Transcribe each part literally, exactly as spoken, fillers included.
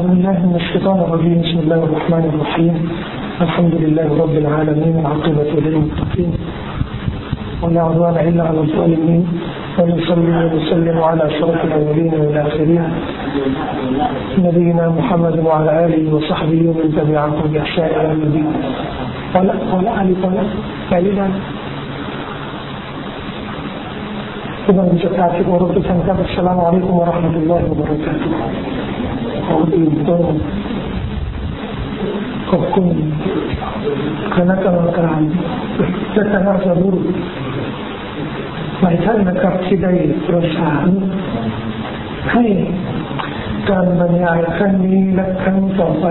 بالله من الشيطان الرجيم بسم الله الرحمن الرحيم الحمد لله رب العالمين العاقبة للمتقين ولا عدوان إلا على الظالمين ونصلي ونسلم على أشرف الأولين والآخرين نبينا محمد وعلى آله وصحبه ومن تبعهم بإحسان إلى يوم الدين ولا ولا علي ولا ثالثا إذا بجاءت ورد تنكب السلام عليكم ورحمة الله وبركاته وبركاتهขอบคุณคณะกรรมการและคณะสมุทรหลายท่านนะครับที่ได้ประสานให้การบรรยายครั้งนี้และครั้งต่อไป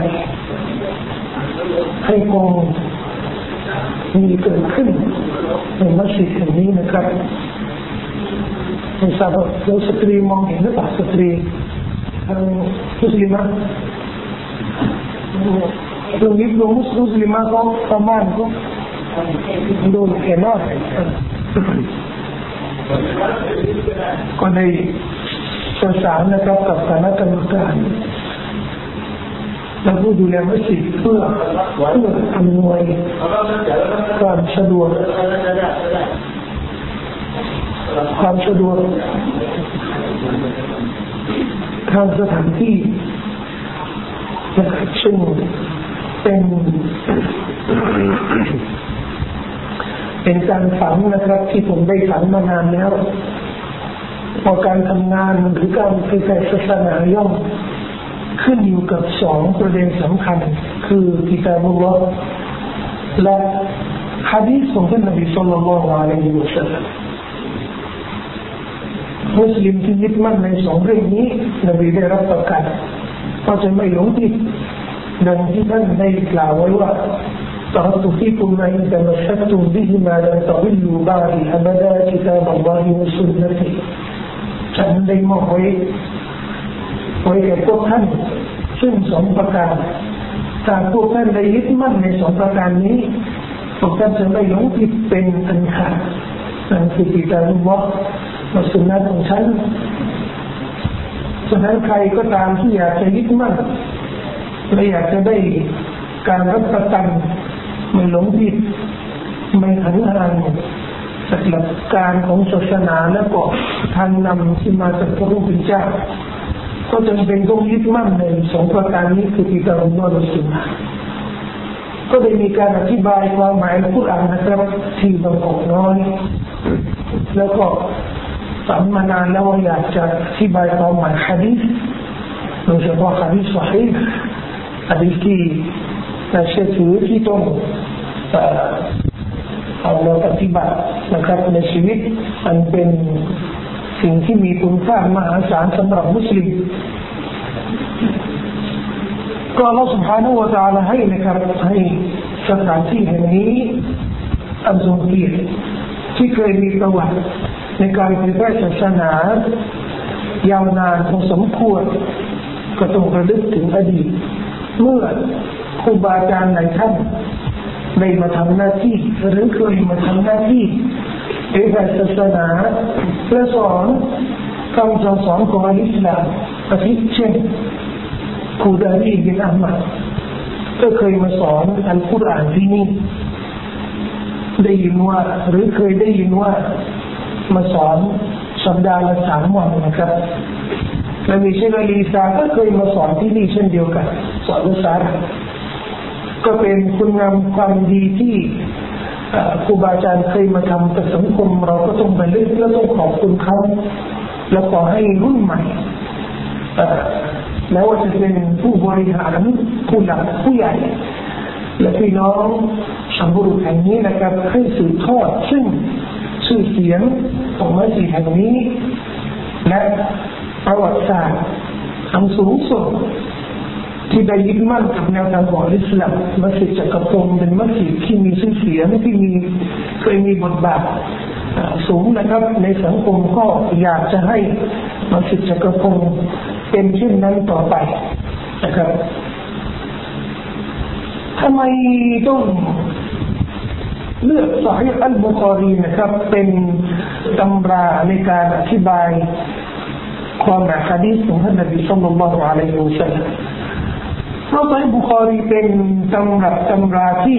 ให้คงมีเกิดขึ้นในมัสยิดแห่งนี้นะครับไม่ทราบว่าเราสตรีมองเห็นหรือเปล่าสตรีทางมุสลิมตรงนี้เรามุสลิมก็ประมาณก็โดนแค่น้อยก็ได้ประสานนะครับกับคณะกรรมการและผู้ดูแลมัสยิดเพื่อเพื่ออำนวยความสะดวกความสะดวกทางสถานที่นะครับซึ่งเป็นเป็นการฝันนะครับที่ผมได้ฝันมานานแล้วพอการทำงานหรือการเผยแพร่ศาสนาย่อมขึ้นอยู่กับสองประเด็นสำคัญคือกิตาบุลลอฮ์และหะดีษของท่านนบีศ็อลลัลลอฮุอะลัยฮิวะซัลลัมมุสลิมที่ยึดมั่นในสองเรื่องนี้นบีได้รับประกันว่าจะไม่หลงผิดดังที่ท่านได้กล่าวไว้ว่าتركت فيكم ما إن تمسكتم بهما لن تضلوا بعدي أبدا كتاب الله وسنتي ฉันได้มอบไว้ไว้แก่พวกท่านซึ่งสองประการถ้าพวกท่านได้ยึดมั่นในสองประการนี้พวกท่านจะไม่หลงผิดเป็นอันขาดนั่นคือกิตาบุลลอฮ์และสุนนะของฉันฉะนั้นใครก็ตามที่อยากจะยึดมั่นและอยากจะได้การรับประกันไม่หลงผิดไม่หันห่างจากหลักการของศาสนาและก็ทางนำที่มาจากพระผู้เป็นเจ้าก็จำเป็นต้องยึดมั่นในสองประการนี้คือกิตาบุลลอฮ์และสุนนะก็ได้มีการอธิบายความหมายในกุรอานนะครับที่บางออกน้อยแล้วก็ฝันมานานแล้วว่าอยากจะอธิบายความหมายหะดีษโดยเฉพาะหะดีษซอฮีห์หะดีษที่น่าเชื่อถือที่ต้องเอามาปฏิบัตินะครับในชีวิตอันเป็นสิ่งที่มีคุณค่ามหาศาลสำหรับมุสลิมก็อัลเลาะห์ سبحانه และ تعالى ให้นะครับให้สถานที่แห่งนี้อันทรงเกียรติที่เคยมีประวัติในการเผยแพร่ศาสนายาวนานพอสมควรก็ต้องระลึกถึงอดีตเมื่อครูบาอาจารย์หลายท่านได้มาทำหน้าที่หรือเคยมาทำหน้าที่เผยแพร่ศาสนาเพื่อสอนคำสั่งสอนของอิสลามอาทิเช่นครูดารีบินอัลมัดก็เคยมาสอนอัลกุรอานที่นี่ได้ยินว่าหรือเคยได้ยินว่ามาสอนสัปดาห์ละสามวันนะครับและมีเชคอาลีซาก็เคยมาสอนที่นี่เช่นเดียวกันสอนภาษาอาหรับก็เป็นคุณงามความดีที่ครูบาอาจารย์เคยมาทำกับสังคมเราก็ต้องไปเลือกและต้องขอบคุณเขาแล้วขอให้รุ่นใหม่แล้วว่าจะเป็นผู้บริหารผู้หลักผู้ใหญ่และพี่น้องสัมบุรุษแห่งนี้นะครับให้สืบทอดซึ่งชื่อเสียงของมัสยิดแห่งนี้และประวัติศาสตร์อันสูงส่งที่ได้ยึดมั่นกับแนวทางของอิสลามมัสยิดจักรพรรดิเป็นมัสยิดที่มีชื่อเสียงที่มีเคยมีบทบาทสูงนะครับในสังคมก็อยากจะให้มัสยิดจักรพรรดิเป็นเช่นนั้นต่อไปนะครับทำไมต้องเลือกซอฮีฮ์อัลบุคอรีนะครับเป็นตำราในการอธิบายความหมายหะดีษของท่านนบีศ็อลลัลลอฮุอะลัยฮิวะซัลลัมราะซอฮีฮ์บุคอรีเป็นตำรับตำราที่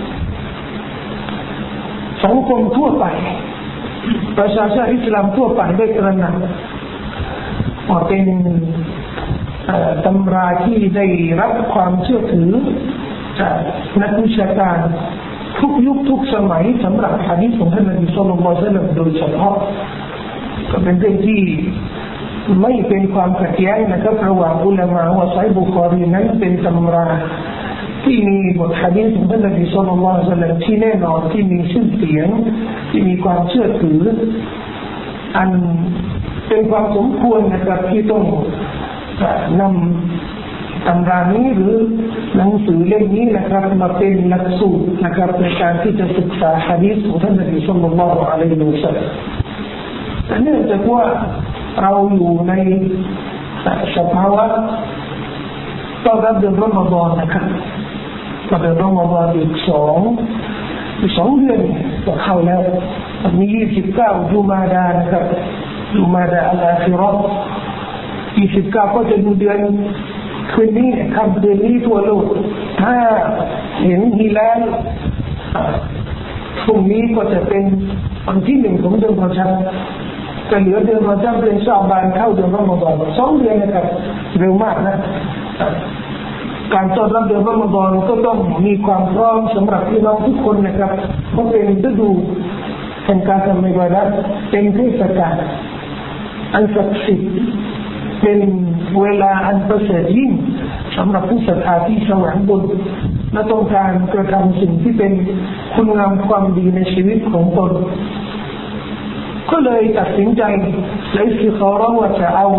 สังคมทั่วไปประชาชาติอิสลามทั่วไปได้ตระหนักว่าเป็นตำราที่ได้รับความเชื่อถือจากนักวิชาการทุกยุคทุกสมัยสำหรับหะดีษของท่านนบีศ็อลลัลลอฮุอะลัยฮิวะซัลลัมโดยเฉพาะก็เป็นเรื่องที่ไม่เป็นความขัดแย้งนะครับระหว่างอุลามะว่าซอฮีฮ์บุคอรีนั้นเป็นตำราที่มีบทหะดีษของท่านนบีศ็อลลัลลอฮุอะลัยฮิวะซัลลัมที่แน่นอนที่มีชื่อเสียงที่มีความเชื่อถืออันเป็นความสมควรนะครับที่ต้องนำตำรานี้หรือหนังสือเล่มนี้นะครับมาเป็นหลักสูตรนะครับในการที่จะศึกษาหะดีษของท่านนบีศ็อลลัลลอฮุอะลัยฮิวะซัลลัมแต่เนื่องจากว่าเราอยู่ในสภาวะต้อนรับเดือนรอมฎอนนะครับเดือนรอมฎอนอีกสองอีกสองเดือนจะเข้าแล้วมียี่สิบเก้าจุมาดานะครับจุมาดาอัลอาคิเราะห์ยี่สิบเก้าก็จะดูเดือนคืนนี้ค่ำเดือนนี้ทั่วโลกถ้าเห็นฮิลาลพรุ่งนี้ก็จะเป็นวันที่หนึ่งของเดือนรอญับจะเหลือเดือนรอญับเดือนชะบานเข้าเดือนรอมฎอนสองเดือนนะครับเร็วมากนะการต้อนรับเดือนรอมฎอนก็ต้องมีความพร้อมสำหรับพี่น้องทุกคนนะครับเพราะเป็นฤดูแห่งการทำอิบาดะห์เป็นเทศกาลอันศักดิ์สิทธิ์เป็นเวลาอันประเสริฐยิ่งสำหรับผู้ศรัทธาที่แสวงบุญและต้องการกระทำสิ่งที่เป็นคุณงามความดีในชีวิตของตนก็เลยตัดสินใจและอิสติคอเราะห์ว่าจะเอา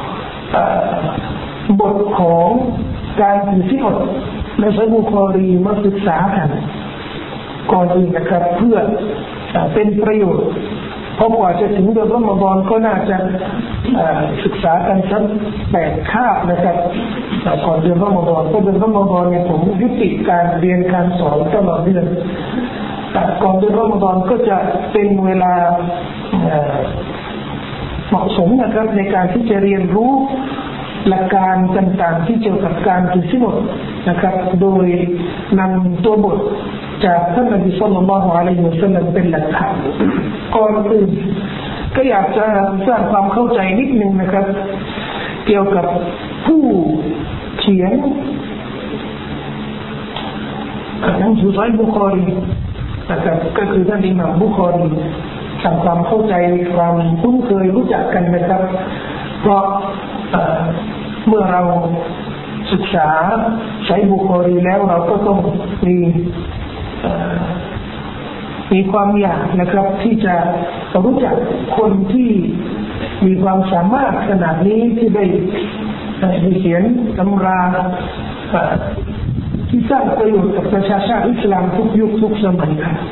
บทของการถือศีลอดในซอฮีฮ์บุคอรีมาศึกษากันก่อนอื่นนะครับเพื่อเป็นประโยชน์เพราะกว่าจะถึงเดือนรอมฎอนก็น่าจะศึกษากันสักแปดคาบนะครับก่อนเดือนรอมฎอนเพราะเดือนรอมฎอนเนี่ยผมยุติการเรียนการสอนตลอดเดือนก่อนเดือนรอมฎอนก็จะเป็นเวลาเหมาะสมนะครับในการที่จะเรียนรู้หลักการต่างๆที่เกี่ยวกับการถือศีลอดนะครับโดยนำตัวบทจากท่านนบีศ็อลลัลลอฮุอะลัยฮิวะซัลลัมเป็นหลักฐานก่อนอื่นก็อยากจะสร้างความเข้าใจนิดนึงนะครับเกี่ยวกับผู้เขียนหนังสือซอฮีฮ์บุคอรีนะครับก็คือท่านอิหม่ามบุคอรีสร้างความเข้าใจความคุ้นเคยรู้จักกันนะครับเพราะเมื่อเราศึกษาซอฮีฮ์บุคอรีแล้วเราก็ต้องมีมีความอยากนะครับที่จะรู้จักคนที่มีความสามารถขนาดนี้ที่ได้เขียนตำราที่สร้างประโยชน์กับประชาชาติอิสลามทุกยุคทุกสมัยครับ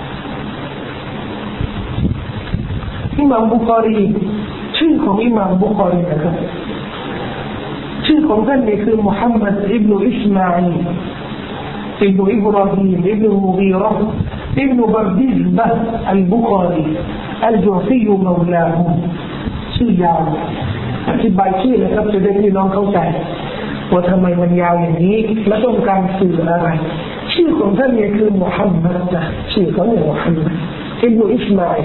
อิหม่ามบุคอรีชื่อของอิหม่ามบุคอรีนะครับชื่อของท่านนี่คือมุฮัมมัดอิบนุอิสมาอีลابن إبراهيم ابن المغيرة ابن بردزبة البخاري الجعفي مولاه ชื่อยาวอธิบายชื่อนะครับจะได้พี่น้องเข้าใจว่าทำไมมันยาวอย่างนี้และต้องการสื่ออะไรชื่อของท่านเนี่ยคือมุฮัมมัดนะชื่อเขาเนี่ยมุฮัมมัดอิบนุอิสมาอีล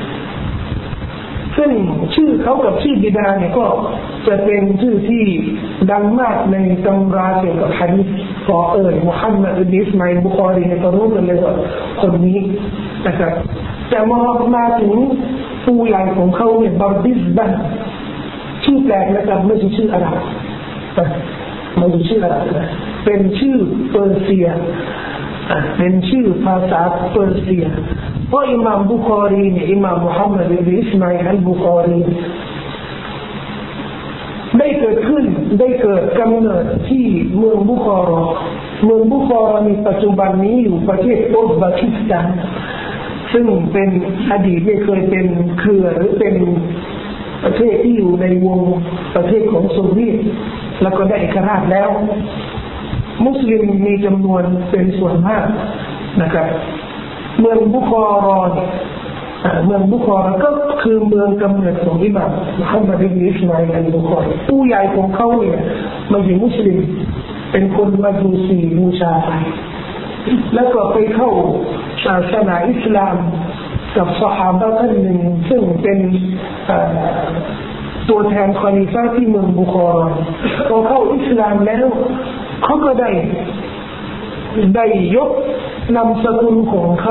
ซึ่งชื่อเขากับชื่อบิดาเนี่ยก็จะเป็นชื่อที่ดังมากในตำราเกี่ยวกับหะดีษพอเอ่ยมุฮัมมัดอิบนุอิสมาอีลบุคอรีเนี่ยก็รู้กันเลยว่าคนนี้นะครับแต่เมื่อมาถึงผู้ใหญ่ของเขาเนี่ยบาร์ดิสบันชื่อแปลกนะครับไม่ใช่ชื่ออาหรับไม่ใช่ชื่ออาหรับนะเป็นชื่อเปอร์เซียเป็นชื่อภาษาเปอร์เซียเพราะอิหม่ามบุคอรีเนี่ยอิหม่ามมุฮัมมัดอิบนุอิสมาอีลอัลบุคอรีได้เกิดขึ้นได้เกิดกำเนิดที่เมืองบุคอรอเมืองบุคอรอในปัจจุบันนี้อยู่ประเทศอุซเบกิสถานซึ่งเป็นอดีตเคยเป็นเครือหรือเป็นประเทศที่อยู่ในวงประเทศของโซเวียตแล้วก็ได้เอกราชแล้วมุสลิมมีจำนวนเป็นส่วนมากนะครับเมืองบุคอรอเมืองบุคอรก็คือเมืองกำเนิดของอิหม่ามมุฮัมมัดอิบนุอิสมาอีลอัลบุคอรีผู้ใหญ่ของเขาเนี่ยไม่ใช่มุสลิมเป็นคนมาดูสีบูชาไปแล้วก็ไปเข้าศาสนาอิสลามกับซอฮาบะห์ท่านหนึ่งซึ่งเป็นตัวแทนคอลิฟะห์ที่เมืองบุคอรพอเข้าอิสลามแล้วเขาก็ได้ได้ยกนามสกุลของเขา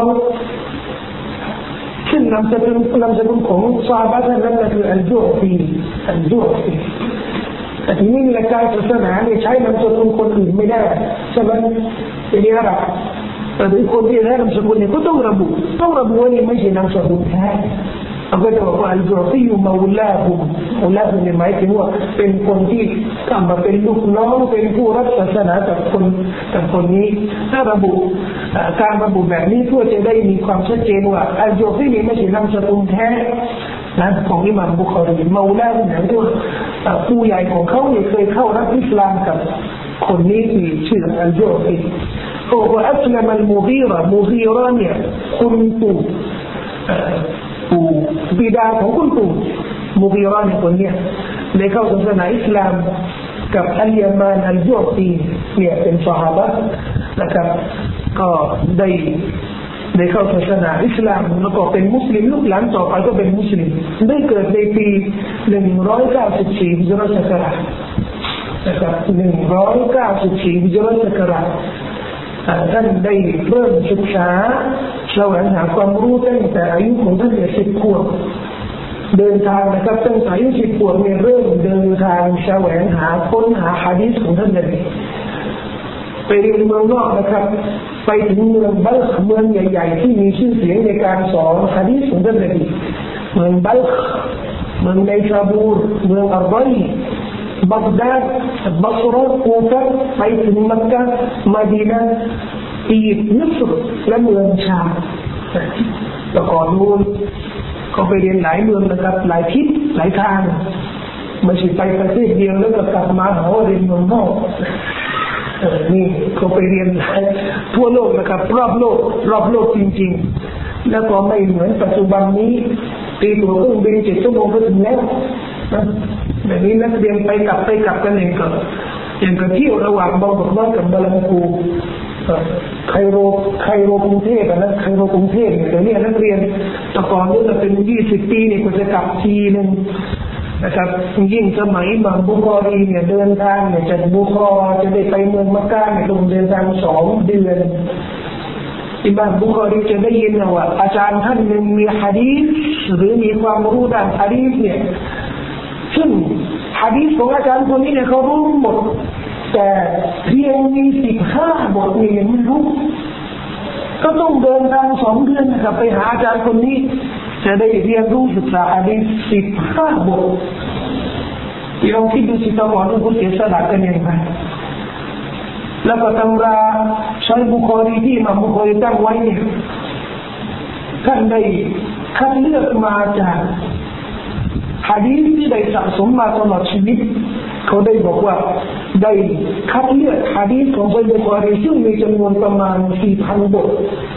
ซึ่งนามสกุลนามสกุลของซอฮาบะห์นั้นก็คืออัลจุฟีอัลจุฟีแต่ทีนี้หลักการศาสนาเนี่ยใช้นามสกุลคนอื่นไม่ได้ใช่ไหมทีนี้อะไรแต่ถึงคนที่ได้นามสกุลเนี่ยก็ต้องระบุต้องระบุว่านี่ไม่ใช่นามสกุลแท้เราก็จะบอกว่าอัลจุฟีอยู่มาอุลลาฮุอุลลาฮุเนี่ยหมายถึงว่าเป็นคนที่กลับมาเป็นลูกน้องเป็นผู้รับศาสนากับคนกับคนนี้ถ้าระบุการระบุแบบนี้เพื่อจะได้มีความชัดเจนว่าอัลจุฟีนี่ไม่ใช่นามสกุลแท้นะของอิหม่ามบุคอรีมาอุลลาฮุเนี่ยคือผู้ใหญ่ของเขาเนี่ยเคยเข้ารับอิสลามกับคนนี้ที่ชื่ออัลจุฟีโอ้โหอัสลามอัลมุกีเราะห์มุกีเราะห์เนี่ยคุณปู่ปู่บิดาของคุณปู่มุกีเราะห์เนี่ยคนเนี้ยได้เข้าศาสนาอิสลามกับอัลยามานอัลจุฟีเนี่ยเป็นซอฮาบะห์นะครับก็ได้ได้เข้าศาสนาอิสลามแล้วก็เป็นมุสลิมลูกหลานต่อไปก็เป็นมุสลิมได้เกิดในปีหนึ่งร้อยเก้าสิบสี่ฮิจเราะห์ศักราชนะครับหนึ่งร้อยเก้าสิบสี่ฮิจเราะห์ศักราชท่านได้เริ่มศึกษาแสวงหาความรู้ตั้งแต่อายุของท่านเนี่ยสิบขวบเดินทางนะครับตั้งแต่อายุสิบขวบเนี่ยเริ่มเดินทางแสวงหาค้นหาหะดีษของท่านเลยไปเรียนเมืองนอกนะครับไปถึงเมืองบัลคเมืองใหญ่ๆที่มีชื่อเสียงในการสอนหะดีษของท่านเลยเมืองบัลคเมืองไนซาบูรเมืองอัลไรบักดาดบัสราคูฟะไปถึงมักกะมะดีนะห์อียิปต์มิสรและเมืองชามแล้วก่อนนู้นก็ไปเรียนหลายเมืองนะครับหลายทิศหลายทางไม่ใช่ไปประเทศเดียวแล้วก็กลับมาหาว่าเรียนเมืองนอกเออนี่เขาไปเรียนทั่วโลกนะครับรอบโลกรอบโลกจริงๆแล้วก็ไม่เหมือนปัจจุบันนี้ตีตัวเครื่องบินเจ็ดชั่วโมงก็ถึงแล้วนะแบบนี้นักเรียนไปกลับไปกลับกันเองก็อย่างกับเที่ยวระหว่างบางกอกน้อยกับบาลังกูไคโรไคโรกรุงเทพนะไคโรกรุงเทพเนี่ยเดี๋ยวนี้นักเรียนแต่ก่อนนี่จะเป็นยี่สิบปีนี่ก็จะกลับทีนึงนะครับยิ่งสมัยบางบุคอรีเนี่ยเดินทางเนี่ยจากบุคอจะได้ไปเมืองมักกะเนี่ยต้องเดินทางสองเดือนอิหม่ามบุคอรีจะได้ยินว่าอาจารย์ท่านหนึ่งมีหะดีษหรือมีความรู้ด้านหะดีษเนี่ยซึ่งหะดีษของอาจารย์คนนี้เนี่ยเขารู้หมดแต่เรียนมีสิบห้าบทนี่ยังไม่รู้ก็ต้องเดินทางสองเดือนนะครับไปหาอาจารย์คนนี้จะได้เรียนรู้ศึกษาหะดีษสิบห้าบทที่เราคิดดูสิตะวันต้องเสียสละกันยังไงแล้วก็ตำราชัยบุคอรีที่อิหม่ามบุคอรีตั้งไว้เนี่ยท่านได้คัดเลือกมาจากหะดีษที่ได้สะสมมาตลอดชีวิตเขาได้บอกว่าได้คัดเลือกหะดีษของชัยบุคอรีซึ่งมีจำนวนประมาณ สี่พัน บท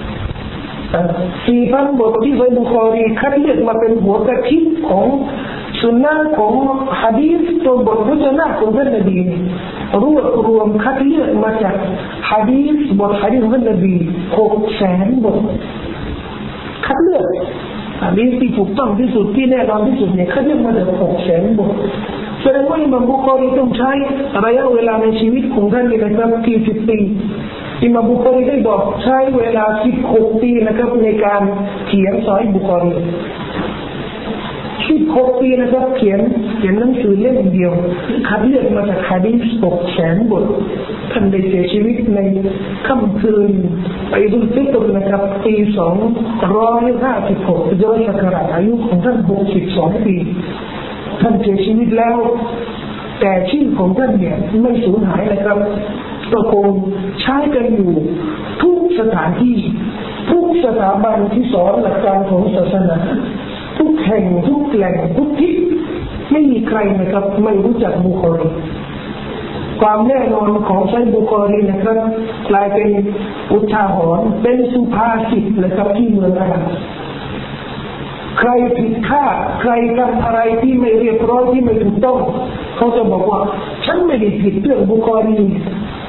สี่พัน บทที่ชัยบุคอรีคัดเลือกมาเป็นหัวกะทิของสุนนะของหะดีษตัวบทพจนะของท่านนบีรวบรวมคัดเลือกมาจากหะดีษบทหะดีษของท่านนบีหกแสนบทคัดเลือกหะดีษที่ถูกต้องที่สุดที่แน่นอนที่สุดเนี่ยคัดเลือกมาจากหกแสนบทแสดงว่าอิหม่ามบุคอรีต้องใช้ระยะเวลาในชีวิตของท่านเนี่ยนะครับกี่สิบปีอิหม่ามบุคอรีได้บอกใช้เวลาสิบหกปีนะครับในการเขียนซอฮีฮ์บุคอรีสิบหกปีนะครับเขียนเขียนหนังสือเล่มเดียวคัดเลือกมาจากหะดีษหกแสนบทท่านได้เสียชีวิตในค่ำคืนอิดุลฟิตรนะครับปีสองร้อยห้าสิบหกฮิจเราะห์ศักราชอายุของท่านหกสิบสองปีท่านเสียชีวิตแล้วแต่ชื่อของท่านเนี่ยไม่สูญหายนะครับก็คงใช้กันอยู่ทุกสถานที่ทุกสถาบันที่สอนหลักการของศาสนาทุกแห่งทุกแหล่งทุกที่ไม่มีใครนะครับไม่รู้จักบุคอรีความแน่นอนของชัยบุคอรีนะครับกลายเป็นอุทาหรณ์เป็นสุภาษิตนะครับที่เมืองอาหรับใครผิดคาดใครทำอะไรที่ไม่เรียบร้อยที่ไม่ถูกต้องเขาจะบอกว่าฉันไม่ได้ผิดเรื่องบุคอรีฉ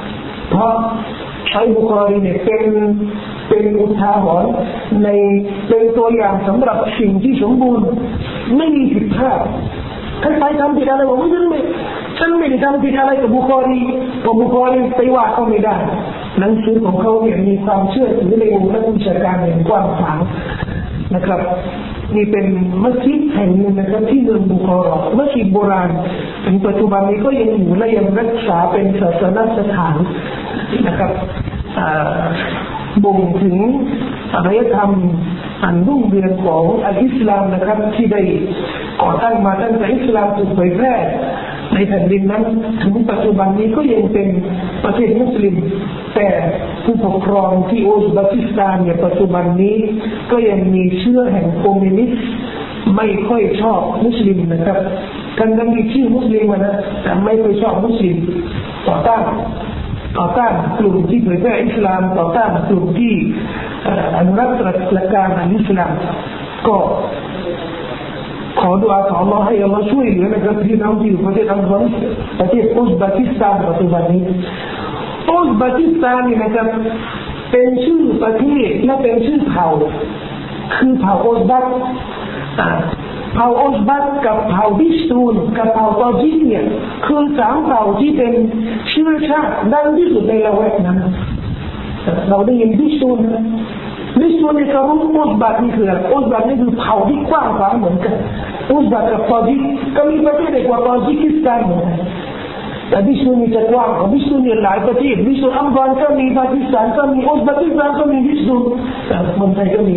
เพราะซอฮีฮ์บุคอรีเนี่ยเป็นเป็นอุทาหรณ์ในเป็นตัวอย่างสำหรับสิ่งที่สมบูรณ์ไม่มีผิดพลาดถ้าใครทำผิดอะไรบอกว่าฉันไม่ฉันไม่ได้ทำผิดอะไรกับบุคอรีกับบุคอรีไปว่าเขาไม่ได้หนังสือของเขาเนี่ยมีความเชื่อถือในวงนักวิชาการอย่างกว้างขวางนะครับนี่เป็นมัสยิดแห่งหนึ่งนะครับที่เมืองบุคอรอมัสยิดโบราณถึงปัจจุบันนี้ก็ยังอยู่และยังรักษาเป็นศาสนสถานนะครับบ่งถึงอารยธรรมอันรุ่งเรืองของอัลอิสลามนะครับที่ได้ก่อตั้งมาตั้งแต่อิสลามถูกเผยแพร่ในแผ่นดินนั้นถึงปัจจุบันนี้ก็ยังเป็นประเทศมุสลิมแต่ผู้ปกครองที่อุซเบกิสถานเนี่ยปัจจุบันนี้ก็ยังมีเชื้อแห่งคอมมิวนิสต์ไม่ค่อยชอบมุสลิมนะครับกันดังมีชื่อมุสลิมนะแต่ไม่ค่อยชอบมุสลิมต่อต้านต่อต้านกลุ่มที่เผยแพร่อิสลามต่อต้านกลุ่มที่อนุรักษ์หลักการของอิสลามก็ขอดุอาขออัลเลาะห์ให้อัลเลาะห์ช่วยเหลือนะครับพี่น้องที่อยู่ประเทศอัฟกานิสถานประเทศอุซเบกิสถานปัจจุบันนี้อุซเบกิสถานนี่นะครับเป็นชื่อประเทศและเป็นชื่อเผ่าคือเผ่าอุซเบกเผ่าอุซเบกกับเผ่าบิชตูนกับเผ่าตอจิกเนี่ยคือสามเผ่าที่เป็นเชื้อชาติดังที่สุดในละแวกนั้นเราได้ยินบิชตูนบิชตูนในกลุ่มอุซเบกนี่คืออะไรอุซเบกนี่คือเผ่าที่กว้างขวางเหมือนกันอุซเบกกับตอจิกก็มีประเทศเล็กกว่าตอจิกิสถานเหมือนกันแต่บิชตูนนี่จะกว้างกว่าบิชตูนเนี่ยหลายประเทศบิชตูนอัฟกานก็มีปากีสถานก็มีอุซเบกิสถานก็มีบิชตูนแต่เมืองไทยก็มี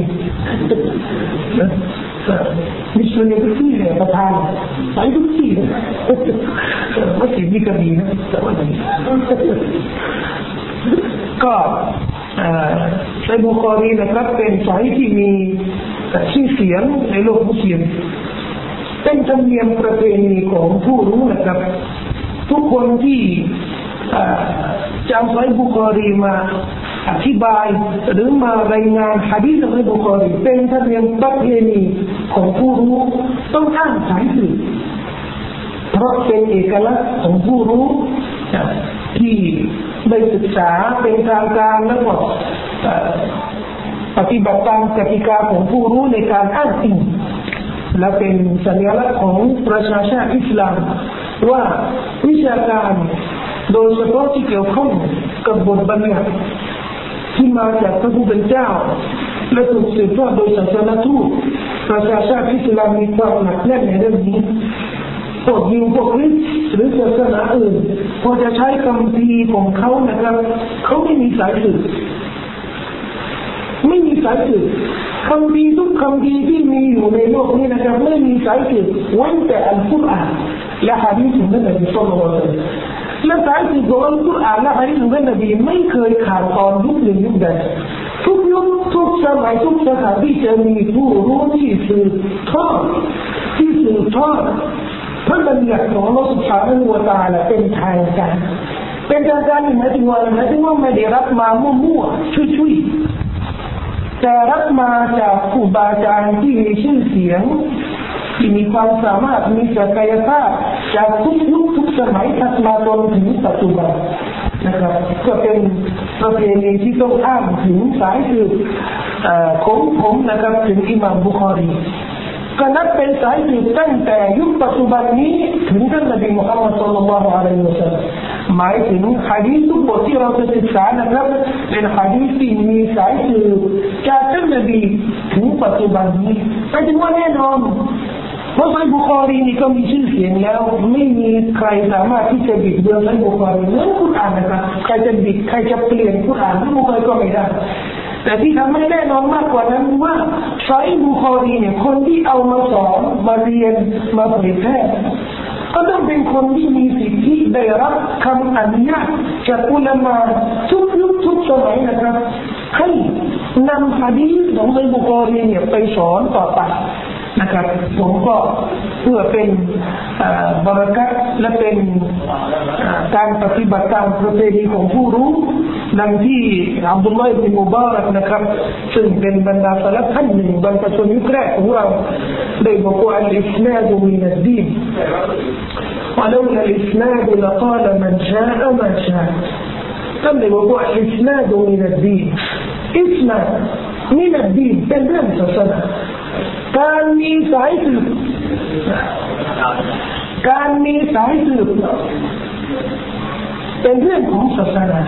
บิชตูนเนี่ยทุกที่เลยประธานไปทุกที่เลยไม่ใช่มีก็มีนะแต่ว่าไม่ก็ซอฮีฮ์บุคอรีนะครับเป็นซอฮีฮ์ที่มีชื่อเสียงในโลกมุสลิมเป็นธรรมเนียมประเพณีของผู้รู้นะครับทุกคนที่จะเอาซอฮีฮ์บุคอรีมาอธิบายหรือมารายงานหะดีษซอฮีฮ์บุคอรีเป็นธรรมเนียมประเพณีของผู้รู้ต้องอ้างสายสืบเพราะเป็นเอกลักษณ์ของผู้รู้ที่ได้ศึกษาเป็นทางการแล้วก็ปฏิบัติตามกติกาของผู้รู้ในการอ้างอิงและเป็นสัญลักษณ์ของประชาชาติอิสลามว่าวิชาการโดยเฉพาะที่เกี่ยวข้องกับบทบัญญัติที่มาจากพระผู้เป็นเจ้าและถูกสืบทอดโดยศาสนทูตประชาชาติอิสลามมีความหนักแน่นในเรื่องนี้พวกยิวพวกคริสต์หรือศาสนาอื่นพอจะใช้คำพีของเขานะครับเขาไม่มีสายสืบไม่มีสายสืบคำพีทุกคำพีที่มีอยู่ในโลกนี้นะครับไม่มีสายสืบเว้นแต่อัลกุรอานและหะดีษของท่านนบีศ็อลลัลลอฮุอะลัยฮิวะซัลลัมและสายสืบของอัลกุรอานและหะดีษของท่านนบีไม่เคยขาดตอนยุคหนึ่งยุคใดทุกยุคทุกสมัยทุกสถานที่จะมีผู้รู้ที่สืบทอดที่สืบทอดพระบัญญัติของอัลเลาะห์ซุบฮานะฮูวะตะอาลาเป็นทางการเป็นทางการหมายถึงว่าหมายถึงว่าไม่ได้รับมามั่วๆชุยๆแต่รับมาจากครูบาอาจารย์ที่มีชื่อเสียงที่มีความสามารถมีศักยภาพจากทุกยุคทุกสมัยถัดมาจนถึงปัจจุบันนะครับก็เป็นประเพณีที่ต้องอ้างถึงสายสืบของผมนะครับถึงอิหม่ามบุคอรีก็นับเป็นสายสืบตั้งแต่ยุคปัจจุบันนี้ถึงท่านนบีมุฮัมมัดศ็อลลัลลอฮุอะลัยฮิวะซัลลัมหมายถึงหะดีษทุกบทที่เราจะศึกษานะครับเป็นหะดีษที่มีสายสืบจากท่านนบีถึงปัจจุบันนี้หมายถึงว่าแน่นอนเพราะซอฮีฮ์บุคอรีนี่ก็มีชื่อเสียงแล้วไม่มีใครสามารถที่จะบิดเบือนซอฮีฮ์บุคอรีเหมือนกุรอานนะครับใครจะบิดใครจะเปลี่ยนกุรอานทั้งหมดก็ไม่ได้แต่ที่ทำให้แน่นอนมากกว่านั้นว่าซอฮีฮ์บุคอรีเนี่ยคนที่เอามาสอนมาเรียนมาเผยแพร่ก็ต้องเป็นคนที่มีสิทธิได้รับคำอนุญาตจากอุลามะทุกยุคทุกสมัยนะครับให้นำหะดีษของซอฮีฮ์บุคอรีเนี่ยไปสอนต่อไปนะครับผมก็เพื่อเป็นบารอกะห์และเป็นการปฏิบัติตามประเพณีของผู้รู้ดังที่อับดุลลอฮ์อิบนุมุบารักนะครับซึ่งเป็นบรรดาสลัฟท่านหนึ่งบรรพชนยุคแรกของเราได้บอกว่าอัลอิสนาดมินัดดีนولولا الإسناد لقال من شاء ما شاء ท่านได้บอกว่าอิสลามดูมินัดดีนอิสลามมินัดดีนเป็นเรื่องศาสนาการมีสายสืบการมีสายสืบเป็นเรื่องของศาสนา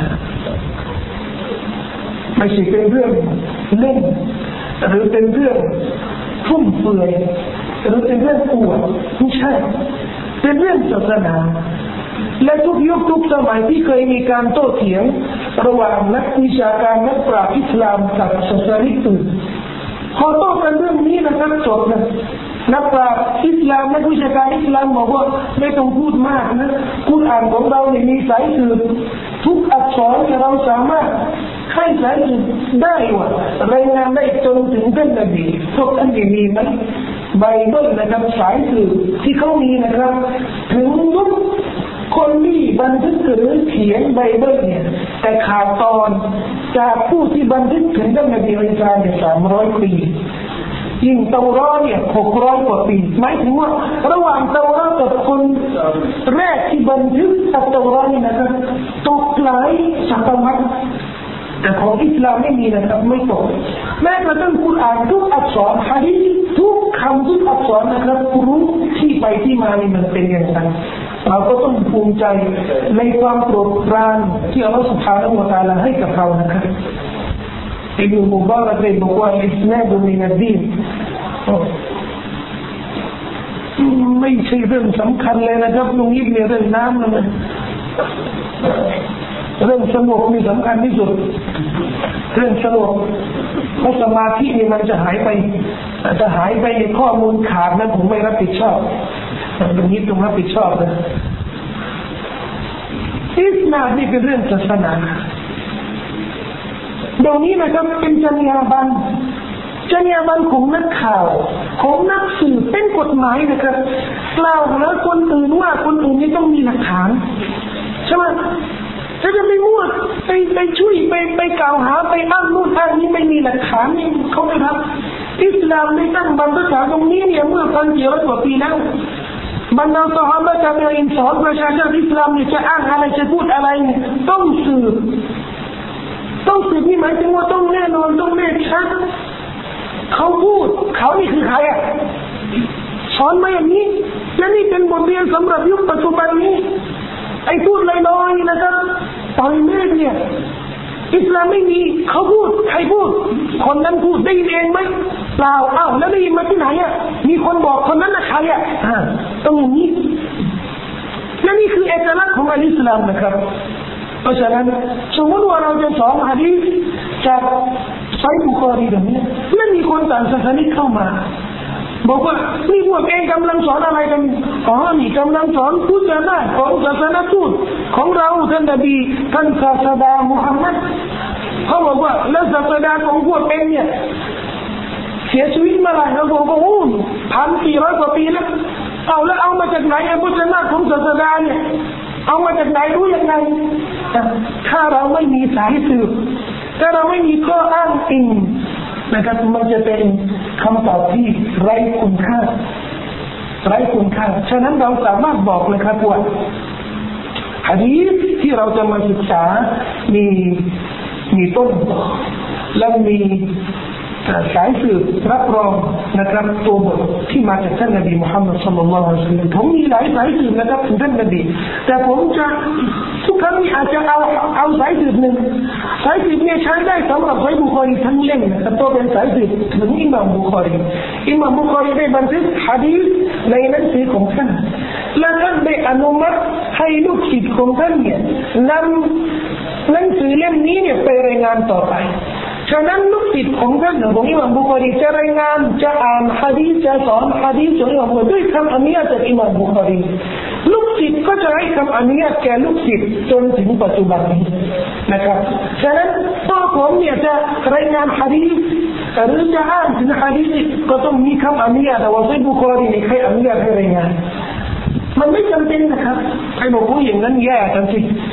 ไม่ใช่เป็นเรื่องเล่นหรือเป็นเรื่องฟุ่มเฟือยหรือเป็นเรื่องอวดไม่ใช่เป็นเรื่องศาสนาและทุกยุคทุกสมัยที่เคยมีการโต้เถียงระหว่างนักวิชาการนักปราชญ์อิสลามกับศาสนาอื่นพอโต้กันเรื่องนี้นะครับจบนะนักปราชญ์อิสลามนักวิชาการอิสลามบอกว่าไม่ต้องพูดมากนะกุรอานของเราเนี่ยมีสายสืบทุกอักษรที่เราสามารถให้สายสืบได้ว่ารายงานได้จนถึงท่านนบีพวกท่านมีไหมไบเบิลนะครับสายสืบที่เขามีนะครับถึงยุคคนที่บันทึกหรือเขียนไบเบิลเนี่ยแต่ขาดตอนจากผู้ที่บันทึกถึงท่านนบีอิสาเนี่ยสามร้อยปียิ่งเตารอเนี่ยหกร้อยกว่าปีหมายถึงว่าระหว่างเตารอกับคนแรกที่บันทึกอัลเตารอนี่นะครับตกหลายศตวรรษแต่ของอิสลามไม่มีนะครับไม่ตกแม้กระทั่งกุรอานทุกอักษรหะดีษทุกคำทุกอักษรนะครับรู้ที่ไปที่มานี่มันเป็นอย่างไรเราก็ต้องภูมิใจในความโปรดปรานที่อัลลอฮฺ سبحانه และ تعالى ให้กับเรานะครับอิบนุมุบารักได้บอกว่าอิสลามมินัดดีนไม่ใช่เรื่องสำคัญเลยนะครับลุงยิบเนี่ยเรื่องน้ำนะมันเรื่องสงบนี่สำคัญที่สุดเรื่องสงบเพราะสมาธินี่มันจะหายไปจะหายไปข้อมูลขาดนะผมไม่รับผิดชอบตรงนี้ต้องรับผิดชอบนะอิสลามนี่เป็นเรื่องศาสนาเดี๋ยวนี้นะครับเป็นจรรยาบรรณจรรยาบรรณของนักข่าวของนักสื่อเป็นกฎหมายนะครับกล่าวแล้วคนอื่นว่าคนอื่นนี่ต้องมีหลักฐานใช่ไหมถ้าจะไปมั่วไปไปช่วยไปไปกล่าวหาไปอ้างนู่นอ้างนี่ไม่มีหลักฐานนี่เขาไม่ทำอิสลามได้ตั้งบรรทัดฐานตรงนี้เนี่ยเมื่อพันกี่ร้อยกว่าปีแล้วบรรดาซอฮาบะจะเป็นอินสอนประชาชนอิสลามเนี่ยจะอ้างอะไรจะพูดอะไรต้องสืบต้องสืบนี่หมายถึงว่าต้องแน่นอนต้องแน่ชัดเขาพูดเขานี่คือใครอ่ะสอนมาอย่างนี้และนี่เป็นบทเรียนสำหรับยุคปัจจุบันนี้ไอ้พูดลอยๆนะครับตอนแรกเนี่ยอิสลามไม่มีเขาพูดใครพูดคนนั้นพูดได้ยินเองไหมเปล่าอ้าวแล้วได้ยินมาที่ไหนอ่ะมีคนบอกคนนั้นนะใครอ่ะต้องอย่างนี้และนี่คือเอกลักษณ์ของอัลอิสลามนะครับเพราะฉะนั้นสมมติว่าเราจะสอนหะดีษจากไซห์บุคอรีแบบนี้แล้วมีคนต่างศาสนาเข้ามาบอกว่านี่พวกเองกำลังสอนอะไรกันอ๋อนี่กำลังสอนพุทธศาสนาของศาสนาทูตของเราท่านนบีท่านศาสดามุฮัมมัดเขาบอกว่าแล้วศาสดาของพวกเองเนี่ยเสียชีวิตเมื่อไหร่เราบอกว่าโอ้พันสี่ร้อยกว่าปีแล้วเอาแล้วเอามาจากไหนไอ้พุทธศาสนาของศาสดาเนี่ยเอามาจากไหนรู้ยังไงถ้าเราไม่มีสายสืบถ้าเราไม่มีข้ออ้างอิงนะครับมันจะเป็นคำตอบที่ไร้คุณค่าไร้คุณค่าฉะนั้นเราสามารถบอกเลยครับว่าหะดีษที่เราจะมาศึกษามีมีต้นและมีสายสืบรับรองนะครับตัวบทที่มาจากท่านนบีมุฮัมมัดศ็อลลัลลอฮุอะลัยฮิวะซัลลัมผมมีหลายสายสืบนะครับถึงท่านนบีแต่ผมจะทุกครั้งอาจจะเอาเอาสายสืบหนึ่งสายสืบเนี่ยใช้ได้สำหรับซอฮีฮ์บุคอรีทั้งเล่มนะครับตัวเป็นสายสืบถึงอิหม่ามบุคอรีอิหม่ามบุคอรีได้บันทึกหะดีษในหนังสือของท่านและท่านได้อนุมัติให้ลูกศิษย์ของท่านเนี่ยนำหนังสือเล่มนี้เนี่ยไปรายงานต่อไปฉะนั้นลูกศิษย์ของท่านของอิหม่ามบุคอรีจะรายงานจะอ่านหะดีษจะสอนหะดีษของอิหม่ามบุคอรีด้วยคำอนุญาตจากอิหม่ามบุคอรีลูกศิษย์ก็จะให้คำอนุญาตแก่ลูกศิษย์จนถึงปัจจุบันนี้นะครับฉะนั้นตัวผมเนี่ยจะรายงานหะดีษหรือจะอ่านถึงหะดีษก็ต้องมีคำอนุญาตว่าซอฮีฮ์บุคอรีใครอนุญาตให้รายงานมันไม่จำเป็นนะครับไอ้บอกว่าอย่างนั้นแย่กันสิ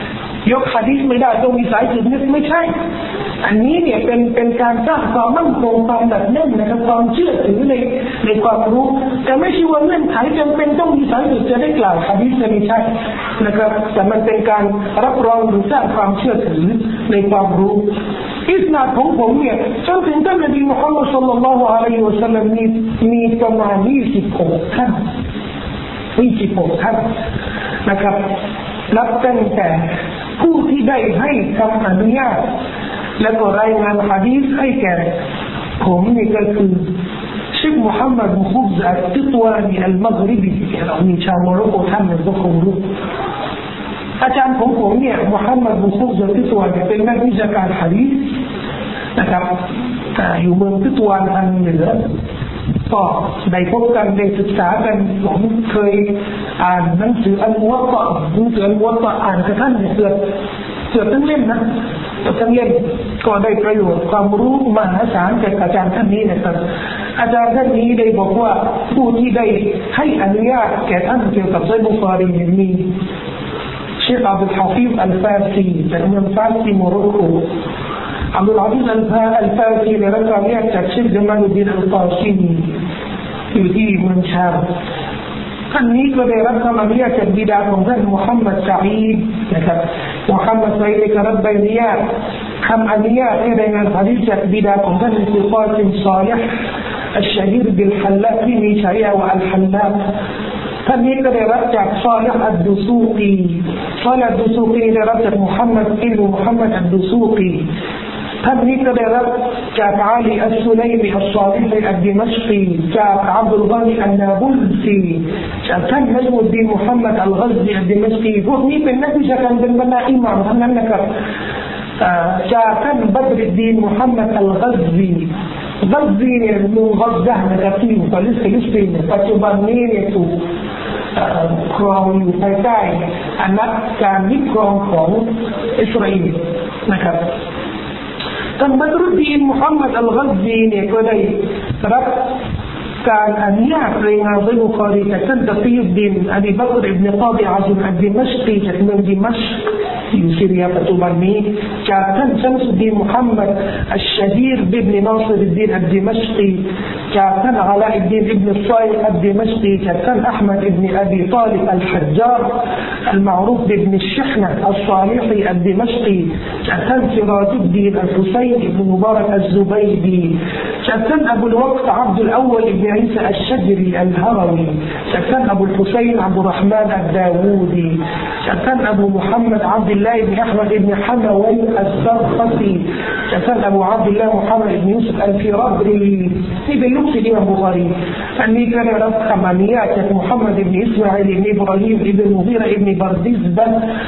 ยกหะดีษไม่ได้ต้องมีสายสืบนึกไม่ใช่อันนี้เนี่ยเป็นเป็นการสร้างความมั่นคงความหนักแน่นนะครับความเชื่อถือในในความรู้แต่ไม่ใช่ว่าเงื่อนไขจำเป็นต้องมีสายสืบจะได้กล่าวหะดีษไม่ใช่นะครับแต่มันเป็นการรับรองหรือสร้างความเชื่อถือในความรู้อิสนาดของผมเนี่ยจนถึงท่านนบีมุฮัมมัดศ็อลลัลลอฮุอะลัยฮิวะซัลลัมมีมีประมาณยี่สิบหกท่านยี่สิบหกท่านนะครับนับตั้งแต่ผู้ที่ได้ให้คำอนุญาตและก็รายงานหะดีษให้แก่ผมนี่ก็คือเชคมุฮัมมัดมุฮัมมัดอัตติตวานีอัลมัฆริบีเรามีชาวโมร็อกโกท่านหนึ่งก็คงรู้อาจารย์ของผมเนี่ยมุฮัมมัดมุฮัมมัดอัตติตวานีเป็นนักวิชาการหะดีษนะครับอยู่เมืองติตวานทางเหนือก็ได้พบกันได้ศึกษากันผมเคยอ่านหนังสืออัลมุวัตตะหนังสืออัลมุวัตตะอ่านกับท่านเกือบเกือบทั้งเล่มนะเกือบทั้งเล่มก็ได้ประโยชน์ความรู้มหาศาลจากอาจารย์ท่านนี้นะครับอาจารย์ท่านนี้ได้บอกว่าผู้ที่ได้ให้อนุญาตแก่ท่านเกี่ยวกับซัยบุคอรีมีเชคอับดุลฮะฟิซอัลฟาซีจากเมืองฟาซีโมร็อกโกอับดุลอาซิซอัลฟาอัลฟาซีได้รับการอนุญาตจากเชคญะมาลุดดีนอัลกอซีมีอยู่ที่เมืองชามท่านนี้ก็ได้รับคำอนุญาตจากบิดาของท่านมุฮัมมัดซะอีดนะครับมุฮัมมัดซะอีดได้รับใบอนุญาตคำอนุญาตให้รายงานหะดีษจากบิดาของท่านคือฟาติมศอลิห์อัชชะฮีรบิลฮัลลาฟที่มีฉายาว่าอัลฮัลลาฟท่านนี้ก็ได้รับจากซอลิห์อัดดุซูกีซอลิห์อัดดุซูกีได้รับจากมุฮัมมัดอิบนุมุฮัมมัดอัดดุซูกีท่านนี้ก็ได้รับจากอาลีอัสซุลัยมีอัสซอลิฮีอัดดิมัชกีจากอับดุลฆานีอันนาบุลซีจากท่านนัจมุดดีนมุฮัมมัดอัลฆัซซีอัดดิมัชกีพวกนี้เป็นนักวิชาการเป็นบรรดาอิหม่ามทั้งนั้นนะครับจากท่านบัดรุดดีนมุฮัมมัดอัลฆัซซีฆัซซีเนี่ยเมืองฆัซซะนะครับที่อยู่ฟิลิสตินปัจจุบันนี้เนี่ยถูกครองอยู่ภายใต้อำนาจการยึดครองของอิสราเอลนะครับท่านบัดรุดดีนมุฮัมมัดอัลฆัซซีเนี่ยก็ได้รับการอนุญาตรายงานซัยบุคอรีจากท่านตะกียุดดีนอบีบักรอิบนุกอฎิอะซุลอัดดิมัชกีจากเมืองดิมัชกอยู่ซีเรียปัจจุบันนี้จากท่านชัมสุดดีนมุฮัมมัดอัชชะฮีรบิบนนาซิรอัดดีนอัดดิมัชกีจากท่านอะลาอิดดีนอิบนุศอยอัดดิมัชกีจากท่านอะห์มัดอิบนุอบีฏอลิบอัลฮัจญารالمعروف بابن الشحنة الصالحي الدمشقي كان سراج الدين الحسين بن مبارك الزبيدي كان أبو الوقت عبد الأول بن عيسى الشجري الهروي كان أبو الحسين عبد الرحمن الداوودي كان أبو محمد عبد الله بن أحمد بن حموي السرخسي كان أبو عبد الله محمد بن يوسف الفرابري في بيوت الإمام البخاري أني كان رب خمانيات محمد بن إسماعيل بن إبراهيم بن المغيرة بن بردزبة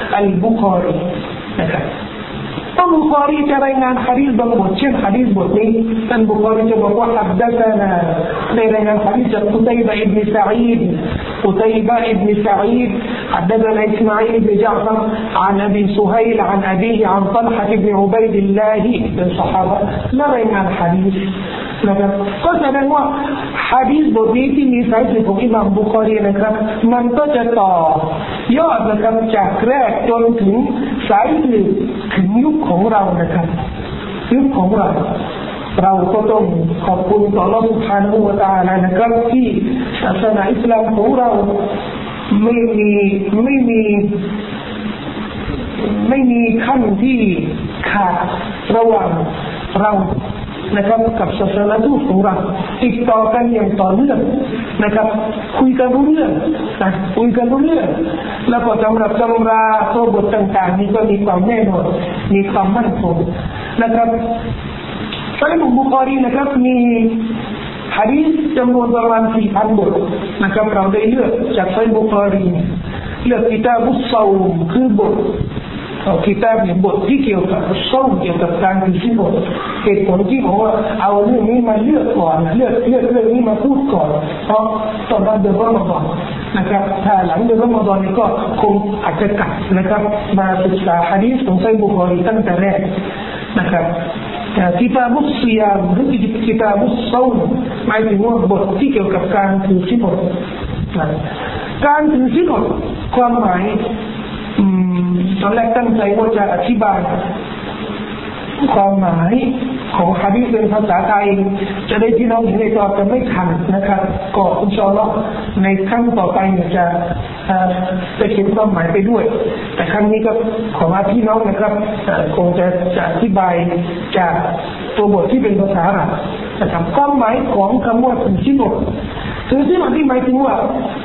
البخاري البخاري ترى عن حديث بموت شن حديث بطني البخاري تبقى حدثنا ترى عن حديث قتيبة بن سعيد قتيبة بن سعيد حدثنا إسماعيل بن جعفر عن أبي سهيل عن أبيه عن طلحة بن عبيد الله بن صحابة لا رأي عن حديثนะครับก็แสดงว่าหะดีษบทนี้ที่มีสายสืบของอิหม่ามบุคอรีนะครับมันก็จะต่อยอดนะครับจากแรกจนถึงสายสืบถึงยุคของเรานะครับยุคของเราเราก็ต้องขอบคุณต่ออัลเลาะห์ซุบฮานะฮูวะตะอาลานะครับที่ศาสนาอิสลามของเราไม่มีไม่มีไม่มีขั้นที่ขาดระหว่างเรานะครับกับศาสนาทูตของเราติดต่อกันอย่างต่อเนื่องนะครับคุยกันรู้เรื่องนะคุยกันรู้เรื่องแล้วก็สำหรับตำราตัวบทต่างๆนี้ก็มีความแน่นอนมีความมั่นคงนะครับซอฮีฮ์บุคอรีนะครับมีหะดีษจำนวนประมาณ สี่พัน บทนะครับเราได้เลือกจากซอฮีฮ์บุคอรีเลือกกิตาบุสซอมคือบทเอาคิตาบเนี่ยบทที่เกี่ยวกับซ่องเกี่ยวกับการถือศีลอดเหตุผลที่บอกว่าเอาเรื่องนี้มาเลือกก่อนเลือกเลือกเรื่องนี้มาพูดก่อนเพราะตอนนั้นเดือนรอมฎอนนะครับถ้าหลังเดือนรอมฎอนนี่ก็คงอาจจะกลับนะครับมาศึกษาหะดีษของซอฮีฮ์บุคอรีตั้งแต่แรกนะครับกิตาบุสซิยามหรือกิตาบุสซอมหมายถึงว่าบทที่เกี่ยวกับการถือศีลอดการถือศีลอดความหมายตอนแรกตั้งใจว่าจะอธิบายความหมายของหะดีษเป็นภาษาไทยจะได้พี่น้องเห็นในตอนจะไม่ทันนะครับก็อินชาอัลลอฮ์ในครั้งต่อไปเนี่ยจะจะเขียนความหมายไปด้วยแต่ครั้งนี้ก็ขอมาพี่น้องนะครับคงจะจะอธิบายจากตัวบทที่เป็นภาษาอาหรับนะครับความหมายของคำว่าถือศีลอดถือศีลอดที่หมายถึงว่า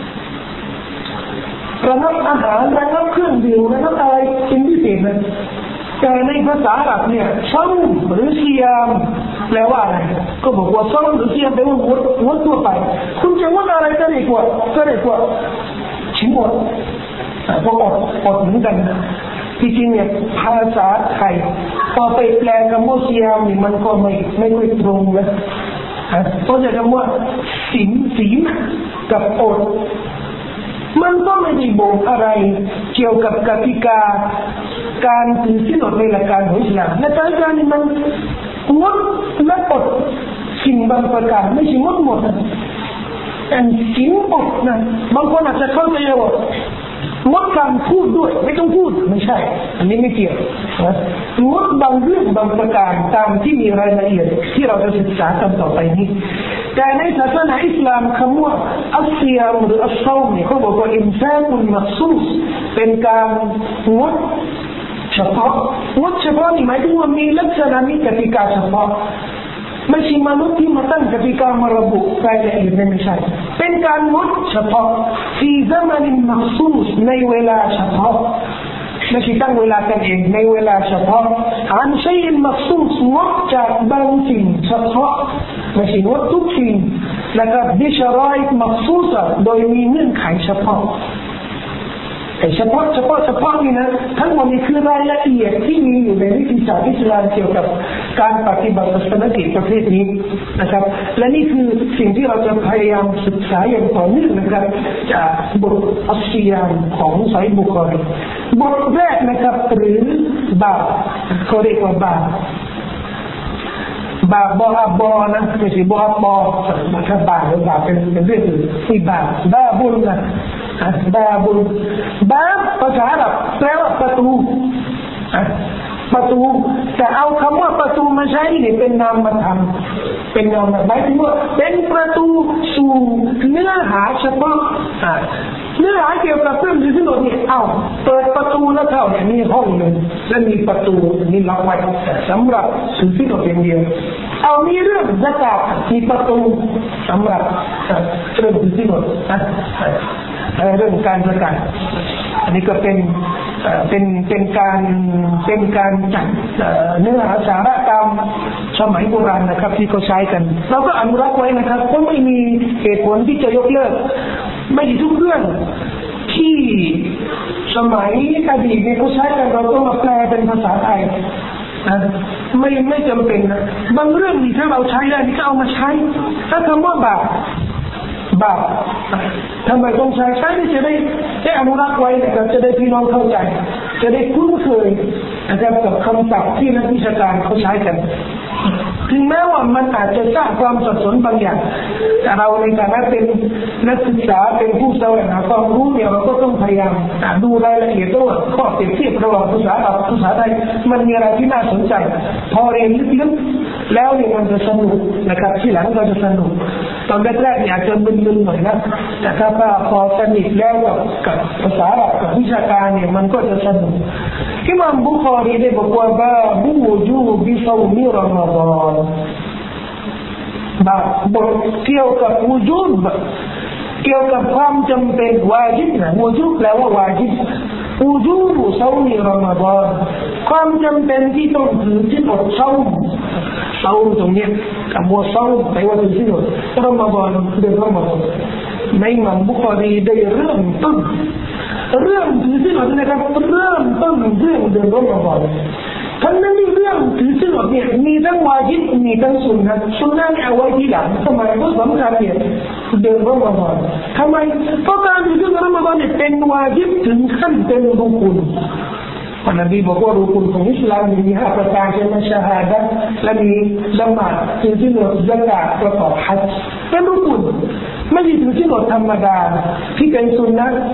ระงับอาหารระงับเครื่องดื่มระงับอะไรเป็นพิเศษนะแต่ในภาษาอาหรับเนี่ยซ้อมหรือเสียมแปลว่าอะไรก็บอกว่าซ้อมหรือเสียมแปลว่างดงดทั่วไปคุณจะงดอะไรก็ได้กว่าก็ได้กว่าชิมอดพวกอดอดเหมือนกันที่จริงเนี่ยภาษาไทยพอไปแปลคำว่าเสียมนี่มันก็ไม่ไม่ค่อยตรงนะเพราะจะคำว่าศีลศีลกับอดมันก็ไม่ได้บอกอะไรเกี่ยวกับกติกาการถือศีลอดในหลักการของอิสลามในการการนี้มันงดและอดสิ่งบางประการไม่ใช่งดหมดนะแต่ศีลอดนะบางคนอาจจะเข้าใจว่างดการพูดด้วยไม่ต้องพูดไม่ใช่อันนี้ไม่เกี่ยวนะงดบางเรื่องบางประการตามที่มีรายละเอียดที่เราจะศึกษากันต่อไปนี้แต่ในศาสนาอิสลามคำว่าอัศยามหรืออัศซอมเนี่ยเขาบอกว่าอินซานุนมักซูสเป็นการงดเฉพาะงดเฉพาะนี่หมายถึงว่ามีลักษณะมีกติกาเฉพาะไม่ใช่มนุษย์ที่มาตั้งกติกามาระบุรายละเอียดไม่ใช่เป็นการงดเฉพาะที่ซะมันมักซูสในเวลาเฉพาะไม่ใช่ตั้งเวลากันเองในเวลาเฉพาะอันชัยมักซูสงดจากบางสิ่งเฉพาะไม่ใช่งดทุกสิ่งแล้วก็ดิชรอยมักซูสโดยมีเงื่อนไขเฉพาะแต่เฉพาะเฉพาะเฉพาะนี่นะทั้งหมดนี้คือรายละเอียดที่มีอยู่ในวิธีศาสตร์อิสลามเกี่ยวกับการปฏิบัติศาสนกิจประเภทนี้นะครับและนี่คือสิ่งที่เราจะพยายามศึกษาอย่างต่อเนื่องนะครับจากบทอัศยามของไซห์บุคอรีบทแรกนะครับหรือบาปเขาเรียกว่าบาปบาปบาบอนะไม่ใช่บาบอนะครับบาปหรือบาปเป็นเป็นเรื่องอื่นที่บาปบาบุญนะบาบุญบาภาษาอาหรับแปลว่าประตูประตูแต่เอาคำว่าประตูมาใช้นี่เป็นนามธรรมเป็นนามหมายถึงว่าเป็นประตูสู่เนื้อหาเฉพาะเนื้อหาเกี่ยวกับเรื่องที่เราเนี่ยเอาเปิดประตูแล้วเข้าเนี่ยมีห้องหนึ่งและมีประตูนี่ล็อกไว้สำหรับสื่อที่เราเป็นเดียวเอามีเรื่องซะกาตมีประตูสำหรับเรื่องที่เราเรื่องการประกาศอันนี้ก็เป็นเป็นเป็นการเป็นการจัดเนื้อหาสาระตามสมัยโบราณนะครับที่เขาใช้กันเราก็อนุรักษ์ไว้นะครับเพราะไม่มีเหตุผลที่จะยกเลิกไม่ทุกเรื่องที่สมัยอดีตเนี่ยเขาใช้กันเราต้องมาแปลเป็นภาษาไทยไม่ไม่จำเป็นนะบางเรื่องนี่ถ้าเราใช้ได้นี่ก็เอามาใช้ถ้าคำว่าบาปบาปทำไมต้องใช้ใช้ที่จะได้ได้อนุรักษ์ไว้นะครับจะได้พี่น้องเข้าใจจะได้คุ้นเคยนะครับกับคำศัพท์ที่นักวิชาการเขาใช้กันถึงแม้ว่ามันอาจจะสร้างความสับสนบางอย่างแต่เราในฐานะเป็นนักศึกษาเป็นผู้แสวงหาความรู้เนี่ยเราก็ต้องพยายามดูรายละเอียดด้วยข้อเปรียบเทียบระหว่างภาษาอังกฤษภาษาไทยมันมีอะไรที่น่าสนใจพอเรียนลึกๆแล้วเนี่ยมันจะสนุกนะครับที่หลังเราจะสนุกตอนแรกๆอยากจะมึนๆหน่อยนะแต่ถ้าพอสนิทแล้วกับกับภาษาอังกฤษกับวิชาการเนี่ยมันก็จะสนุกอิหม่ามบุคอรีได้บอกว่าบาบูวูจูบิซอมิรอมฎอนบาบทเกี่ยวกับวูจูบเกี่ยวกับความจำเป็นวาญิบนะวูจูบแปลว่าวาญิบวูจูบซอมิรอมฎอนความจำเป็นที่ต้องถือที่อดเช้าเช้าตรงนี้คำว่าเช้าแปลว่าถือที่อดรอมฎอนเดือนรอมฎอนในอิหม่ามบุคอรีได้เริ่มต้นเรื่องถือศีลอดนะครับเริ่มต้นเรื่องเดือนรอมฎอนทั้งนั้นเรื่องถือศีลอดเนี่ยมีทั้งวาญิบมีทั้งสุนนะสุนนะเนี่ยเอาไว้ทีหลังทำไมเพราะสำคัญเนี่ยเดือนรอมฎอนทำไมเพราะการถือศีลรอมฎอนเนี่ยเป็นวาญิบถึงขั้นเป็นรุกุนอันนบีบอกว่ารุกุนของอิสลามมีห้าประการใช่ไหมชาฮาดะห์และมีละหมาดถือศีลอดซักาตประกอบฮัจญ์เป็นรุกุนไม่ใช่ถือศีลอดธรรมดาที่เป็นสุนนะ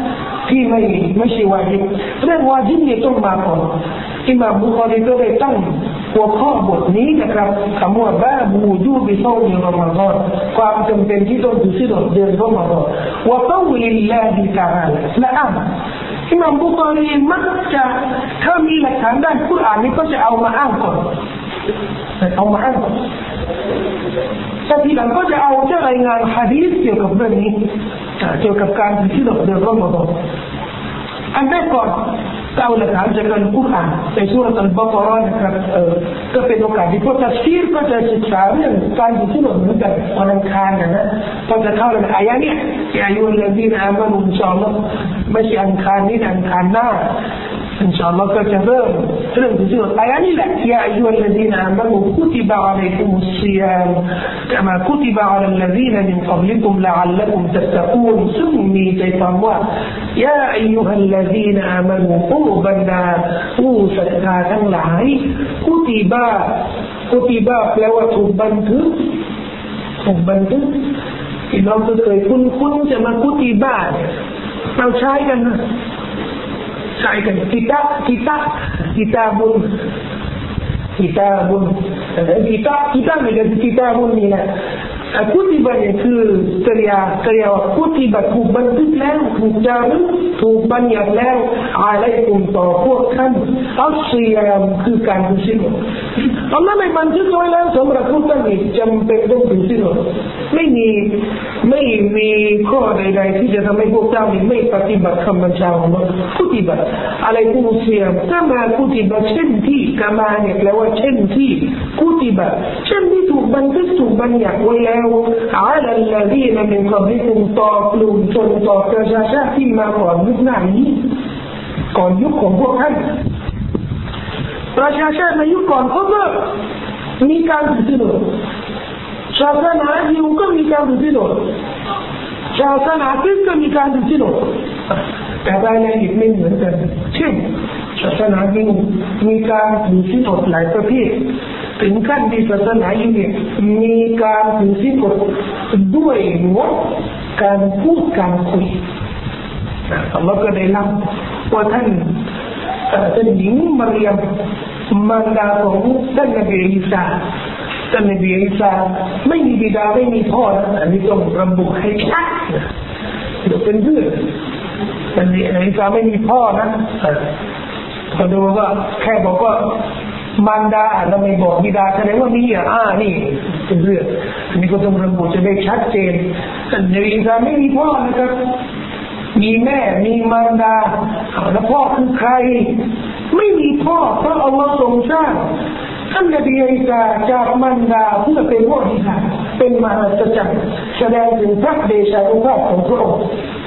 ที่ไม่ไม่ใช่วาญิบเรื่องวาญิบเนี่ยต้องมาก่อนอิหม่ามบุคอรีก็ได้ตั้งหัวข้อบทนี้นะครับคำว่าบาบูยูบิซอมีรอมฎอนความจำเป็นที่ต้องถือศีลเดือนรอมฎอนวะกอลิลลาฮิตะอาลาและอ่านอิหม่ามบุคอรีมักจะถ้ามีหลักฐานด้านกุรอานนี่ก็จะเอามาอ้างก่อนเอามาอ้างก่อนแต่ทีหลังก็จะเอาจะรายงานหะดีษเกี่ยวกับเรื่องนี้เกี่ยวกับการถือศีลเดือนรอมฎอนอันแรกก่อนเอาหลักฐานจากอัลกุรอานในซูเราะห์อัลบะเกาะห์นะครับเอ่อก็เป็นโอกาสที่พวกตัฟซีรก็จะศึกษาเรื่องการถือศีลเหมือนกันวันอังคารนะก็จะเข้าในอายะห์นี้ยาอัยยูฮัลลซีนอามานูอินชาอัลลอฮ์ไม่ใช่อังคารนี้อังคารหน้าอินชาอัลลอฮ์ก็จะเริ่มเรื่องถือศีลอายะห์นี้แหละยาอัยยูฮัลลซีนอามานูกุติบะอะลัยกุมุศศิยามกะมากุติบะอะลัลลซีนมินกับลิกุมละอัลลักุมตัตตะกูนซึ่งมีใจความว่ายาอัยยูฮัลลซีนอามานูบรรดาผู้ศรัทธาทั้งหลายกุติบะกุติบะแปลว่าถูกบันทึกถูกบันทึกที่เราเคยคุ้นคุ้นจะมากุติบะเราใช้กันนะใช้กันกิตากิตากิตาบุญกิตาบุญแต่กิตากิตาไม่ใช่กิตาบุญนี่แหละกุติบะเนี่ยคือกริยากริยาว่ากุติบะถูกบันทึกแล้วถูกจารึกถูกบัญญัติแล้วอะลัยกุมต่อพวกท่านอัศซียามคือการถือศีลอัลลอฮ์ไม่บันทึกไว้แล้วสำหรับพวกท่านนี่จำเป็นต้องถือศีลไม่มีไม่มีข้อใดๆที่จะทำให้พวกเจ้านี่ไม่ปฏิบัติคำบัญชาของอัลลอฮ์กุติบะอะลัยกุมอัศซียามถ้ามากุติบะเช่นที่กามาเนี่ยแปลว่าเช่นที่กุติบะเช่นที่ถูกบันทึกถูกบัญญัติไว้แล้วعلى الذين من قبلكم ต่อกลุ่มชนต่อประชาชาติที่มาก่อนยุคหน้านี้ก่อนยุคของพวกท่านประชาชาติในยุคก่อนเขาก็มีการถือศีลศาสนายิวก็มีการถือศีลศาสนาคริสต์ก็มีการถือศีลแต่รายละเอียดไม่เหมือนกันเช่นศาสนายิวมีการถือศีลหลายประเภทถึงขั้นที่ศาสนายิวเนี่ยมีการถือศีลด้วยงดการพูดการคุยอัลลอฮ์ก็ได้เล่าว่าท่านท่านหญิงมารยมมารดาของท่านนบีอีสาท่านนบีอีสาไม่มีบิดาไม่มีพ่อนะอันนี้ต้องระบุให้ชัดเดี๋ยวเป็นเรื่องท่านนบีอีสาไม่มีพ่อนะพอดูว่าแค่บอกว่ามารดาอาจจะไม่บอกบิดาแสดงว่ามีอ่ะอ่านี่เป็นเรื่องอันนี้ก็ต้องระบุจะได้ชัดเจนท่านนบีอีสาไม่มีพ่อนะครับมีแม่มีมารดาแล้วพ่อคือใครไม่มีพ่อเพราะอัลลอฮ์ทรงสร้างท่านนบีอีสาจากมารดาเพื่อเป็นมุอ์ญิซะห์เป็นมหัศจรรย์แสดงถึงพระเดชานุภาพของพระองค์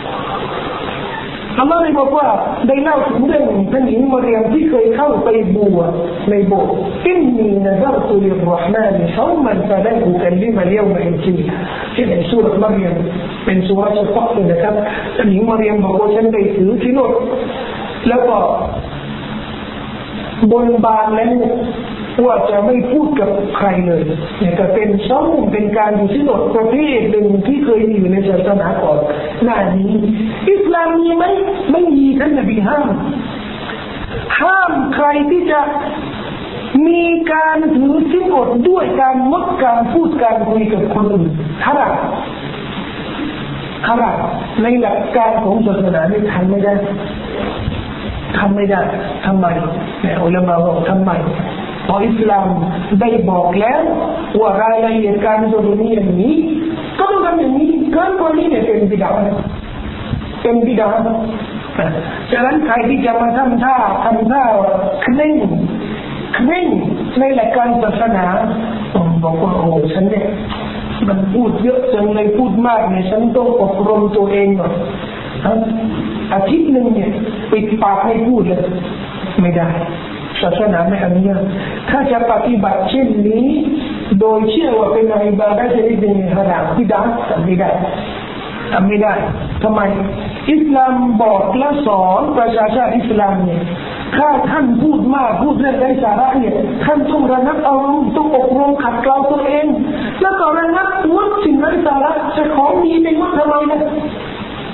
อัลลอฮ์ได้บอกว่าได้เล่าถึงเรื่องท่านหญิงมารยมที่เคยเข้าไปบวชในโบสถ์อินนีนะซัรตุลิรเราะห์มานซอมันฟะลันอุกัลลิมะลยอมอินซีที่ในซูเราะห์มารยมเป็นซูเราะห์เฉพาะเลยนะครับท่านหญิงมารยมบอกว่าฉันได้ถือศีลแล้วก็บนบานแล้วว่าจะไม่พูดกับใครเลยเนี่ยก็เป็นซ้อมเป็นการอยู่ที่หนดประเภทหนึ่งที่เคยมีอยู่ในศาสนาก่อนหน้านี้อิสลามมีไหมไม่มีท่านนบีห้ามห้ามใครที่จะมีการถือศีลอดด้วยการงดการพูดการคุยกับคนอื่นห้ามห้ามในหลักการของศาสนานี่ทำไม่ได้ทำไม่ได้ทำไมเนี่ยอุลามะบอกทำไมเพราะอิสลามได้บอกแล้วว่ารายละเอียดการทำนี้อย่างนี้ก็ต้องทำอย่างนี้การคนนี้เนี่ยเป็นบิดาเป็นบิดาฉะนั้นใครที่จะมาทำท่าทำท่าเคร่งเคร่งในหลักการศาสนาบอกว่าโอ้ฉันเนี่ยมันพูดเยอะจังเลยพูดมากเนี่ยฉันต้องอบรมตัวเองหน่อยอาทิตย์หนึ่งเนี่ยปิดปากไม่พูดเลยไม่ได้ศาสนาไม่อนุญาตถ้าจะปฏิบัติเช่นนี้โดยเชื่อว่าเป็นอิบาดะห์ชนิดหนึ่งในฮารามที่ได้ทำไม่ได้ทำไม่ได้ทำไมอิสลามบอกและสอนประชาชาติอิสลามเนี่ยถ้าท่านพูดมากพูดเรื่องไร้สาระเนี่ยท่านต้องระงับอารมณ์ต้องอบรมขัดเกลาตัวเองแล้วก็ระงับงดสิ่งไร้สาระจะของดีไปงดทำไมนะ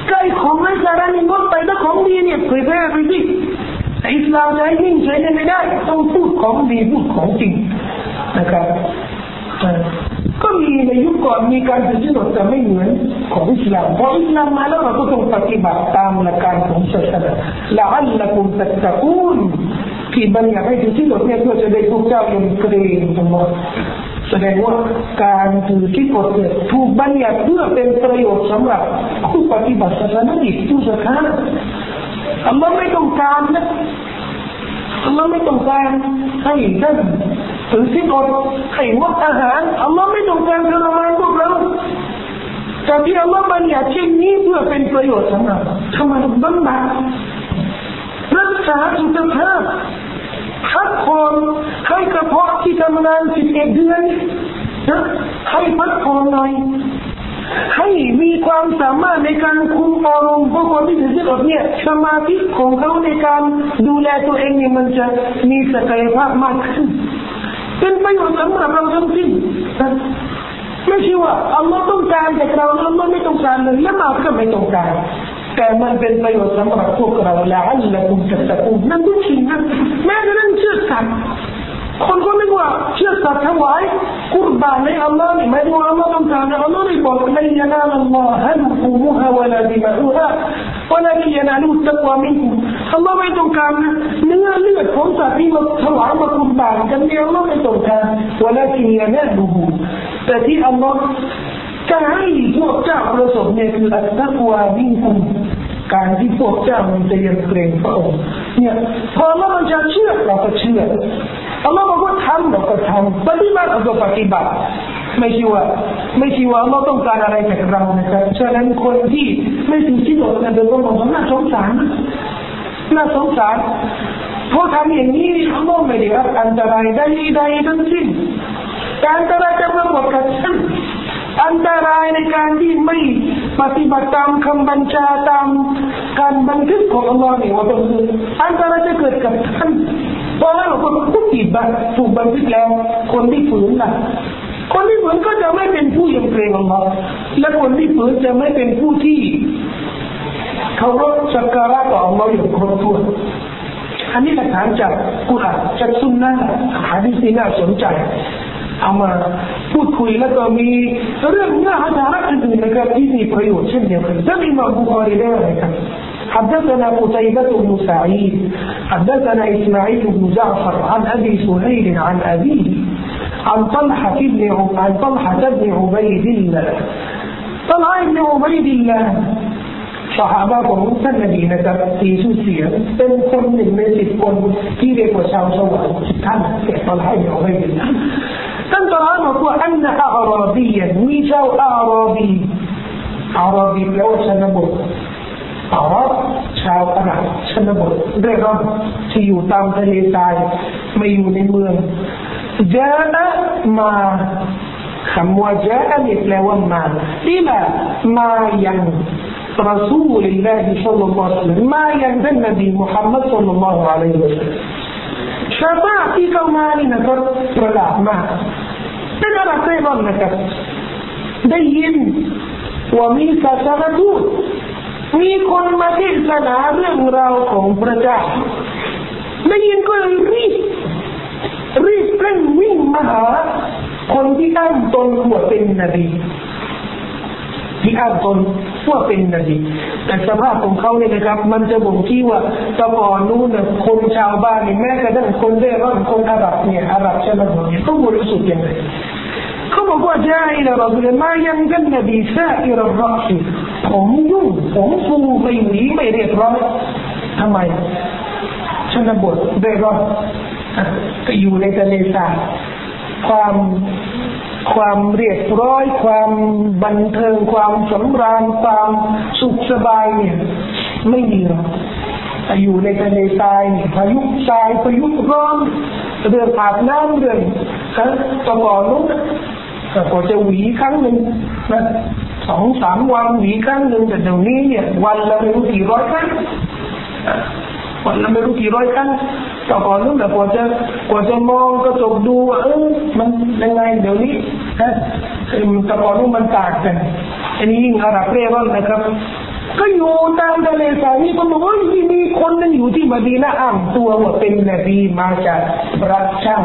ใกล้ของไร้สาระนี่งดไปถ้าของดีเนี่ยเผยแพร่ไปสิอิสลามจะให้ยิ่งใช้ไม่ได้ต้องพูดของดีพูดของจริงนะครับก็มีในยุคก่อนมีการถือศีลอดแต่ไม่เหมือนของอิสลามพออิสลามมาแล้วเราก็ต้องปฏิบัติตามหลักการของศาสนาละอัลละกุมตัตตะกูนที่บัญญัติให้ถือศีลอดเนี่ยเพื่อจะได้พวกเจ้ายำเกรงอัลลอฮ์แสดงว่าการถือศีลอดเนี่ยถูกบัญญัติเพื่อเป็นประโยชน์สำหรับผู้ปฏิบัติศาสนาอีกผู้ศรัทธาอัลลอฮ์ไม่ต้องการนะอัลลอฮ์ไม่ต้องการให้ท่านถือศีลอดให้งดอาหารอัลลอฮ์ไม่ต้องการทรมานพวกเราแต่ที่อัลลอฮ์บัญญัติเช่นนี้เพื่อเป็นประโยชน์สำหรับทำไมบำบัดรักษาสุขภาพพักผ่อนให้กระเพาะที่ทำงานสิบเอ็ดเดือนนะให้พักผ่อนหน่อยให้มีความสามารถในการคุมอารมณ์เพราะคนที่ถือศีลอดเนี่ยสมาธิของเขาในการดูแลตัวเองเนี่ยมันจะมีศักยภาพมากขึ้นเป็นประโยชน์สำหรับเราทั้งสิ้นไม่ใช่ว่าอัลลอฮ์ต้องการแต่เราอัลลอฮ์ไม่ต้องการเลยละหมาดก็ไม่ต้องการแต่มันเป็นประโยชน์สำหรับพวกเราละอัลละกุมตัตตะกูนนั่นทุกสิ่งนะแม้กระทั่งเชื่อสัตว์คนก็นึกว่าเชื่อสัตว์ถวายกุรบานให้อัลลอฮ์นี่หมายถึงอัลลอฮ์ต้องการอัลลอฮ์ได้บอกลัยยะนาลัลลอฮะลุกุมุฮะวะลาดิมะอุฮะวะลากิยะนาลุตักวามินกุมอัลลอฮ์ไม่ต้องการเนื้อเลือดของสัตว์ที่มาถวายมากุรบานกันเนี่ยอัลลอฮ์ไม่ต้องการวะลากิยะนาลุฮุแต่ที่อัลลอฮ์จะให้พวกเจ้าประสบเนี่ยคืออัตตักวามินกุมการที่พวกเจ้ามันจะยำเกรงพระองค์เนี่ยพอเรามันจะเชื่อเราก็เชื่ออัลลอฮ์บอกว่าทำเราก็ทำปฏิบัติเราก็ปฏิบัติไม่ใช่ว่าไม่ใช่ว่าเราต้องการอะไรจากเรานะครับฉะนั้นคนที่ไม่ถือศีลอดกันโดยตรงๆน่าสงสารน่าสงสารเพราะทำอย่างนี้อัลลอฮ์ไม่ได้รับอันตรายใดๆทั้งสิ้นการอันตรายจะมาหมดกันอันตรายในการที่ไม่ปฏิบัติตามคำบัญชาตามการบันทึกของอัลลอฮ์นี่ว่าต้องอันตรายจะเกิดกับท่านเพราะเราคนผู้ผิดบัตรถูกบันทึกแล้วคนที่ฝืนล่ะคนที่ฝืนก็จะไม่เป็นผู้ยำเกรงอัลลอฮ์และคนที่ฝืนจะไม่เป็นผู้ที่เคารพสักการะต่ออัลลอฮ์อย่างครบถ้วนอันนี้หลักฐานจากกุรอานจากซุนนะห์หะดีษที่น่าสนใจเอามาพูดคุยแล้วก็มีเรื่องเนื้อหาสาระอื่นๆนะครับที่มีประโยชน์เช่นเดียวกันท่านอิหม่ามบุคอรีได้อะไรครับحدثنا قتيبة بن سعيد حدثنا إسماعيل بن جعفر عن أبي سهيل عن أبيه عن طلحة بن عن طلحة بن عبيد الله طلحة بن عبيد الله صحابة ของท่านนบีนะครับที่ชื่อเสียงเป็นคนหนึ่งในสิบคนที่เรียกว่าชาวสวรรค์ท่านแก่ตลาดอยู่ไม่เป็นท่านตลาดบอกว่าอันนะอาราบียนมีชาวอาราบีอาราบีแปลว่าชนบทอาราบชาวอาหรับชนบทเร่ร่อนที่อยู่ตามทะเลทรายไม่อยู่ในเมืองจาอะมาคำว่าจาอะนี่แปลว่ามาที่มามายังرسول الله صلى الله عليه وسلم ما ينزل النبي محمد صلى الله عليه وسلم ชาวบ้านที่เข้ามานี่นะครับประหลาดมากเป็นอะไรเร่ร่อนนะครับได้ยินว่ามีศาสนทูตมีคนมาเทศนาเรื่องราวของพระเจ้าได้ยินก็รีบรีบเร่งวิ่งมาหาคนที่อ้างตนว่าเป็นนบีที่อ้างตนว่าเป็นนบีแต่สภาพของเขาเนี่ยนะครับมันจะบ่งชี้ว่าตะก่อนนู้นเนี่ยคนชาวบ้านนี่แม้กระทั่งคนเร่ร่อนคนอาหรับเนี่ยอาหรับชนบทเนี่ยเขาบริสุทธิ์ยังไงเขาบอกว่าจาอิลาเราเลยมายังกันนบีซาอิลารัชผมยุ่งผมฟูไม่หวีไม่เรียบร้อยทำไมชนบทเร่ร่อนก็อยู่ในทะเลทรายความความเรียบร้อยความบันเทิงความสำราญความสุขสบายเนี่ยไม่มีหรอกอยู่ในทะเลทรายพายุทรายพายุร้อนเรื่องอาบน้ำเรื่องตะก่อนนู้นก็จะหวีครั้งหนึ่งนะสองสามวันหวีครั้งหนึ่งแต่เดี๋ยวนี้เนี่ยวันละไม่รู้กี่ร้อยครั้งวันละไม่รู้กี่ร้อยครั้งตะก่อนนู้นแต่กว่าจะกว่าจะมองกระจกดูเออมันยังไงเดี๋ยวนี้นะตะก่อนนู้นมันต่างกันอันนี้ยิ่งอาหรับเร่ร่อนนะครับก็อยู่ตามทะเลทรายนี่คนบอกว่ามีคนนึงอยู่ที่มะดีนะห์อ้างตัวว่าเป็นนบีมาจากพระเจ้า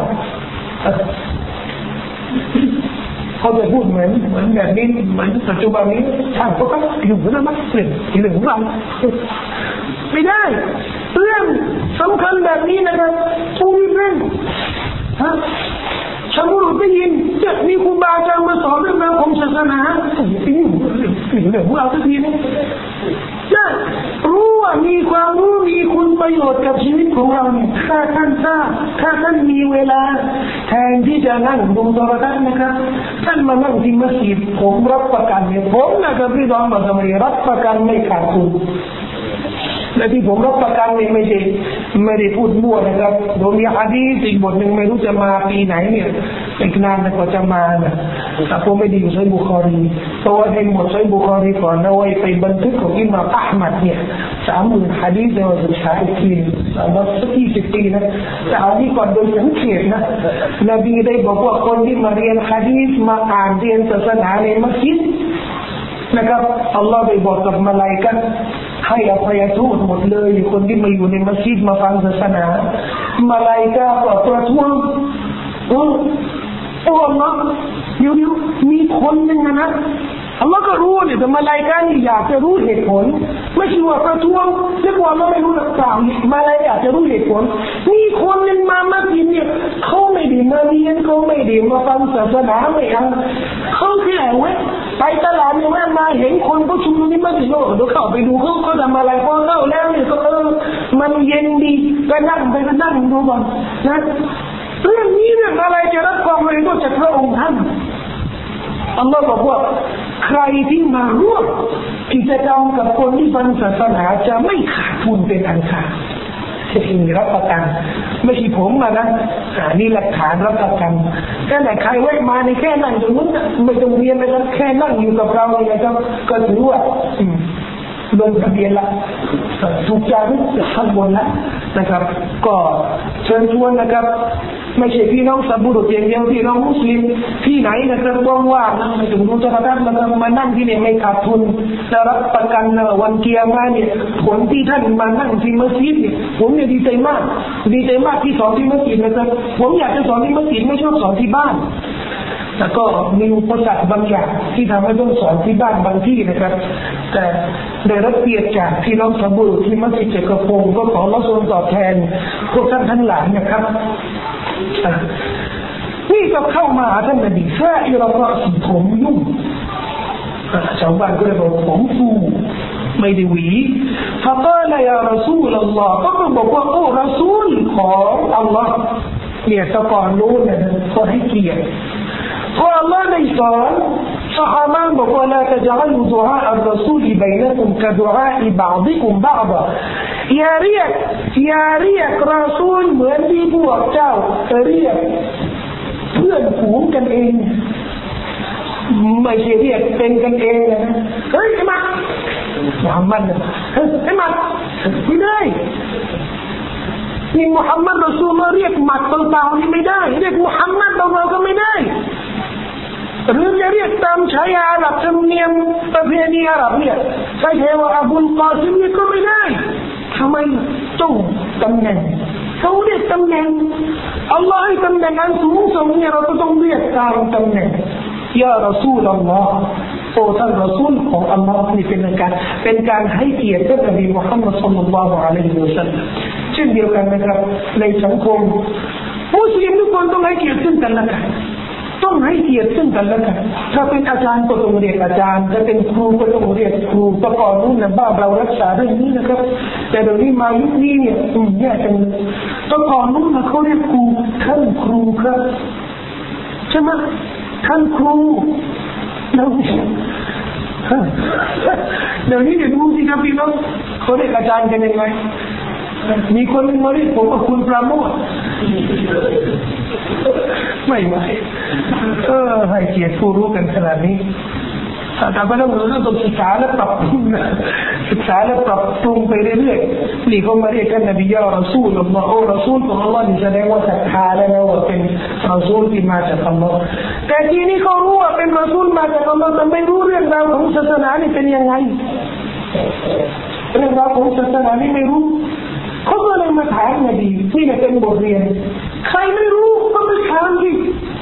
เขาจะพูดเหมือนเหมือนแบบนี้เหมือนปัจจุบันนี้ช่างเขาก็อยู่นะมั้งเรื่องเรื่องของเราไม่ได้เรื่องสำคัญแบบนี้นะครับผู้วิเรื่องฮะชาวบุรุษได้ยินจะมีครูบาอาจารย์มาสอนเรื่องราวของศาสนาไปอยู่เรื่องของเราสักทีนึงจะรู้ว่ามีความรู้มีคุณประโยชน์กับชีวิตของเราเนี่ยถ้าท่านทราบถ้าท่านมีเวลาแทนที่จะนั่งดูโทรทัศน์นะครับท่านมานั่งที่มัสยิดผมรับประกันเนี่ยผมนะครับพี่น้องมาสมัยรับประกันไม่ขาดทุนและที่ผมรับประกันนี่ไม่ใช่ไม่ได้พูดมั่วนะครับโดยมีหะดีษอีกบทหนึ่งไม่รู้จะมาปีไหนเนี่ยอีกนานกว่าจะมานะแต่ผมไม่ได้อยู่ในบุคอรีตัวเองหมดในบุคอรีก่อนนะไว้ไปบันทึกของอิหม่ามอะห์มัดเนี่ยสามหมื่นหะดีษเนี่ยศึกษาอีกทีสามร้อยสี่สิบปีนะแต่เอาที่ก่อนโดยสังเกตนะนบีได้บอกว่าคนที่มาเรียนหะดีษมาอ่านเรียนศาสนาในมัสยิดนะครับอัลลอฮ์ได้บอกกับมลาอิกะฮ์ให้อภัยโทษหมดเลยคนที่มาอยู่ในมัสยิดมาฟังศาสนามลาอิกะฮ์ก็ประท้วงโอ้โอ้อัลลอฮ์เดี๋ยวๆมีคนนึงนะอัลลอฮ์ก็รู้เนี่ยแต่มลาอิกะฮ์นี่อยากจะรู้เหตุผลไม่ใช่ว่าประท้วงเรียกว่าเราไม่รู้หลักฐานมลาอิกะฮ์อยากจะรู้เหตุผลมีคนนึงมามัสยิดเนี่ยเขาไม่ได้มาเรียนเขาไม่ได้มาฟังศาสนาไม่เอาเขาแค่เว้ยไปตลาดเนี่ยแม่มาเห็นคนก็ชุมนุมนี่มาสิโลกเดี๋ยวเข้าไปดูเขาเขาทำอะไรพอเข้าแล้วเนี่ยก็เออมันเย็นดีก็นั่งไปก็นั่งดูก่อนนะเรื่องนี้เรื่องอะไรจะรับความเลยก็จากพระองค์ท่านอัลลอฮ์บอกว่าใครที่มาร่วมกิจกรรมกับคนที่ฟังศาสนาจะไม่ขาดทุนเป็นอันขาดสิ่งรับประกันไม่ใช่ผมมานะนี่หลักฐานรับประกันแค่ไหนใครไว้มาในแค่นั่งตรงนู้นไม่ต้องเรียนเลยแค่นั่งอยู่กับเราเนี่ยก็ก็ถือว่าลงทะเบียนละถูกจารึกข้างบนละนะครับก็เชิญชวนนะครับไม่ใช่พี่น้องสับบุรุษอย่างเดียวพี่น้องมุสลิมที่ไหนนะครับว่างๆนั่งไม่ถึงดูโทรทัศน์นะครับมานั่งที่นี่ไม่ขาดทุนจะรับประกันวันเกียร์มาเนี่ยผลที่ท่านมานั่งที่มัสยิดเนี่ยผมเนี่ยดีใจมากดีใจมากที่สอนที่มัสยิดนะครับผมอยากจะสอนที่มัสยิดไม่ชอบสอนที่บ้านแต่ก็มีอุปสรรคบางอย่างที่ทำให้ต้องสอนที่บ้านบางที่นะครับแต่ได้รับเกียรติจากพี่น้องสับบุรุษที่มัสยิดเจกพงศ์ก็ขอรับส่วนตอบแทนพวกท่านทั้งหลายนะครับนี่ก็เข้ามาท่านนบีซาอิรเราะห์ผมยุ่งชาวบ้านก็เลยบอกผมฟูไม่ได้หวีฟะกาลยารอซูลอัลลอฮ์ก็บอกว่าโอ้รอซูลของอัลลอฮ์เนี่ยตะก่อนนู้นเนี่ยก็ให้เกียรติเพราะอัลลอฮ์ได้สอนซอฮาบะห์บอกว่าลาตะญะอัลดุอาอัลรอซูลบัยนะกุมกะดุอาอิบะอฎิกุมบะอฎะอย่าเรียกอย่าเรียกรอซูลเหมือนที่พวกเจ้าเรียกเพื่อนฝูงกันเองไม่ใช่เรียกเป็นกันเองนะเฮ้ยไอ้มามุฮัมมัดเฮ้ยไอ้มาไม่ได้นี่มุฮัมมัดรอซูลเรียกมัดต่างๆนี่ไม่ได้เรียกมุฮัมมัดเราก็ไม่ได้หรือจะเรียกตามฉายาอาหรับธรรมเนียมประเพณีอาหรับเนี่ยใช่ไหมว่าอับุลกอซิมนี่ก็ไม่ได้ทำไมต้องตำแหน่งเขาเรียกตำแหน่งอัลลอฮ์ให้ตำแหน่งอันสูงส่งเนี่ยเราต้องเรียกตามตำแหน่งยารอซูลอัลลอฮ์โอ้ท่านรอซูลของอัลลอฮ์นี่เป็นการเป็นการให้เกียรติท่านนบีมุฮัมมัดศ็อลลัลลอฮุอะลัยฮิวะซัลลัมเช่นเดียวกันนะครับในสังคมมุสลิมทุกคนต้องให้เกียรติซึ่งกันและกันต้องให้เกียรติซึ่งกันและกันถ้าเป็นอาจารย์ก็ต้องเรียกอาจารย์ถ้าเป็นครูก็ต้องเรียกครูแต่ก่อนนู้นนะบ้านเรารักษาเรื่องนี้นะครับแต่เดี๋ยวนี้มายุคนี้เนี่ยอืมแย่จังแต่ก่อนนู้นนะเขาเรียกครูท่านครูครับใช่ไหมท่านครูแล้วเดี๋ยวนี้เดี๋ยวดูสิครับพี่น้องเขาเรียกอาจารย์กันยังไงมีคนนึงมาเรียกผมว่าคุณปราโมทย์ไม่ไม่เออให้เกียรติผู้รู้กันขนาดนี้แต่ก็ต้องรู้ต้องศึกษาและปรับปรุงศึกษาและปรับปรุงไปเรื่อยๆนี่เขามาเรียกกันนบียารอซูลอัลลอฮ์โอ้รอซูลของอัลลอฮ์นี่แสดงว่าศรัทธาแล้วนะว่าเป็นรอซูลที่มาจากอัลลอฮ์แต่ทีนี้เขารู้ว่าเป็นรอซูลมาจากอัลลอฮ์แต่ไม่รู้เรื่องราวของศาสนานี่เป็นยังไงเรื่องราวของศาสนานี่ไม่รู้เขาก็เลยมาถามนบีนี่เป็นบทเรียนใครไม่รู้ก็ไปถามดิ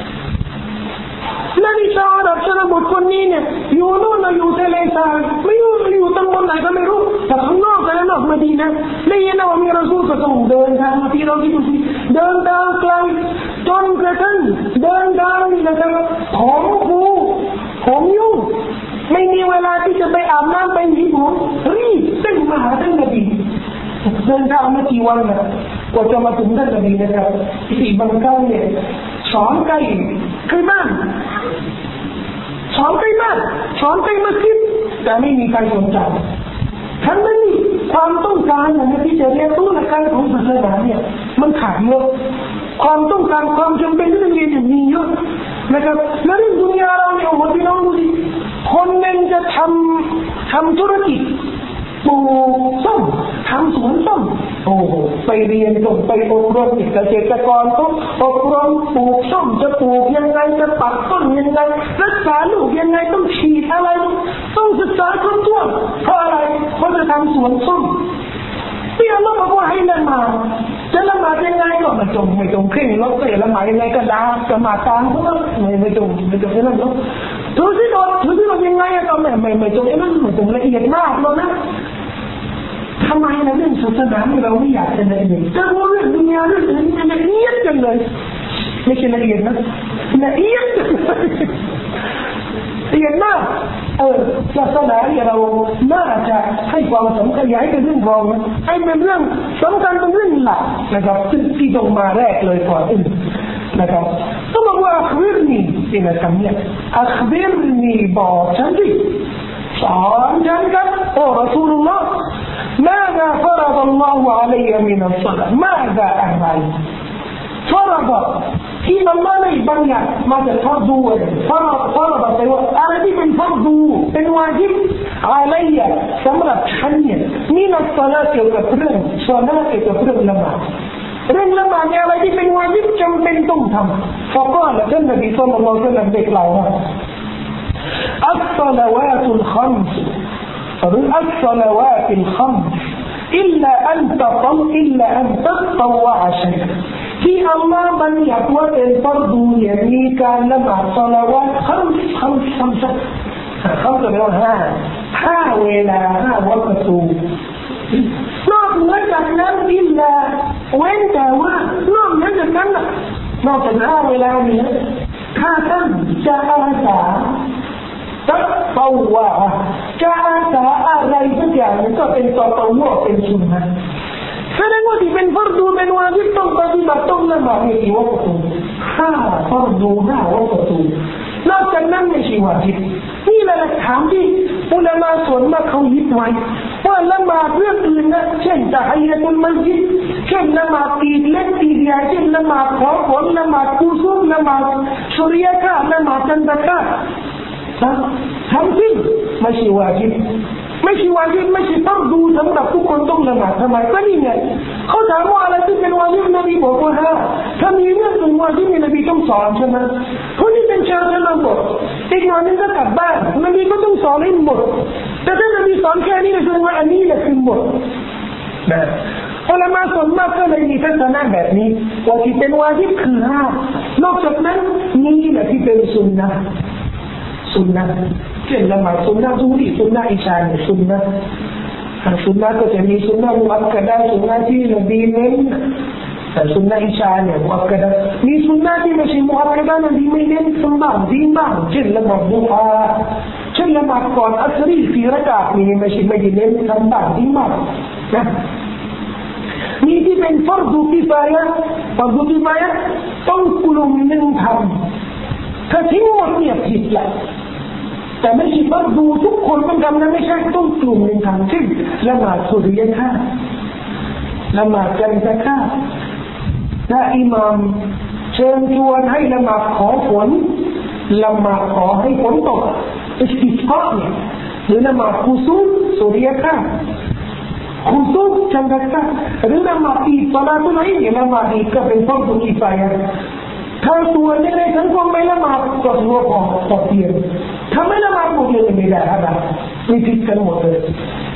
นบีชาวอาหรับชนบทคนนี้เนี่ยอยู่โน่นอยู่ทะเลทรายไม่รู้อยู่ตำบลไหนก็ไม่รู้แต่ข้างนอกแต่นอกมะดีนะได้ยินว่ามีรอซูลก็ต้องเดินทางมาที่เราที่ดูสิเดินทางไกลจนกระทั่งเดินทางนี่นะครับของกูของยุ่งไม่มีเวลาที่จะไปอาบน้ำไปหนีผมรีบเต้นมาหาท่านนบีเดินทางมากี่วันนะกว่าจะมาถึงท่านนบีนะครับที่บางครั้งเนี่ยสอนใกล้ใกล้บ้านสอนใกล้บ้านสอนใกล้มัสยิดแต่ไม่มีใครสนใจทั้งนั้นความต้องการนะที่จะเรียนรู้หลักการของศาสนาเนี่ยมันขาดเยอะความต้องการความจำเป็นที่จะเรียนอย่างนี้เยอะนะครับแล้วในดุนยาเราเนี่ยโอ้โหพี่น้องดูดิคนหนึ่งจะทำทำธุรกิจปลูกส้มทำสวนส้มโอ้โหไปเรียนต้องไปอบรมเกษตรกรต้องอบรมปลูกส้มจะปลูกยังไงจะปักต้นยังไงรักษาลูกยังไงต้องฉีดอะไรต้องศึกษาครบถ้วนเพราะอะไรเพราะจะทำสวนส้มที่อัลลอฮ์บอกว่าให้ละหมาดจะละหมาดยังไงก็ไม่จงไม่จงเคร่งแล้วก็ละหมาดยังไงก็ได้ละหมาดตามก็ไม่ไม่จงไม่จงนั่นหรอกถือที่โดนถือที่เรายังไงก็ไม่ไม่ไม่จงนั่นไม่จงละเอียดมากเลยนะทำไมนะเรื่องศาสนาเราไม่อยากจะละเอียดแต่ว่าเรื่องดุนยาเรื่องอื่นมันละเอียดจังเลยไม่ใช่ละเอียดนะละเอียดละเอียดมากเออศาสนาเนี่ยเราน่าจะให้ความสำคัญอย่าให้เป็นเรื่องรองนะให้เป็นเรื่องสำคัญเป็นเรื่องหลักนะครับซึ่งที่ตรงมาแรกเลยก่อนอื่นนะครับต้องบอกว่าอัคบิรนีนี่นะคำเนี่ยอัคบิรนีบอกฉันดิสอนฉันกันโอ้รอซูลุลลอฮ์ماذا فرض الله علي من الصلاة ماذا أعمل فرض ที่อัลลอฮ์ได้บัญญัติมาจากฟัรดูฟัรฟารดแปลว่าอะไรที่เป็นฟัรดูเป็นวาญิบอะลัยสำหรับฉันเนี่ยมีนักศาลาเกี่ยวกับเรื่องศาลาเกี่ยวกับเรื่องละหมาดเรื่องละหมาดเนี่ยอะไรที่เป็นวาญิบจำเป็นต้องทำฟะกาลท่านนบีศ็อลลัลลอฮุอะลัยฮิวะซัลลัมได้กล่าวว่าอัศศลาวาตุลคัมส์หรืออัศศลาวาตุลคัมส์อิลลาอันตะฏออิลลาอันตะฏวะชัยที่อัลลอฮ์บัญญัติว่าเป็นฟัรดูเนี่ยมีการละหมาดศอลาวาตคัมส์คัมส์คัมส์เขาจะเรียกว่าห้าห้าเวลาห้าวัตถุนอกเหนือจากนั้นอิลลาเว้นแต่ว่านอกเหนือจากนั้นนอกจากห้าเวลานี้ถ้าท่านจะอาสาตัดเป้าว่าจะอาสาอะไรสักอย่างนึงก็เป็นต่อตัวว่าเป็นสุนนะแสดงว่าที่เป็นฟัรดูเป็นวาญิบต้องปฏิบัติต้องละหมาดในกี่วัตถุห้าฟัรดูห้าวัตถุนอกจากนั้นไม่ใช่วาญิบนี่แหละถามที่อุลามะส่วนมากเขายึดไว้ว่าละหมาดเรื่องอื่นนะเช่นตะฮียะตุลมัสยิดเช่นละหมาดปีเล็กปีใหญ่เช่นละหมาดขอฝนละหมาดกุซุมละหมาดสุริยะคาละหมาดจันทร์คาทำสิ้นไม่ใช่วาญิบไม่ใช่วาญิบไม่ใช่ต้องดูสำหรับทุกคนต้องละหมาดทำไมก็นี่ไงเขาถามว่าอะไรที่เป็นวาญิบนบีบอกว่าฮะถ้ามีเรื่องเป็นวาญิบนบีต้องสอนใช่ไหมคนที่เป็นชาวชนบทอีกวันนึงก็กลับบ้านนบีก็ต้องสอนให้หมดแต่ถ้านบีสอนแค่นี้แสดงว่าอันนี้แหละคือหมดนะอุลามะส่วนมากก็เลยมีทัศนะแบบนี้ว่าที่เป็นวาญิบคือห้านอกจากนั้นนี่แหละที่เป็นสุนนะสุนนะเช่นละหมาดสุนนะซูรีสุนนะอิชาเนี่ยสุนนะสุนนะก็จะมีสุนนะมุอักกะดะสุนนะที่นบีเน้นแต่สุนนะอิชาเนี่ยมุอักกะดะมีสุนนะที่ไม่ใช่มุอักกะดะนบีไม่เน้นสมบัติดีมากเช่นละหมาดดุฮาเช่นละหมาดก่อนอัสรีสี่รากะนี่ไม่ใช่ไม่ได้เน้นสมบัติดีมากนะมีที่เป็นฟัรดูกิฟายะฟัรดูกิฟายะต้องกลุ่มหนึ่งทำถ้าทิ้งหมดเนี่ยผิดแหละแต่ไม่ใช่ว่าดูทุกคนต้องทำนะไม่ใช่ต้องกลุ่มหนึ่งทำเช่นละหมาดสุริยะคาละหมาดจันทร์คาถ้าอิหม่ามเชิญชวนให้ละหมาดขอฝนละหมาดขอให้ฝนตกอิสติสกาเนี่ยหรือละหมาดคุซูฟสุริยะคาคุซูฟจันทร์คาหรือละหมาดอีดศอลาตุลอีดละหมาดอีดก็เป็นฟัรดูกิฟายะถ้าส่วนในสังคมไม่ละหมาดก็ถือว่าพอพอเพียงถ้าไม่ละหมาดหมดเลยไม่ได้ครับไม่ผิดกันหมดเลย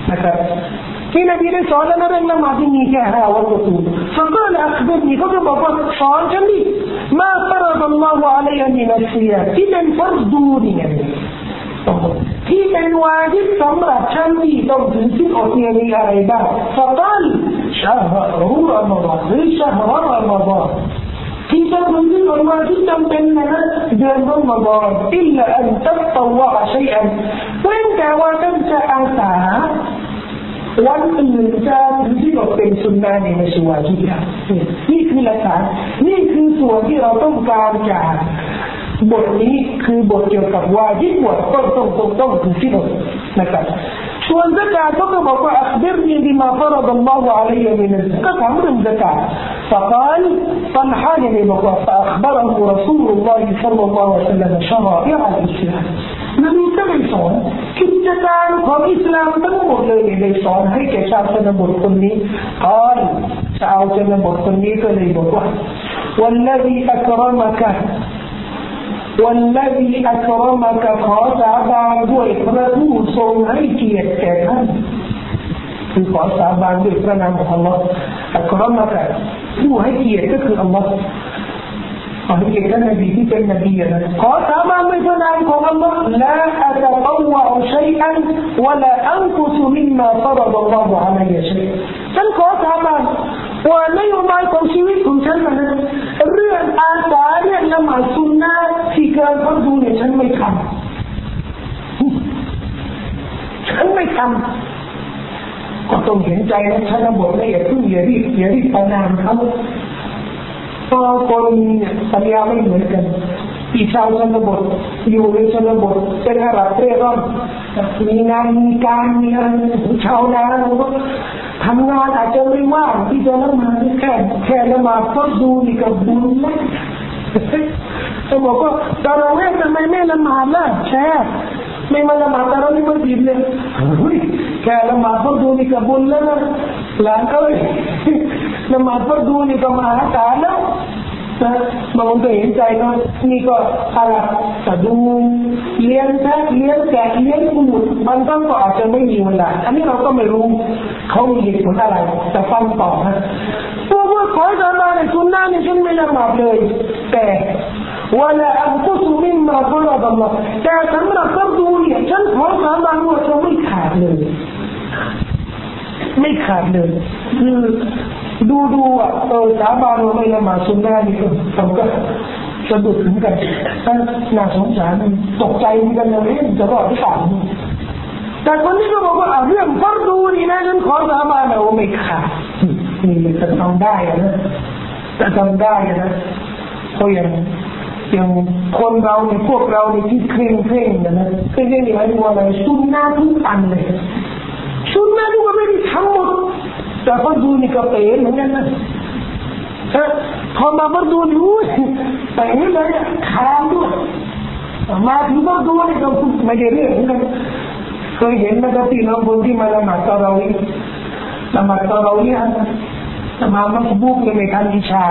นะครับที่นบีได้สอนแล้วนะเรื่องละหมาดที่มีแค่ห้าวัตถุฟังก็เลยอักบิรนีเขาจะบอกว่าสอนฉันดิมาฟรฎัลลอฮุอะลัยฮิมินัสซิยามที่เป็นฟัรดูเนี่ยที่เป็นวาญิบสำหรับฉันที่ต้องถือศีลอดเนี่ยมีอะไรบ้างฟะกาลชะฮรุรอมฎอนหรือชะฮรรอมฎอนที่จะถือศีลอดวาญิบจำเป็นนะเดือนรอมฎอนอิลลาอันตัตตวะชัยอันเว้นแต่ว่าท่านจะอาสาวันอื่นจะถือศีลอดเป็นสุนนะในไม่ใช่วาญิบนี่คือหลักฐานนี่คือส่วนที่เราต้องการจากบทนี้คือบทเกี่ยวกับวาญิบบทต้องต้องต้องต้องถือศีลนะครับส่วนซะกาตก็บอกว่าอัคบิรนีบิมาฟรฎัลลอฮุอะลัยฮิมินัสก็ถามเรื่องซะกาต فقال طلحة بن بكر فأخبره رسول الله صلى الله عليه وسلم شرائع الإسلام นบีก็ได้สอนกิจการของอิสลามทั้งหมดเลยได้สอนให้แก่ชาวชนบทคนนี้กล่าวชาวชนบทคนนี้ก็เลยบอกว่า والذي أكرمك والذي أكرمك ขอสาบานด้วยพระผู้ทรงให้เกียรติแก่ท่านคือขอสาบานด้วยพระนามของ Allah อักรมะกะผู้ให้เกียรติก็คือ Allah ขอให้เกียรติท่านนบีที่เป็นนบีนะขอสาบานด้วยพระนามของ Allah ลาอัตตวะชัยอันวะลาอันกุซุมิมมาฟรฎัลลอฮุอะลัยฮิชัยฉันขอสาบานว่านโยบายของชีวิตของฉันนะเรื่องอาสาเรื่องละหมาดซุนนะห์ที่เกินพอดูเนี่ยฉันไม่ทำฉันไม่ทำก็ต้องเห็นใจนะฉันนะบอกเลยอย่าเพิ่งอย่ารีบอย่ารีบประนามเขาเพราะคนเนี่ยปัญญาไม่เหมือนกันอีชาวชนบทอยู่ในชนบทเป็นอาหรับเร่ร่อนมีงานมีการมีอะไรชาวนาทำงานอาจจะไม่ว่างที่จะละหมาดแค่แค่ละหมาดก็ดูนี่กับบุญนะจะบอกว่าตอนเราแม่ทำไมไม่ละหมาดล่ะแช่ไม่มาละหมาดตอนเราไม่มาดีเลยแค่ละหมาดก็ดูนี่กับบุญแล้วนะหลานก็เลยละหมาดก็ดูนี่ก็มหาศาลแล้วนะบางคนก็เห็นใจเนาะนี่ก็อะไรแต่ดูเลี้ยงแพะเลี้ยงแกะเลี้ยงอูฐบางครั้งก็อาจจะไม่มีเวลาอันนี้เราก็ไม่รู้เขามีเหตุผลอะไรแต่ฟังต่อนะพวกว่าขอสาบานในสุนนะนี่ฉันไม่ละหมาดเลยแต่ว่าละอันกุซุมิมมาฟรฎัลลอฮุแต่สำหรับคนดูเนี่ยฉันขอสาบานว่าจะไม่ขาดเลยไม่ขาดเลยคือดูดูอ่ะเออสาบานว่าไม่ละหมาดซุนนะนี่ก็ผมก็สะดุดเหมือนกันน่าสงสารตกใจเหมือนกันเลยจะรอดหรือเปล่าแต่คนนี้ก็บอกว่าเรื่องฟัรดูนี่นะฉันขอสาบานว่าไม่ขาดนี่จะทำได้นะจะทำได้นะเพราะอย่างอย่างคนเราเนี่ยพวกเราเนี่ยที่เคร่งเคร่งนะนะเคร่งเคร่งนี่หมายถึงว่าอะไรซุนนะทุกอันเลยซุนนะทุกอันไม่ได้ทั้งหมดแต่ฟัรดูนี่ก็เป็นเหมือนกันนะพอมาฟัรดูนี่อุ้ยไปนี่เลยขาดด้วยมาถึงฟัรดูนี่ก็ไม่ได้เรื่องเหมือนกันเคยเห็นไหมครับที่น้องคนที่มาละหมาดตะเราะวีห์ละหมาดตะเราะวีห์นะมามักบุกเลยไม่ทันอิชา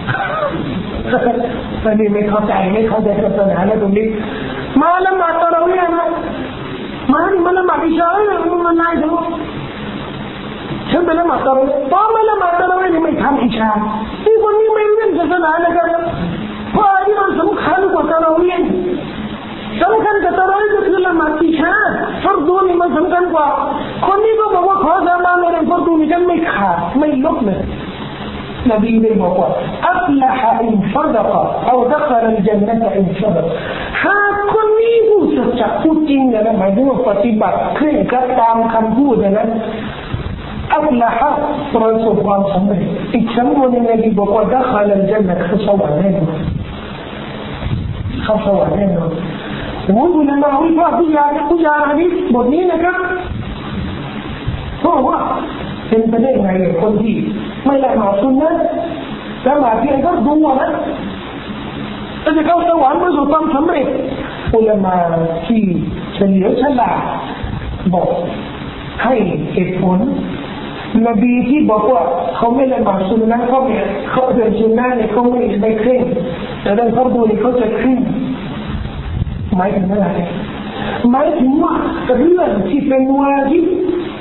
ตอนนี้ไม่เข้าใจไม่เข้าใจศาสนาแล้วตรงนี้มาละหมาดตะเราะวีห์นะมาดิมาละหมาดอิชาเนี่ยมันนายจังฉันไปละหมาดตะเราะวีห์พอมาละหมาดตะเราะวีห์ไม่ทันอิชาที่คนนี้ไม่เรียนศาสนานะครับเพราะอันนี้มันสำคัญกว่าตะเราะวีห์สำคัญกับตะเราะวีห์ก็คือละหมาดอิชาฟัรดูนี่มันสำคัญกว่าคนนี้ก็บอกว่าขอสาบานในเรื่องฟัรดูนี่ฉันไม่ขาดไม่ลบเลยนบีได้บอกว่าอัฟละฮะอินฟัรกะเอาดัคลจันนะฮ์อินฟัรกะหากคนนี้พูดสัจจะพูดจริงนะหมายถึงว่าปฏิบัติเคร่งครัดตามคำพูดนะอัฟละฮะประสบความสำเร็จอีกคำหนึ่งนบีบอกว่าดัคลจันนะฮ์เข้าสวรรค์แน่นอนเข้าสวรรค์แน่นอนโอ้ยนะเราวิพากษ์วิจารณ์วิจารณ์อันนี้บทนี้นะครับเพราะว่าเป็นไปได้ไงคนที่ไม่ละหมาดซุนนะห์ละหมาดเพียงก็ดูนะจะเข้าสวรรค์ประสบความสำเร็จอุลามะที่เฉลียวฉลาดบอกให้เหตุผลนบีที่บอกว่าเขาไม่ละหมาดซุนนะห์เขาเนี่ยเขาเดินซุนนะห์เนี่ยเขาไม่ไม่เคร่งแต่เรื่องฟัรดูนี่เขาจะเคร่งหมายถึงอะไรหมายถึงว่าเรื่องที่เป็นวาญิบ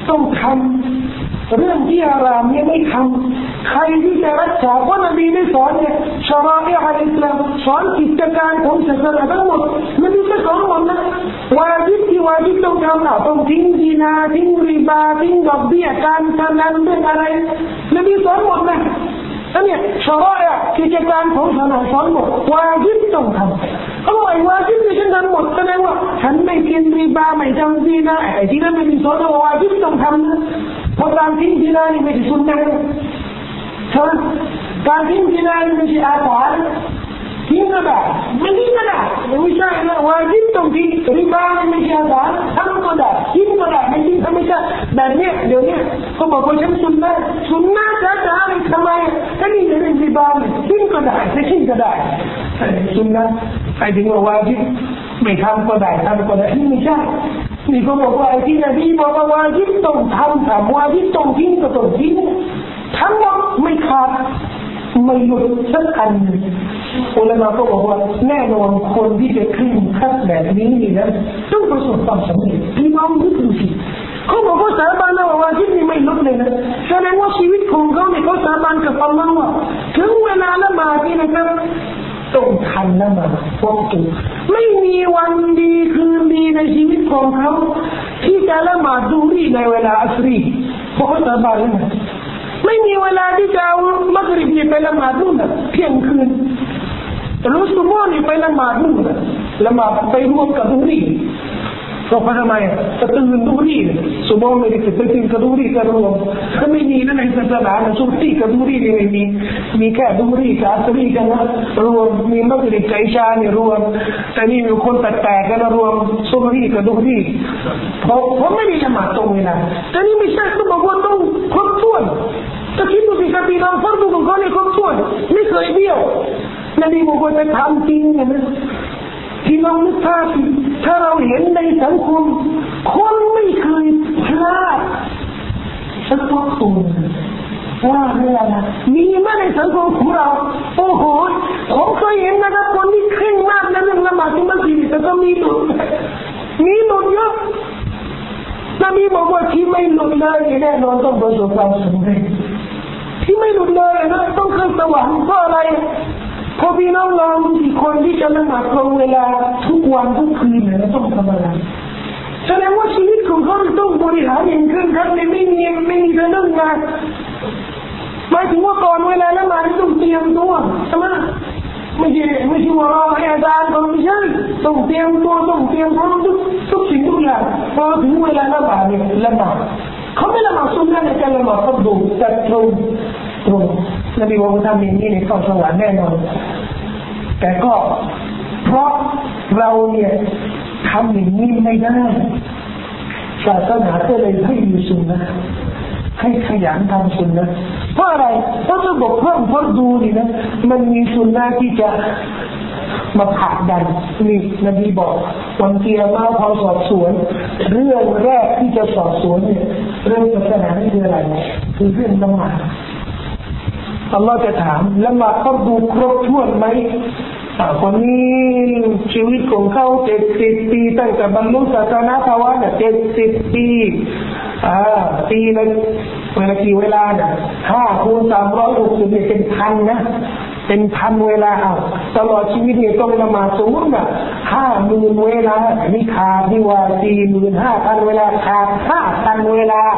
ต้องทำเรื่องที่อารามเนี่ยไม่ทำใครที่จะรักษาเพราะนบีได้สอนเนี่ยชะรออิอัลอิสลามสอนกิจการของศาสนาทั้งหมดนบีก็สอนหมดนะวาญิบที่วาญิบต้องทำอ่ะต้องทิ้งซินาทิ้งริบาทิ้งดอกเบี้ยการพนันเรื่องอะไรนบีสอนหมดนะนั่นเนี่ยชะรออิกิจการของศาสนาสอนหมดวาญิบต้องทำเขาบอกไอ้วาญิบที่ฉันทำหมดแสดงว่าฉันไม่กินริบาไม่ทำซินาไอ้ที่นั่นไม่มีสอนว่าวาญิบต้องทำนะเพราะการทิ้งซินานี่ไม่ใช่สุนนะใช่การทิ้งซินานี่ไม่ใช่อาถรรพ์ทิ้งก็ได้ไม่ทิ้งก็ได้ไม่ใช่นะวาญิบต้องทิ้งริบาไม่ใช่อาถรรพ์ทำก็ได้ทิ้งก็ได้ไม่ทิ้งทำไม่ใช่แบบเนี้ยเดี๋ยวนี้เขาบอกว่าฉันสุนนะสุนนะจะจะอะไรทำไมก็นี่จะเป็นริบาทิ้งก็ได้ไม่ทิ้งก็ได้สุนนะไอ้ถึงว่าวาญิบไม่ทำก็ได้ทำก็ได้นี่ไม่ใช่นี่เขาบอกว่าไอ้ที่นบีบอกว่าวาญิบต้องทำทำวาญิบต้องทิ้งก็ต้องทิ้งทั้งหมดไม่ขาดไม่หลุดสักอันอุลามะก็บอกว่าแน่นอนคนที่จะขึ้นขั้นแบบนี้นี่นะต้องประสบความสำเร็จพี่น้องนึกดูสิเขาบอกว่าสาบานว่าวาญิบนี่ไม่ลดเลยนะแสดงว่าชีวิตของเขาเนี่ยเขาสาบานกับอัลลอฮ์ว่าถึงเวลาละหมาดนี่นะครับต้องทันละหมาดพวกตัวไม่มีวันดีคืนดีในชีวิตของเขาที่จะละหมาดดูรีในเวลาอัสรีเพราะเขาสาบานเลยนะไม่มีเวลาที่จะเอามักริบนี่ไปละหมาดนู่นน่ะเที่ยงคืนรู้สุโมนี่ไปละหมาดนู่นน่ะละหมาดไปรวมกับดูรีเพราะทำไมจะตื่นดูรีสุโมไม่ได้จะตื่นกับดูรีกันรวมก็ไม่มีนะในศาสนาสุรีกับดูรีไม่มีมีแค่ดูรีกับอัสรีกันนะรวมมีมักริบกับอิชานี่รวมแต่นี่มีคนแตกๆกันรวมสุรีกับดูรีเพราะเพราะไม่ได้ละหมาดตรงเวลาแต่นี่ไม่ใช่ต้องบอกว่าต้องครบถ้วนจะคิดดูสิครับพี่น้องฟังดูของเขาเนี่ยครบถ้วนไม่เคยเบี้ยวนบีบอกว่าจะทำจริงนะพี่น้องนึกภาพถ้าเราเห็นในสังคมคนไม่เคยพลาดสักตัวว่าเรื่องนะมีมาในสังคมของเราโอ้โหผมเคยเห็นนะครับคนที่เคร่งมากในเรื่องละหมาดที่มัสยิดแต่ก็มีหลุดมีหลุดเยอะนบีบอกว่าที่ไม่หลุดเลยแน่นอนต้องประสบความสำเร็จที่ไม่หลุดเลยนะต้องขึ้นสวรรค์เพราะอะไรพอพี่น้องลองดูที่คนที่จะละหมาดตรงเวลาทุกวันทุกคืนเนี่ยต้องทำอะไรแสดงว่าชีวิตของเขาต้องบริหารอย่างเคร่งครัดไม่มีไม่มีเรื่องงานหมายถึงว่าก่อนเวลาละหมาดต้องเตรียมตัวใช่ไหมไม่ใช่ไม่ใช่ว่ารอให้อาจารย์ต้องไม่ใช่ต้องเตรียมตัวต้องเตรียมพร้อมทุกทุกสิ่งทุกอย่างพอถึงเวลาละหมาดเนี่ยละหมาดเขาไม่ละหมาดซุนนะในการละหมาดเขาดูจัดตรงตรงนบีบอกว่าทำอย่างนี้ในเข้าสวรรค์แน่นอนแต่ก็เพราะเราเนี่ยทำอย่างนี้ไม่ได้ศาสนาก็เลยให้มีซุนนะให้ขยันทำซุนนะเพราะอะไรเพราะจะบอกเพิ่มเพราะดูนี่นะมันมีซุนนะที่จะมาผลักดันนี่นบีบอกวันเกียร์มาพอสอบสวนเรื่องแรกที่จะสอบสวนเนี่ยเรื่องศาสนาคืออะไรคือเรื่องละหมาดอัลลอฮ์จะถามละหมาดต้องดูครบถ้วนไหมคนนี้ชีวิตของเขาเจ็ดสิบปีตั้งแต่บรรลุศาสนาภาวะเนี่ยเจ็ดสิบปีอ่าปีละเวลากี่เวลาเนี่ยห้าคูณสามร้อยหกสิบเนี่ยเป็นพันนะเป็นพันเวลาเอาตลอดชีวิตเนี่ยต้องละหมาดสูงน่ะห้าหมื่นเวลานี่ขาดที่ว่าสี่หมื่นห้าพันเวลาขาดห้าพันเวลา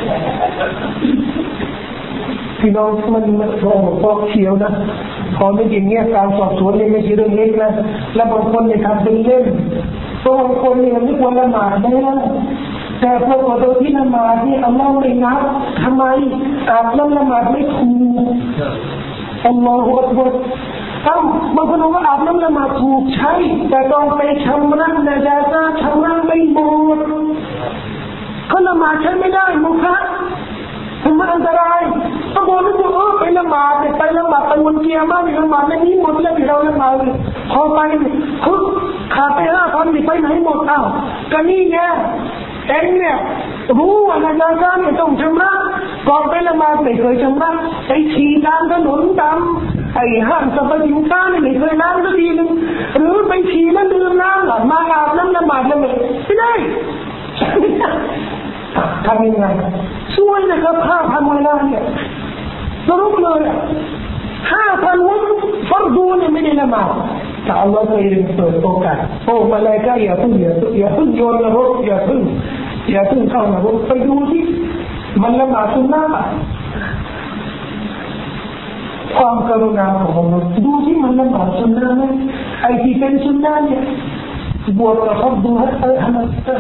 พี่น้องมันมันโอ้พอเขียวนะพอไม่จริงเนี่ยการสอบสวนเนี่ยไม่ใช่เรื่องเล็กนะแล้วบางคนเนี่ยทำเป็นเล่นบางคนเนี่ยไม่ควรละหมาดได้แล้วแต่พวกเราที่ละหมาดนี่อัลลอฮ์ไม่นับทำไมอาบน้ำละหมาดไม่ถูกอัลลอฮฺอักบัรเอ้าบางคนบอกว่าอาบน้ำละหมาดถูกใช่แต่ต้องไปชำระนาจาซาชำระไม่หมดเขาละหมาดใช้ไม่ได้มุขะมันอันตรายบางคนก็บอกเออไปละหมาดไปละหมาดไปวันเกียร์มาไปละหมาดในนี้หมดแล้วที่เราละหมาดพอไปฮึขาดไปห้าพันไปไหนหมดอ้าวก็นี่ไงเองเนี่ยรู้ว่านาจาซาเนี่ยต้องชำระก่อนไปละหมาดไม่เคยชำระไอ้ฉี่ตามถนนตามไอ้ห้างสรรพสินค้าเนี่ยไม่เคยล้างสักทีนึงหรือไปฉี่แล้วลืมล้างหลังมาอาบน้ำละหมาดแล้วไม่ได้ทำยังไงช่วยนะครับห้าพันเวลาเนี่ยสรุปเลยห้าพันวันฟัรดูเนี่ยไม่ได้ละหมาดแต่อัลลอฮ์เคยเปิดโอกาสโอ้มาเลยก็อย่าเพิ่งอย่าอย่าเพิ่งโยนนรกอย่าเพิ่งอย่าเพิ่งเข้านรกไปดูที่มันละหมาดซุนนะห์ความกรุณาของอัลลอฮ์ดูที่มันละหมาดซุนนะห์ไหมไอ้ที่เป็นซุนนะห์เนี่ยบวกกับฟัรดูให้เออให้มันเออ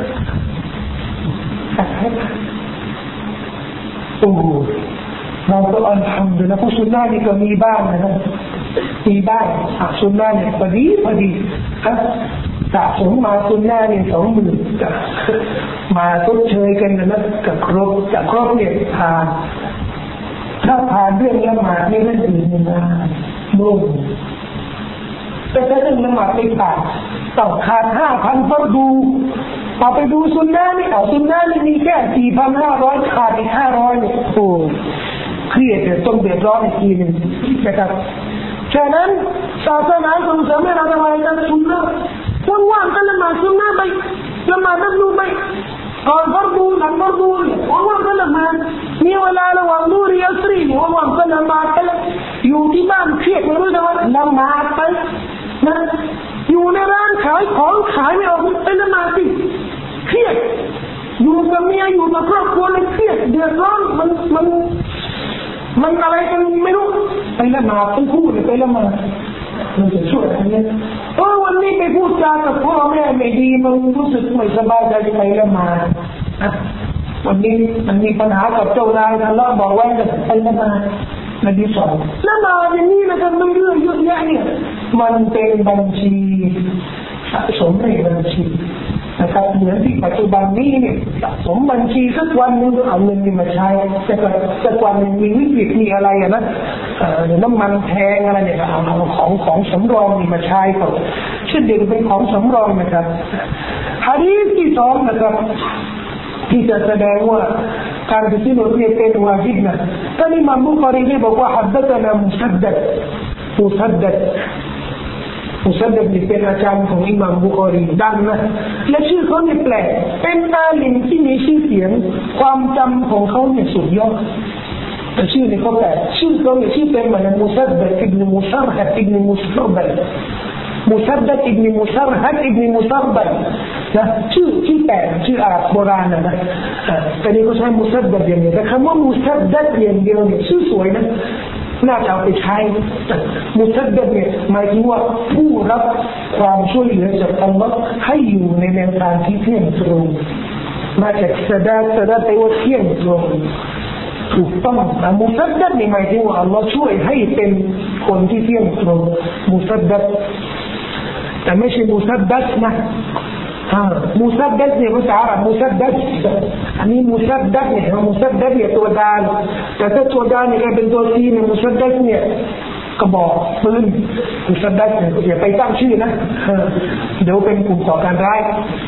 โอ้เราก็อัลฮัมดุลิลละห์ผู้ซุนนะห์นี่ก็มีบ้างนะครับมีบ้างอ่ะซุนนะห์เนี่ยพอดีพอดีครับสะสมมาซุนนะห์เนี่ยสองหมื่นมาทดเชยกันนะกับครบกับครบเนี่ยผ่านถ้าผ่านเรื่องละหมาดนี่เรื่องอื่นนะนุ่มแต่ถ้าเรื่องละหมาดไม่ผ่านต้องขาดห้าพันฟัรดูเอาไปดูซุนนะห์นี่เอาซุนนะห์นี่มีแค่สี่พันห้าร้อยขาดอีกห้าร้อยเนี่ยโอ้เครียดเดี๋ยวต้องเดือดร้อนอีกทีหนึ่งนะครับฉะนั้นศาสนาส่งเสริมให้เราทำอะไรกันซุนนะห์ว่างๆกันละหมาดซุนนะห์ไปละหมาดนับดูไปก่อนฟัรดูหลังฟัรดูว่างๆกันละหมาดมีเวลาระหว่างดูริยัสรีว่างๆกันละหมาดไปอยู่ที่บ้านเครียดไม่รู้จะว่าละหมาดไปนะอยู่ในร้านขายของขายไม่ออกไปละหมาดสิเครียดอยู่กับเมียอยู่กับครอบครัวเลยเครียดเดือดร้อนมันมันมันอะไรกันไม่รู้ไปละหมาดไปพูดไปละหมาดมันจะช่วยอะไรเนี่ยเออวันนี้ไปพูดจากับพ่อแม่ไม่ดีมันรู้สึกไม่สบายใจไปละหมาดวันนี้มันมีปัญหากับเจ้านายทะเลาะบอกว่าจะไปละหมาดในที่สองละหมาดอย่างนี้นะครับไม่เรื่องเยอะแยะเนี่ยมันเป็นบัญชีสะสมในบัญชีนะครับเหมือนที่ปัจจุบันนี้เนี่ยสะสมบัญชีสักวันนึงก็เอาเงินนี่มาใช้แต่สักวันนึงมีวิกฤตมีอะไรอ่ะนะเอ่อน้ำมันแพงอะไรเนี่ยเอาของของสำรองนี่มาใช้ก่อนเช่นเดียวกันเป็นของสำรองนะครับหะดีษที่สองนะครับที่จะแสดงว่าการที่เราเรียกเป็นวาญิบนะท่านอิหม่ามบุคอรีได้บอกว่าฮัดดะนะมุซัดดัดมุซัดดัดมุซัดดัดนี่เป็นอาจารย์ของอิหม่ามบุคอรีดังนะและชื่อเขาเนี่ยแปลกเป็นอาลิมที่มีชื่อเสียงความจำของเขาเนี่ยสุดยอดแต่ชื่อเนี่ยเขาแปลกชื่อเขาเนี่ยชื่อเป็นเหมือนมุซัดดัดอิบนุมุซัรฮัดอิบนุมุซัรบัลมุซัดดัดอิบนุมุซัรฮัดอิบนุมุซัรบัลนะชื่อชื่อแต่ชื่ออาหรับโบราณนะนะแต่นี่ก็ใช้มุซัดดัดอย่างเดียวแต่คำว่ามุซัดดัดอย่างเดียวเนี่ยชื่อสวยนะน่าจะเอาไปใช้มุซัดดัดเนี่ยหมายถึงว่าผู้รับความช่วยเหลือจากอัลลอฮ์ให้อยู่ในแนวทางที่เที่ยงตรงมาจากสดาสดาแต่ว่าเที่ยงตรงถูกต้องมุซัดดัดนี่หมายถึงว่าอัลลอฮ์ช่วยให้เป็นคนที่เที่ยงตรงมุซัดดัดแต่ไม่ใช่มุซัดดัดนะมุซัดดัดเนี่ยภาษาอาหรับมุซัดดัดอันนี้มุซัดดัดเนี่ยมุซัดดัดเนี่ยตัวดาลแต่ถ้าตัวดาลเนี่ยเป็นตัวซีเนี่ยมุซัดดัดเนี่ยกระบอกปืนมุซัดดัดเนี่ยอย่าไปตั้งชื่อนะเดี๋ยวเป็นกลุ่มก่อการร้าย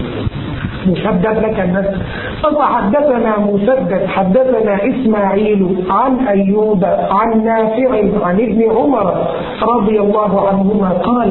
مسدد لك الناس فحدثنا مسدد حدثنا إسماعيل عن أيوب عن نافع عن ابن عمر رضي الله عنهما قال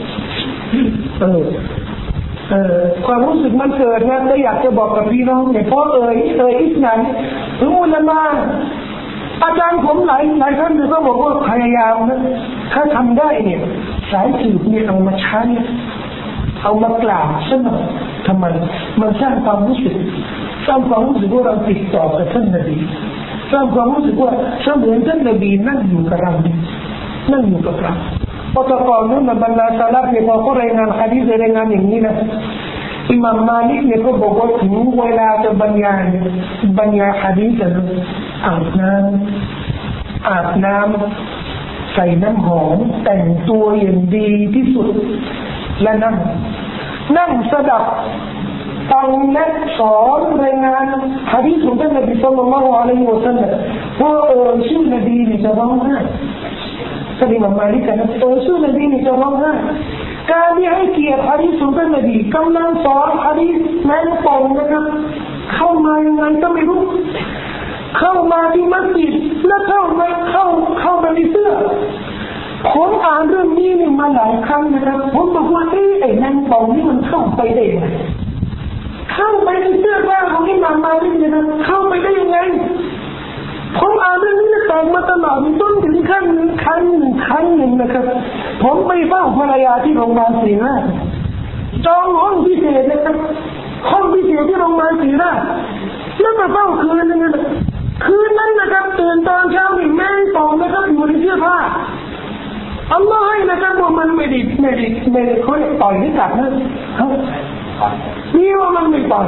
ความรู้สึกมันเกิดนะก็อยากจะบอกกับพี่น้องเนี่ยเพราะเอ่ยเอ่ยอิสลามถึงอุลามะอาจารย์ผมหลายหลายท่านเนี่ยก็บอกว่าพยายามนะถ้าทำได้เนี่ยสายสืบเนี่ยเอามาใช้เอามากล่าวซะหน่อยทำไมมันสร้างความรู้สึกสร้างความรู้สึกว่าเราติดต่อกับท่านนบีสร้างความรู้สึกว่าเสมือนท่านนบีนั่งอยู่กับเรานั่งอยู่กับเราพอตะกอนนู้นบรรดาซาลาฟเนี่ยพอเขารายงานฮะดีษรายงานอย่างนี้นะอิหม่ามมาลิกเนี่ยก็บอกว่าถึงเวลาจะบรรยายบรรยายฮะดีษนะอาบน้ำอาบน้ำใส่น้ำหอมแต่งตัวอย่างดีที่สุดและนั่งนั่งสดับฟังและสอนรายงานฮะดีษของท่านนบีศ็อลลัลลอฮุอะลัยฮิวะซัลลัมว่าเออชื่อนบีนี่จะร้องไห้ท่านอิหม่ามมาลิกนะเออชื่อนบีนี่จะร้องไห้การที่ให้เกียรติฮะดีษของท่านนบีกำลังสอนฮะดีษแม้ปองนะครับเข้ามายังไงก็ไม่รู้เข้ามาที่มัสยิดแล้วเข้ามาเข้าเข้ามาในเสื้อผมอ่านเรื่องนี้นี่มาหลายครั้งนะครับผมบอกว่าเอ๊ะไอ้นางปองนี่มันเข้าไปได้ไงเข้าเข้าไปในเสื้อผ้าของอิหม่ามมาลิกเนี่ยนะเข้าไปได้ยังไงผมอ่านเรื่องนี้ต่างมาตลอดจนถึงขั้นหนึ่งครั้งหนึ่งครั้งหนึ่งนะครับผมไปเฝ้าภรรยาที่โรงพยาบาลศรีราชจองห้องพิเศษนะครับห้องพิเศษที่โรงพยาบาลศรีราชแล้วมาเฝ้าคืนนึงนะคืนนั้นนะครับตื่นตอนเช้านี่แม่งป่องนะครับอยู่ในเสื้อผ้าอัลลอฮ์ให้นะครับว่ามันไม่ได้ไม่ได้ไม่ได้เขาเลยต่อยให้กัดนะนี่ว่ามันไม่ต่อย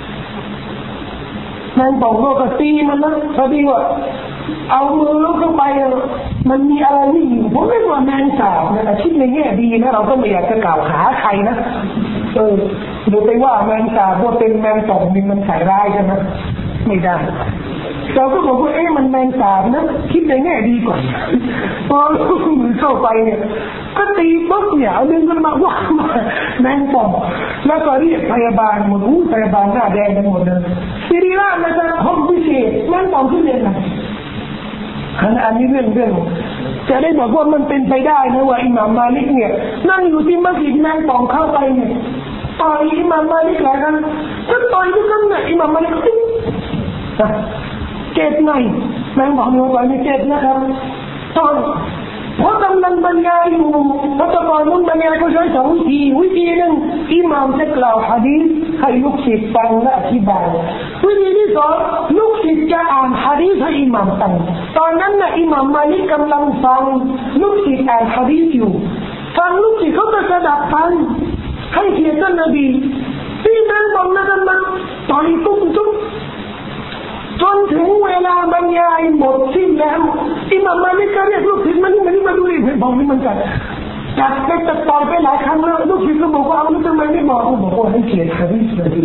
แมงป่องก็ตีมันนะพอดีว่าเอามือลุกเข้าไปมันมีอะไรนี่อยู่ผมไม่ว่าแมงสาบนะแต่คิดในแง่ดีนะเราก็ไม่อยากจะกล่าวหาใครนะเออดูไปว่าแมงสาบว่าเป็นแมงป่องนี่มันใส่ร้ายใช่ไหมไม่ได้เราก็บอกว่าเอ๊ะมันแมงสาบนะคิดในแง่ดีก่อนพอลูกมือเข้าไปเนี่ยก็ตีปุ๊บเนี่ยเอาดึงกันมาว่าแมงป่องแล้วก็เรียกพยาบาลหมดพยาบาลหน้าแดงกันหมดเลยซีรีราชนะครับห้องพิเศษแมงป่องพิเศษนะอันนี้เรื่องเรื่องจะได้บอกว่ามันเป็นไปได้นะว่าอิหม่ามมาลิกเนี่ยนั่งอยู่ที่มัสยิดแมงป่องเข้าไปเนี่ยต่อยอิหม่ามมาลิกหลายครั้งก็ต่อยทุกครั้งเนี่ยอิหม่ามมาลิกเจ็บหน่อยแมงป่องอยู่ตอนนี้เจ็บนะครับตอนเพราะกำลังบรรยายอยู่เพราะตอนนู้นบรรยายก็ใช้สองวิธีวิธีหนึ่งอิหม่ามจะกล่าวหะดีษให้ลูกศิษย์ฟังและอธิบายวิธีที่สองลูกศิษย์จะอ่านหะดีษให้อิหม่ามฟังตอนนั้นน่ะอิหม่ามมาลิกกำลังฟังลูกศิษย์อ่านหะดีษอยู่ฟังลูกศิษย์เขาก็สดับฟังให้เกียรติท่านนบีที่แมงป่องนั้นมันต่อยตุ้มตุ้มจนถึงเวลาบรรยายหมดสิ้นแล้วอิหม่ามมาลิกก็เรียกลูกศิษย์มานี่มานี่มาดูดิเห็นบอกนี่มันกัดกัดไปตัดต่อยไปหลายครั้งแล้วลูกศิษย์ก็บอกว่าเอาแล้วทำไมไม่บอกเขาบอกว่าให้เกียรติหะดีษดี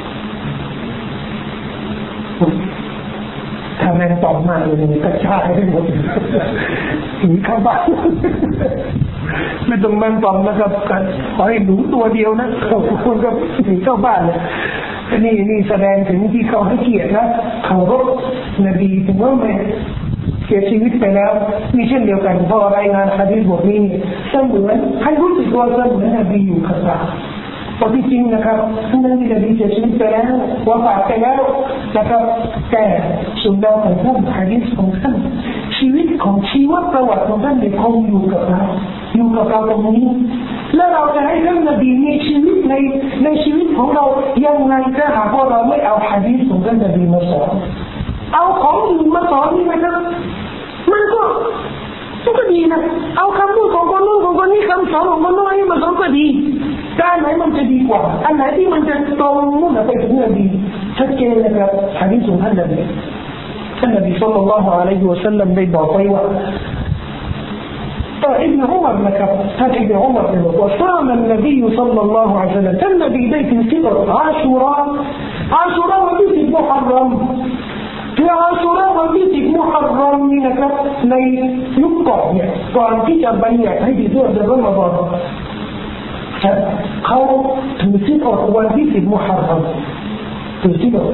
ถ้าแมงป่องมาเลยกระชากให้หมดหนีเข้าบ้านไม่ต้องแมงป่องนะครับกันขอให้หนูตัวเดียวนะเขาคนก็หนีเข้าบ้านเลยนี่นี่แสดงถึงที่เขาให้เกียรตินะเขารพนบีถึงว่าไม่เสียชีวิตไปแล้วนี่เช่นเดียวกันพอรายงานหะดีษบทนี้เสมือนให้รู้สึกว่าเสมือนนบีอยู่ข้างหลังพอที่จริงนะครับท่านนบีนบีเสียชีวิตไปแล้ววาฟาตไปแล้วนะครับแต่สุนนะของท่านหะดีษของท่านชีวิตของชีวประวัติของท่านยังคงอยู่กับเราอยู่กับเราตรงนี้และเราจะให้ท่านนบีมีชีวิตในในชีวิตของเรายังไงถ้าหากว่าเราไม่เอาหะดีษของท่านนบีมาสอนเอาของอื่นมาสอนนี่นะครับมันก็มันก็ดีนะเอาคำพูดของคนนู้นของคนนี้คำสอนของคนนู้นมาสอนก็ดีแต่อันไหนมันจะดีกว่าอันไหนที่มันจะตรงมุ่งไปถึงนบีชัดเจนนะครับหะดีษของท่านนบีท่านนบีศ็อลลัลลอฮุอะลัยฮิวะซัลลัมได้บอกไว้ว่าابن عمر نكب هذا ابن عمر وصام النبي صلى الله عليه وسلم كان النبي بيت الفطر عاشوراء عاشوراء وبيت محرم في عاشوراء وبيت محرمนี่นะครับในยุคก่อนเนี่ยก่อนที่จะบัญญัติให้ถือเดือนรอมฎอนเขาถือศีลอดวันที่สิบมุฮัรรอมถือศีลอด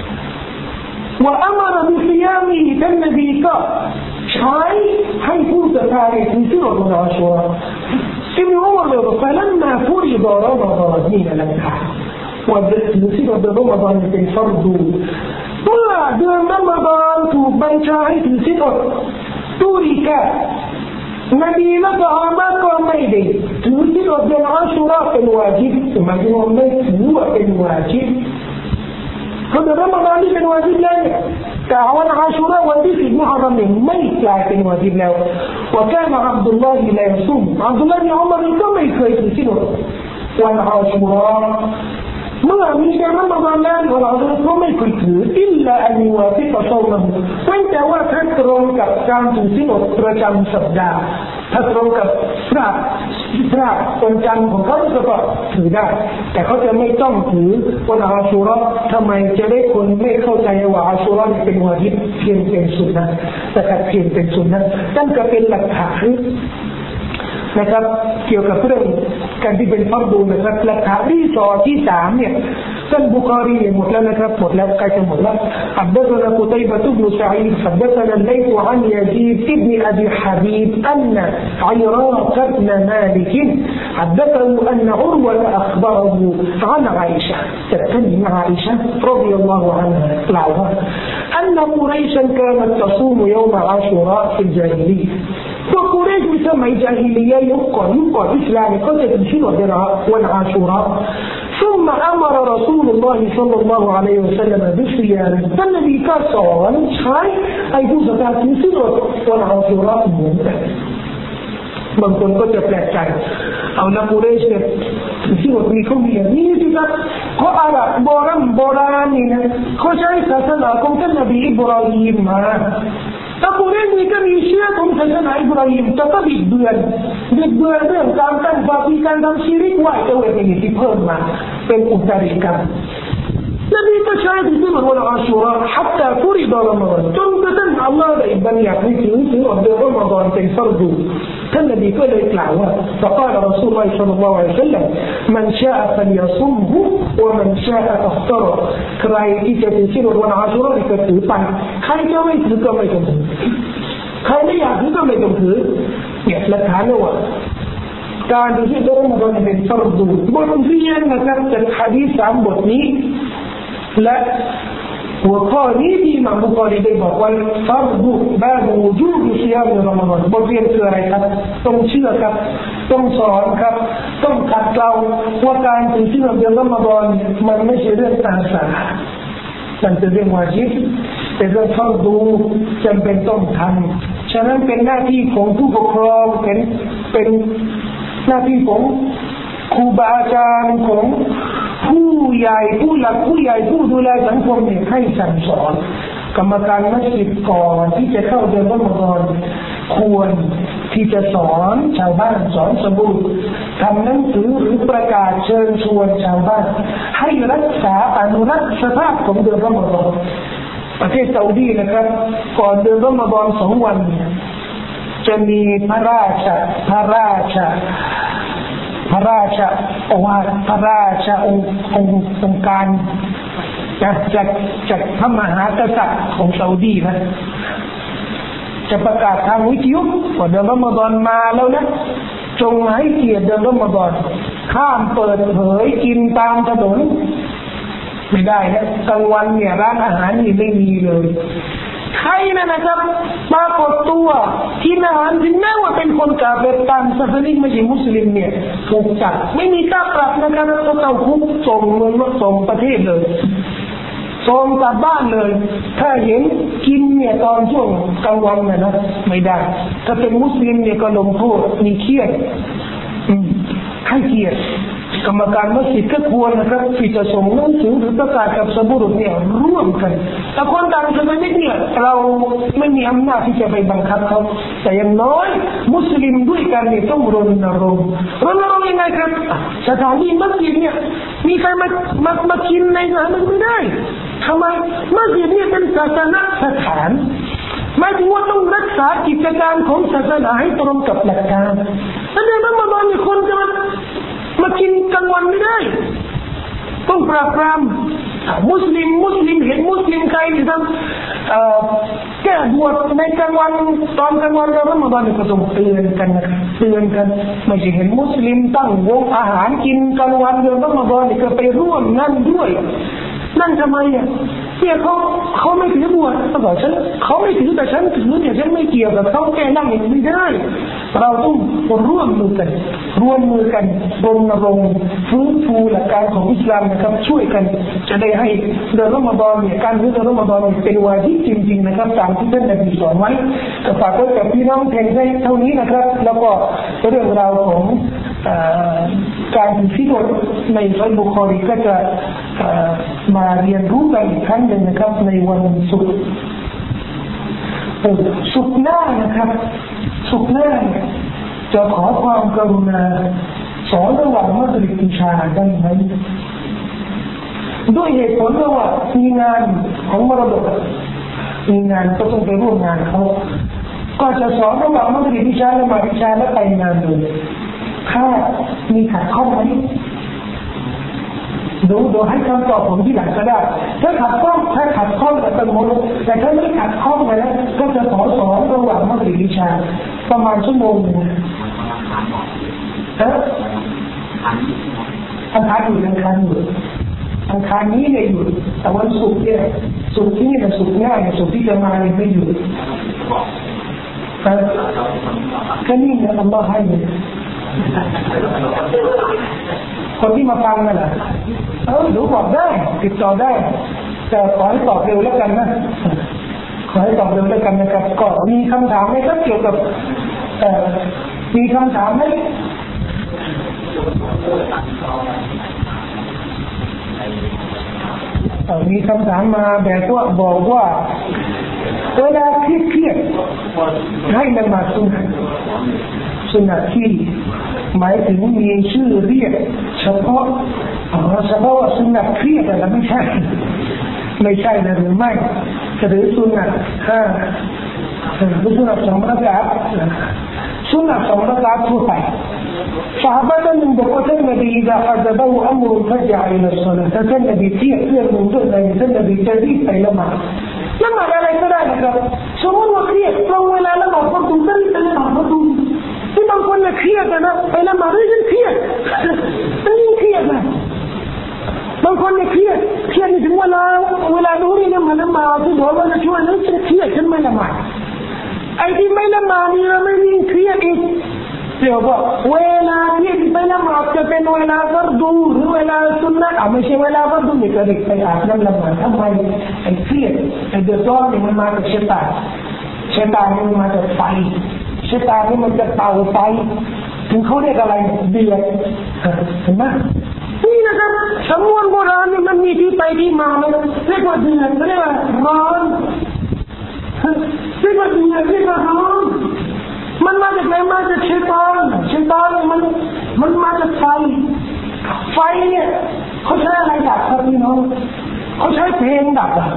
وأمر بصيامه النبيก็ใช้ให้ผู้ศรัทธาเนี่ยถือศีลอดวันอาชูราอิบนุอุมัรบอกว่า فلما فرض رمضان นี่แหละค่ะว่าถือศีลอดรอมฎอนเป็นฟัรดูเมื่อเดือนรอมฎอนถูกบัญชาให้ถือศีลอดตุริกะนบีและซอฮาบะห์ก็ไม่ได้ถือศีลอดวันอาชูราเป็นวาญิบหมายถึงว่าไม่ถือว่าเป็นวาญิบเขาเดือนรอมฎอนที่เป็นวาญิบแล้วแต่วันอาชูราวันที่สิบมุฮัรรอมเนี่ยไม่กลายเป็นวาญิบแล้วว่าแค่มาอับดุลลอฮ์ลาซุมอับดุลลอฮ์บินอุมัรก็ไม่เคยถือศีลอดวันอาชูราเมื่อมีเดือนรอมฎอนแล้ววันอาชูราก็ไม่เคยถืออิลลาอันยูวาฟิกะซอมเว้นแต่ว่าถ้าตรงกับการถือศีลอดประจำสัปดาห์ถ้าตรงกับพระพระวันจันทร์ของเขาก็ถือได้แต่เขาจะไม่ต้องถือวันอาชูราทำไมจะได้คนไม่เข้าใจว่าอาชูราเป็นวาญิบเพียงเป็นสุนนะแต่ถ้าเพียงเป็นสุนนะนั่นก็เป็นหลักฐานนะครับเกี่ยวกับเรื่องการที่เป็นฟัรดูนะครับหลักฐานที่สองที่สามเนี่ยท่านบุคารีหมดแล้วนะครับหมดแล้วใกล้จะหมดแล้ว حدثنا قتيبة بن سعيد حدثنا الليث عن يزيد بن أبي حبيب أن عراق بن مالك حدثه أن عروة أخبره عن عائشة تتكلم عائشة رضي الله عنها قالت أن قريشا كانت تصوم يوم عاشوراء في الجاهلية وقريش بسمع جاهلية يقول يقول إسلام قد تمشي والعاشوراء ثم أمر رسول الله صلى الله عليه وسلم بصيام فالذي كان صوم شاي أي جزء ذات سيرة والعاشوراء ممتع บางคนก็จะแปลกใจเอาละกุเรชเนี่ยที่ว่ามีเขามีอย่างนี้สิครับเพราะอาหรับโบราณโบราณนี่นะเขาใช้ศาสนาของท่านนบีอิบราฮิมมาถ้ากุเรชนี่ก็มีเชื้อของศาสนาอิบราฮิมแต่ก็บิดเบือนบิดเบือนเรื่องการตั้งบาปการทำชีริกไหวตัวเองที่เพิ่มมาเป็นอุตริกรรมنبي تشاهد الزمن والعاشوراء حتى فرض رمضان جنبة الله بإبن يعطيك في أرض رمضان تنفرد كالنبي قال يتلعوا فقال رسول الله صلى الله عليه وسلم من شاء فليصمه ومن شاء أفطر كرايتي تنسير والعاشوراء لكتوبا خاي جوي تلك ما يتنسي خاي لا يعطيك ما يتنسي يحلق عنهการที่เดือนรอมฎอนเป็นฟัรดูบทเรียนนะครับจากหะดีษสามบทนี้และหัวข้อนี้ที่อิหม่ามบุคอรีได้บอกว่าฟัรดูบาบูวูจูบซิยามรอมฎอนบทเรียนคืออะไรครับต้องเชื่อครับต้องสอนครับต้องขัดเกลาว่าการถือศีลเดือนรอมฎอนมันไม่ใช่เรื่องตามสามันเป็นเรื่องวาญิบเป็นเรื่องฟัรดูจำเป็นต้องทำฉะนั้นเป็นหน้าที่ของผู้ปกครองเป็นเป็นหน้าที่ของครูบาอาจารย์ของผู้ใหญ่ผู้หลักผู้ใหญ่ผู้ดูแลสังคมเนี่ยให้สั่งสอนกรรมการมัสยิดก่อนที่จะเข้าเดือนรอมฎอนควรที่จะสอนชาวบ้านสอนสบู่ทำหนังสือหรือประกาศเชิญชวนชาวบ้านให้รักษาอนุรักษ์สภาพของเดือนรอมฎอนประเทศซาอุดีนะครับก่อนเดือนรอมฎอนสองวันเนี่ยจะมีพระราชาพระราชาพระราชาโอวาทพระราชาองค์องค์การจากจากจากพระมหากษัตริย์ของซาอุดีนะจะประกาศทางวิทยุว่าเดือนรอมฎอนมาแล้วนะจงให้เกียรติเดือนรอมฎอนห้ามเปิดเผยกินตามถนนไม่ได้นะกลางวันเนี่ยร้านอาหารนี่ไม่มีเลยใครนะนะครับปรากฏตัวที่อาหารถึงแม้ว่าเป็นคนกาเฟรตามศาสนาไม่ใช่มุสลิมเนี่ยถูกจับไม่มีค่าปรับนะครับก็เข้าคุกส่งเมืองส่งประเทศเลยส่งกลับบ้านเลยถ้าเห็นกินเนี่ยตอนช่วงกลางวันเนี่ยนะไม่ได้ถ้าเป็นมุสลิมเนี่ยก็ลงโทษมีเครียดให้เกียรติกรรมการมัสยิดก็ควรนะครับที่จะส่งหนังสือหรือประกาศกับสบุรุษเนี่ยร่วมกันแต่คนต่างศาสนาเนี่ยเราไม่มีอำนาจที่จะไปบังคับเขาแต่อย่างน้อยมุสลิมด้วยกันเนี่ยต้องรณรงค์รณรงค์ยังไงครับสถานีมัสยิดเนี่ยมีใครมามามากินในสถานไม่ได้ทำไมมัสยิดเนี่ยเป็นศาสนสถานหมายถึงว่าต้องรักษากิจการของศาสนาให้ตรงกับหลักการแล้วในรอมฎอนมีคนจะมามากินกลางวันไม่ได้ต้องปราบปรามมุสลิมมุสลิมเห็นมุสลิมใครที่ทำแก้บวชในกลางวันตอนกลางวันเรารอมฎอนก็ต้องเตือนกันนะครับเตือนกันไม่ใช่เห็นมุสลิมตั้งวงอาหารกินกลางวันเดือนรอมฎอนก็ไปร่วมนั่นด้วยนั่นทำไมอ่ะเนี่ยเขาเขาไม่ถือบวชเขาบอกฉันเขาไม่ถือแต่ฉันถือเนี่ยฉันไม่เกี่ยวกับเขาแค่นั่งอย่างนี้ไม่ได้เราต้องร่วมมือกันร่วมมือกันรณรงค์ฟื้นฟูหลักการของอิสลามนะครับช่วยกันจะได้ให้เดือนรอมฎอนเนี่ยการถือเดือนรอมฎอนเป็นวาญิบจริงๆนะครับตามที่ท่านนบีสอนไว้ก็ฝากไว้กับพี่น้องเพียงเท่านี้นะครับแล้วก็เรื่องราวของการถือศีลในซัยบุคอรีก็จะมาเรียนรู้กันอีกครั้งหนึ่งนะครับในวันศุกร์ศุกร์หน้านะครับศุกร์หน้าจะขอความกรุณาสอนระหว่างมักริบอิชาได้ไหมด้วยเหตุผลว่ามีงานของมรดกมีงานก็ต้องไปร่วมงานเขาก็จะสอนระหว่างมักริบอิชาและมาอิชาและไปงานเลยถ้ามีขัดข้องไหมดูดูให้คำตอบผมที่หลังก็ได้ถ้าขัดข้องถ้าขัดข้องกับสมุนแต่ถ้าไม่ขัดข้องนะก็จะขอสอนระหว่างมัธยมวิชาประมาณชั่วโมงนึงนะอังคารอยู่อังคารอยู่อังคารนี้เนี่ยอยู่แต่วันศุกร์เนี่ยศุกร์ที่นี่เป็นศุกร์ง่ายศุกร์ที่จะมาเนี่ยไม่อยู่ก็นี่เนี่ยอัลลอฮ์ให้เนี่ยคนที่มาฟังนั่นแหละเออรู้บอกได้ติดต่อได้แต่ขอให้ตอบเร็วแล้วกันนะขอให้ตอบเร็วแล้วกันนะครับก็มีคำถามไหมครับเกี่ยวกับเอ่อมีคำถามไหมเออมีคำถามมาแบบว่าบอกว่าเวลาเครียดๆให้ละหมาดซุนนะสุนัตที่หมายถึงมีชื่อเรียกเฉพาะเฉพาะว่าสุนัตเครียดแต่ไม่ใช่ไม่ใช่นะหรือไม่หรือสุนัตห้าหรือสุนัตสองประการสุนัตสองประการทั่วไปصحابة من بقوة النبي إذا حدثه أمر فجع إلى الصلاة فالنبي كيف يرمون دون النبي تزيد أي لمع لما على كذلك سمون وكيف لو ولا لما فرضوا تريد لما فرضواที่บางคนเนี่ยเครียดนะไปละหมาดด้วยเครียดมันยิ่งเครียดนะบางคนเนี่ยเครียดเครียดถึงเวลาเวลาดูนี่เนี่ยมันละหมาดที่บอกว่าจะช่วยนั้นจะเครียดฉันไม่ละหมาดไอ้ที่ไม่ละหมาดนี่เราไม่ยิ่งเครียดอีกเดี๋ยวบอกเวลาที่ไปละหมาดจะเป็นเวลาฟัรดูหรือเวลาสุนนะอ่ะไม่ใช่เวลาฟัรดูนี่ก็เด็กไปอาบน้ำละหมาดทำไมไอ้เครียดไอ้เดือดร้อนนี่มันมาจากชัยฏอนชัยฏอนมันมาจากไฟชัยฏอนนี่มันจะเป่าไฟถึงเขาเรียกอะไรเดือดเห็นไหมนี่นะครับสำนวนโบราณนี่มันมีที่ไปที่มาเลยเรียกว่าเดือดเรียกว่าร้อนเรียกว่าเดือดเรียกว่าร้อนมันมาจากไหนมาจากชัยฏอนชัยฏอนมันมันมาจากไฟไฟเนี่ยเขาใช้อะไรดับครับพี่น้องเขาใช้เพลงดับอ่ะ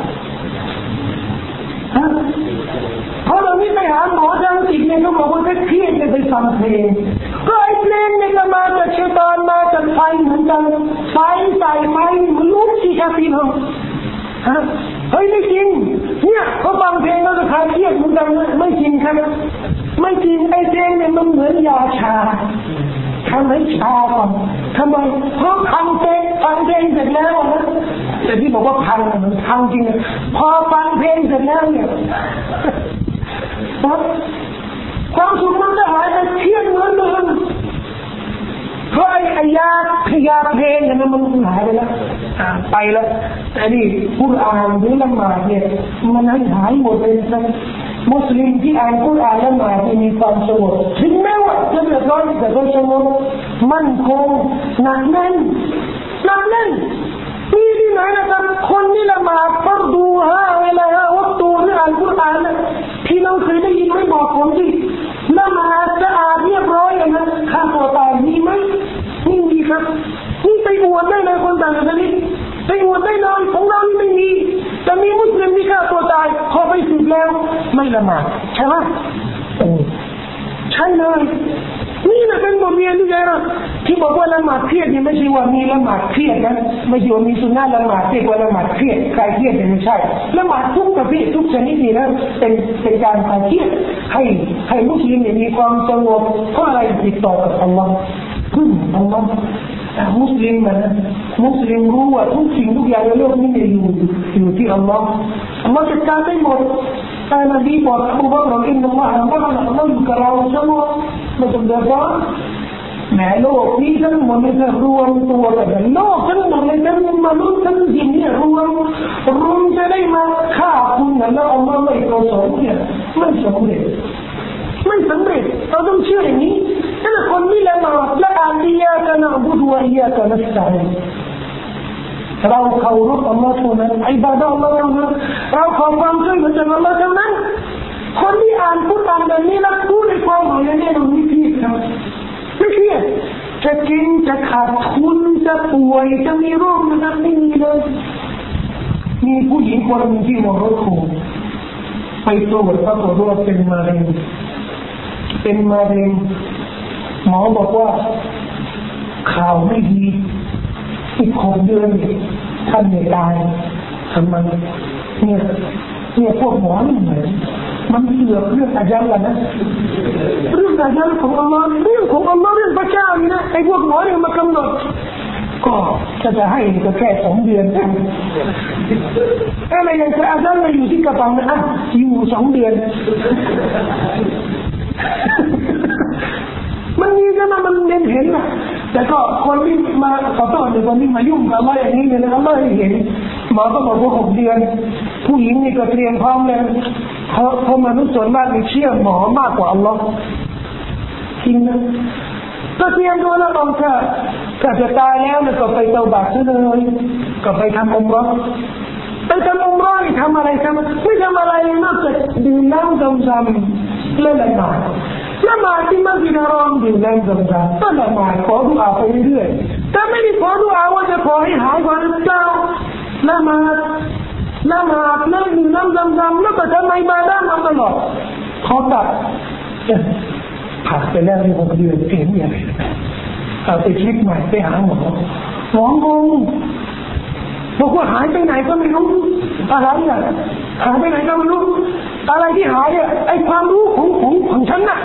ฮะเพราะเรานี่ไปหาหมอทางจิตเนี่ยเขาบอกว่าถ้าเครียดจะไปฟังเพลงก็ไอ้เพลงเนี่ยก็มาจากชัยฏอนมาจากไฟเหมือนกันไฟใส่ไฟมันลุกสิครับพี่น้องฮะเฮ้ยไม่จริงเนี่ยเขาฟังเพลงแล้วก็คลายเครียดเหมือนกันไม่จริงครับไม่จริงไอ้เพลงเนี่ยมันเหมือนยาชาทำให้ชาก่อนทำไมเพราะฟังเพลงฟังเพลงเสร็จแล้วนะแต่ที่บอกว่าพังมันพังจริงพอฟังเพลงเสร็จแล้วเนี่ยความสุขมันจะหายไปเครียดเหมือนเดิมเพราะไอ้ไอ้ยาพยาเพลงเนี่ยมันหายไปแล้วไปแล้วแต่นี่กุรอานหรือละหมาดเนี่ยมันให้หายหมดเลยนะมุสลิมที่อ่านกุรอานละหมาดจะมีความสงบถึงแม้ว่าจะเดือดร้อนแต่ก็สงบมั่นคงหนักแน่นหนักแน่นมีที่ไหนนะครับคนที่ละหมาดฟัรดูฮะเวลาวัดตัวหรืออ่านกุรอานนะพี่น้องเคยได้ยินไหมบอกผมสิละหมาดสะอาดเรียบร้อยนะฆ่าตัวตายมีไหมไม่มีครับนี่ไปอวดได้เลยคนต่างประเทศไปอวดได้เลยของเรานี่ไม่มีแต่มีมุสลิมที่ฆ่าตัวตายพอไปสึกแล้วไม่ละหมาดใช่ไหมโอ้ใช่เลยนี่นะเป็นบทเรียนที่แกนะที่บอกว่าละหมาดเครียดนี่ไม่ใช่ว่ามีละหมาดเครียดนะไม่ใช่ว่ามีสุนนะละหมาดเครียดว่าละหมาดเครียดใครเครียดไม่ใช่ละหมาดทุกประเภททุกชนิดนี่นะเป็นเป็นการคลายเครียดให้ให้มุสลิมมีความสงบเพราะอะไรติดต่อกับอัลลอฮ์พึ่งอัลลอฮ์มุสลิมนะมุสลิมรู้ว่าทุกสิ่งทุกอย่างในโลกนี้อยู่อยู่ที่อัลลอฮ์อัลลอฮ์จัดการได้หมดแต่นบีบอกอบูบักรอินนัลลอฮ์อัลลอฮ์อัลลอฮ์อยู่กับเราเสมอไม่ต้องเดือดร้อนแม้โลกนี้ทั้งหมดจะรวมตัวกันโลกทั้งหมดเลยทั้งมนุษย์ทั้งจินเนี่ยรวมรวมจะได้มาฆ่าคุณนะแล้วอัลลอฮ์ไม่ประสงค์เนี่ยไม่สำเร็จไม่สำเร็จเราต้องเชื่ออย่างนี้ถ้าคนที่ละหมาดและอ่านอิยานะนะบุดวะอิยานะนัสตัยเราเคารพอัลลอฮ์เท่านั้นอิบาดะห์อัลลอฮ์เท่านั้นเราขอความช่วยเหลือจากอัลลอฮ์เท่านั้นคนที่อ่านกุรอานแบบนี้แล้วพูดในความหมายเนี่ยเราไม่เครียดครับไม่เครียดจะกินจะขาดทุนจะป่วยจะมีโรคนะครับไม่มีเลยมีผู้หญิงคนนึงที่โมร็อกโกไปตรวจปรากฏว่าเป็นมะเร็งเป็นมะเร็งหมอบอกว่าข่าวไม่ดีอีกหกเดือนท่านไม่ตายทำไมเนี่ยเนี่ยพวกหมอนี่เหมือนมันเกี่ยวเรื่องอาจารย์กันนะเรื่องอาจารย์ของอัลลอฮ์เรื่องของอัลลอฮ์เรื่องพระเจ้านี่นะไอ้พวกหมอเนี่ยมากำหนดก็จะจะให้ก็แค่สองเดือนอะไรอย่างจะอาจารย์มาอยู่ที่กระเป๋านะอยู่สองเดือนมันมีกันนะมันเน้นเห็นนะแต่ก็คนที่มาขอโทษหรือคนที่มายุ่งกับอะไรอย่างนี้เนี่ยนะไม่เห็นหมอก็บอกว่าหกเดือนผู้หญิงนี่ก็เตรียมพร้อมเลยเพราะเพราะมนุษย์ส่วนมากเชื่อหมอมากกว่าอัลลอฮ์จริงนะก็เตรียมตัวแล้วต้องถ้าถ้าจะตายแล้วเนี่ยก็ไปเตาบาตรเลยก็ไปทำอุมเราะห์ไปทำอุมเราะห์นี่ทำอะไรทำไม่ทำอะไรนอกจากดื่มน้ำซ้ำๆเล่นละหมาดละหมาดที่มัสยิดฮารอมดื่มน้ำซ้ำๆก็ละหมาดขอดุอาไปเรื่อยๆแต่ไม่ได้ขอดุอาว่าจะขอให้หายก่อนเจ้าละหมาดละหมาดแล้วดื่มน้ำซ้ำๆแล้วก็ทำไมมาได้มาตลอดขอตัดผ่านไปแล้วในหกเดือนเห็นอย่างไรเอาไปเช็คใหม่ไปหาหมอหมองงบอกว่าหายไปไหนก็ไม่รู้อะไรอ่ะหายไปไหนก็ไม่รู้อะไรที่หายอ่ะไอความรู้ของของของฉันน่ะ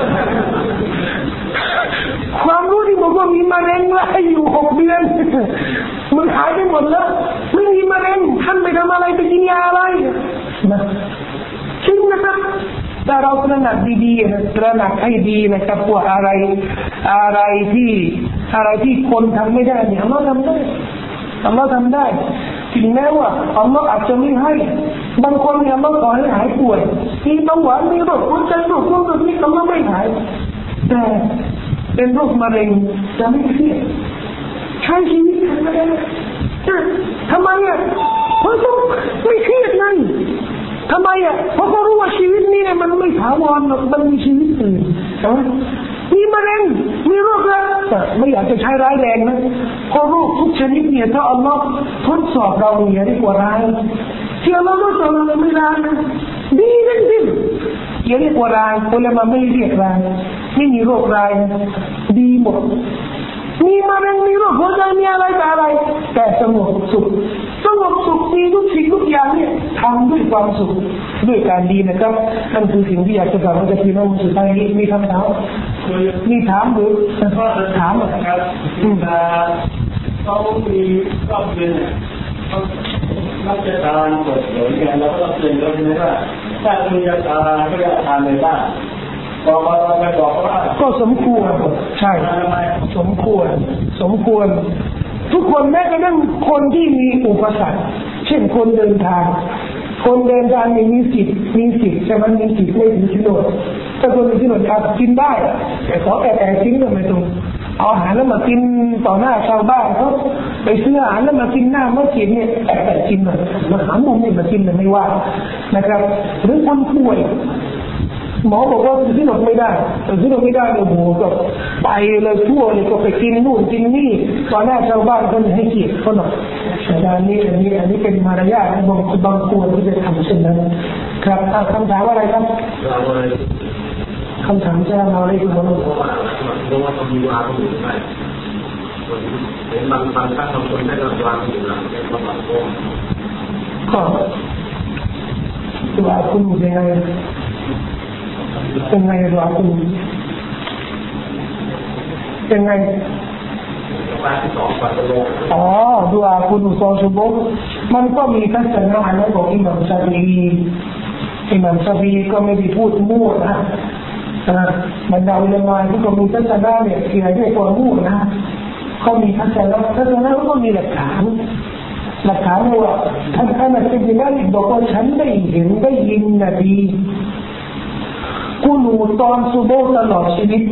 ความรู้ที่บอกว่ามีมะเร็งแล้วอยู่หกเดือนมันหายไปหมดแล้วไม่มีมะเร็งท่านไปทำอะไรไปกินยาอะไรนะจริงนะครับแต่เราตระหนักดีๆนะตระหนักให้ดีนะครับว่าอะไรอะไรที่อะไรที่คนทำไม่ได้เนี่ยอัลลอฮ์ทำได้อัลลอฮ์ทำได้ถึงแม้ว่าอัลลอฮ์อาจจะไม่ให้บางคนเนี่ยอัลลอฮ์ขอให้หายป่วยมีเบาหวานมีโรคหัวใจโรคโรคนี้อัลลอฮ์ไม่หายแต่เป็นโรคมะเร็งจะไม่เครียดใช้ชีวิตทำไมทำไมอ่ะเพราะต้องไม่เครียดไงทำไมอ่ะเพราะเขารู้ว่าชีวิตนี้เนี่ยมันไม่ถาวรหรอกมันมีชีวิตอื่นมีมะเร็งมีโรคแล้วแต่ไม่อยากจะใช้ร้ายแรงนะเพราะโรคทุกชนิดเนี่ยถ้าอัลลอฮ์ทดสอบเราเนี่ยดีกว่าร้ายที่อัลลอฮ์ทดสอบเราไม่ร้ายนะดีจริงๆอย่าเรียกว่าร้ายคนละมาไม่เรียกร้ายไม่มีโรคร้ายดีหมดมีมะเร็งมีโรคหัวใจมีอะไรแต่อะไรแต่สงบสุขสงบสุขดีทุกสิ่งทุกอย่างเนี่ยทำด้วยความสุขด้วยการดีนะครับนั่นคือสิ่งที่อยากจะบอกกับพี่น้องสุดท้ายนี้มีคำถามมีถามหรือถามนะครับเขามีรอบเดือนเขามักจะทานเปิดเผยกันแล้วก็เตือนเราใช่ไหมว่าถ้าคุณจะทานก็จะทานในบ้านบอกว่าไม่บอกว่าก็สมควรใช่สมควรสมควรทุกคนแม้กระทั่งคนที่มีอุปสรรคเช่นคนเดินทางคนเดินทางมีสิทธิ์มีสิทธิ์ใช่ไหมมีสิทธิ์ไม่ถึงที่โน่นถ้าคนมีที่โน่นอาจกินได้แต่ขอแอบแอบกินก็ไม่ตรงเอาอาหารแล้วมากินต่อหน้าชาวบ้านเขาไปซื้ออาหารแล้วมากินหน้ามัสยิดเนี่ยแอบแอบกินหน่อยมาหามุมนี่มากินเลยไม่ว่านะครับหรือคนป่วยหมอบอกว่าที่หนกไม่ได้ที่หนกไม่ได้โอ้โหก็ไปเลยทั่วเลยก็ไปกินนู่นกินนี่ตอนหน้าชาวบ้านคนให้เกียรติเขาหน่อยแต่อันนี้อันนี้อันนี้เป็นมารยาทบางบางคนที่จะทำเช่นนั้นครับคำถามอะไรครับคำถามจะเอาอะไรคุณหมอรู้ว่าต้องมีวาระอยู่ไหมเห็นบางบางท่านบางคนได้รับวาระอยู่แล้วในความหมายก็ตัวคุณเป็นไงเป็นไงดูอาคุณเป็นไงอ๋อดูอาคุณอุซอชุบกมันก็มีทัศนะนะของอิหม่ามชาฟีอีอิหม่ามชาฟีอีก็ไม่ได้พูดมั่วนะบรรดาอุลามะที่ก็มีทัศนะเนี่ยที่เรียกว่ามั่วนะเขามีทัศนะทัศนะแล้วก็มีหลักฐานหลักฐานว่าท่านท่านอาจารย์นั่นบอกว่าฉันได้เห็นได้ยินนบีกูนูตอนซุโบตลอดชีวิต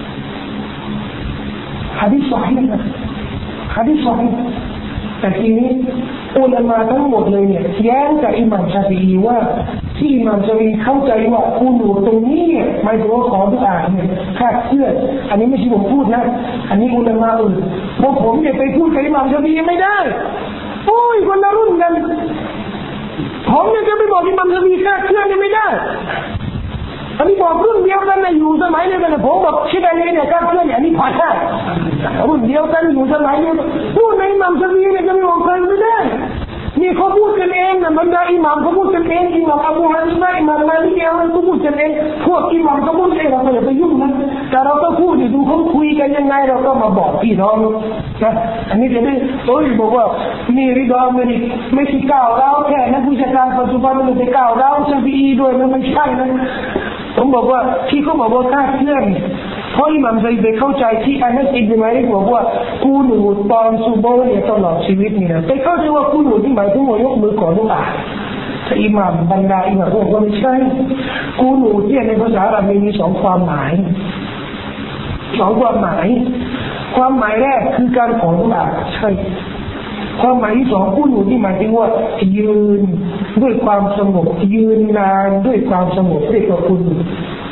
หะดีษซอฮีฮ์นะหะดีษซอฮีฮ์แต่ทีนี้อุลามะทั้งหมดเลยเนี่ยแย้งกับอิหม่ามชาฟีอีว่าที่อิหม่ามชาฟีอีเข้าใจว่ากูนูตรงนี้เนี่ยหมายถึงว่าขอดุอาเนี่ยคาดเคลื่อนอันนี้ไม่ใช่ผมพูดนะอันนี้อุลามะอื่นเพราะผมเนี่ยไปพูดกับอิหม่ามชาฟีอีไม่ได้โอ้ยคนละรุ่นกันผมเนี่ยจะไปบอกอิหม่ามชาฟีอีคาดเคลื่อนเนี่ยไม่ได้อันนี้บอกรุ่นเดียวกันนะอยู่สมัยเดียวกันนะผมบอกคิดอะไรเนี่ยการเคลื่อนอย่างนี้พอใช่รุ่นเดียวกันอยู่สมัยเดียวกันพูดในอิหม่ามชาฟีเนี่ยจะไม่บอกใครไม่ได้นี่เขาพูดกันเองนะบรรดาอิหม่ามเขาพูดกันเองอิหม่ามอบูฮานิฟะห์อิหม่ามมาลิกเขาพูดกันเองพวกอิหม่ามเขาพูดเองเราอย่าไปยุ่งนะแต่เราก็พูดดูเขาคุยกันยังไงเราก็มาบอกพี่น้องนะอันนี้จะได้โอ้ยบอกว่านี่ริดอไม่ได้ไม่ใช่ก้าวร้าวแค่นักวิชาการปัจจุบันมันจะก้าวร้าวชาฟีด้วยมันไม่ใช่นะผมบอกว่าที่เขาบอกว่าคลาดเคลื่อนเพราะอิหม่ามซัยไปเข้าใจที่อานัสอิบนุมาลิกบอกว่ากูนูดตอนซุโบเนี่ยตลอดชีวิตนี่นะไปเข้าใจว่ากูนูดที่หมายถึงว่ายกมือขอดุอาแต่อิหม่ามบรรดาอิหม่ามบอกว่าไม่ใช่กูนูดเนี่ยในภาษาอาหรับมีสองความหมายสองความหมายความหมายแรกคือการขอดุอาใช่ความหมายที่สองกูนูดที่หมายถึงว่ายืนด้วยความสงบยืนนานด้วยความสงบเรียกว่ากูนูด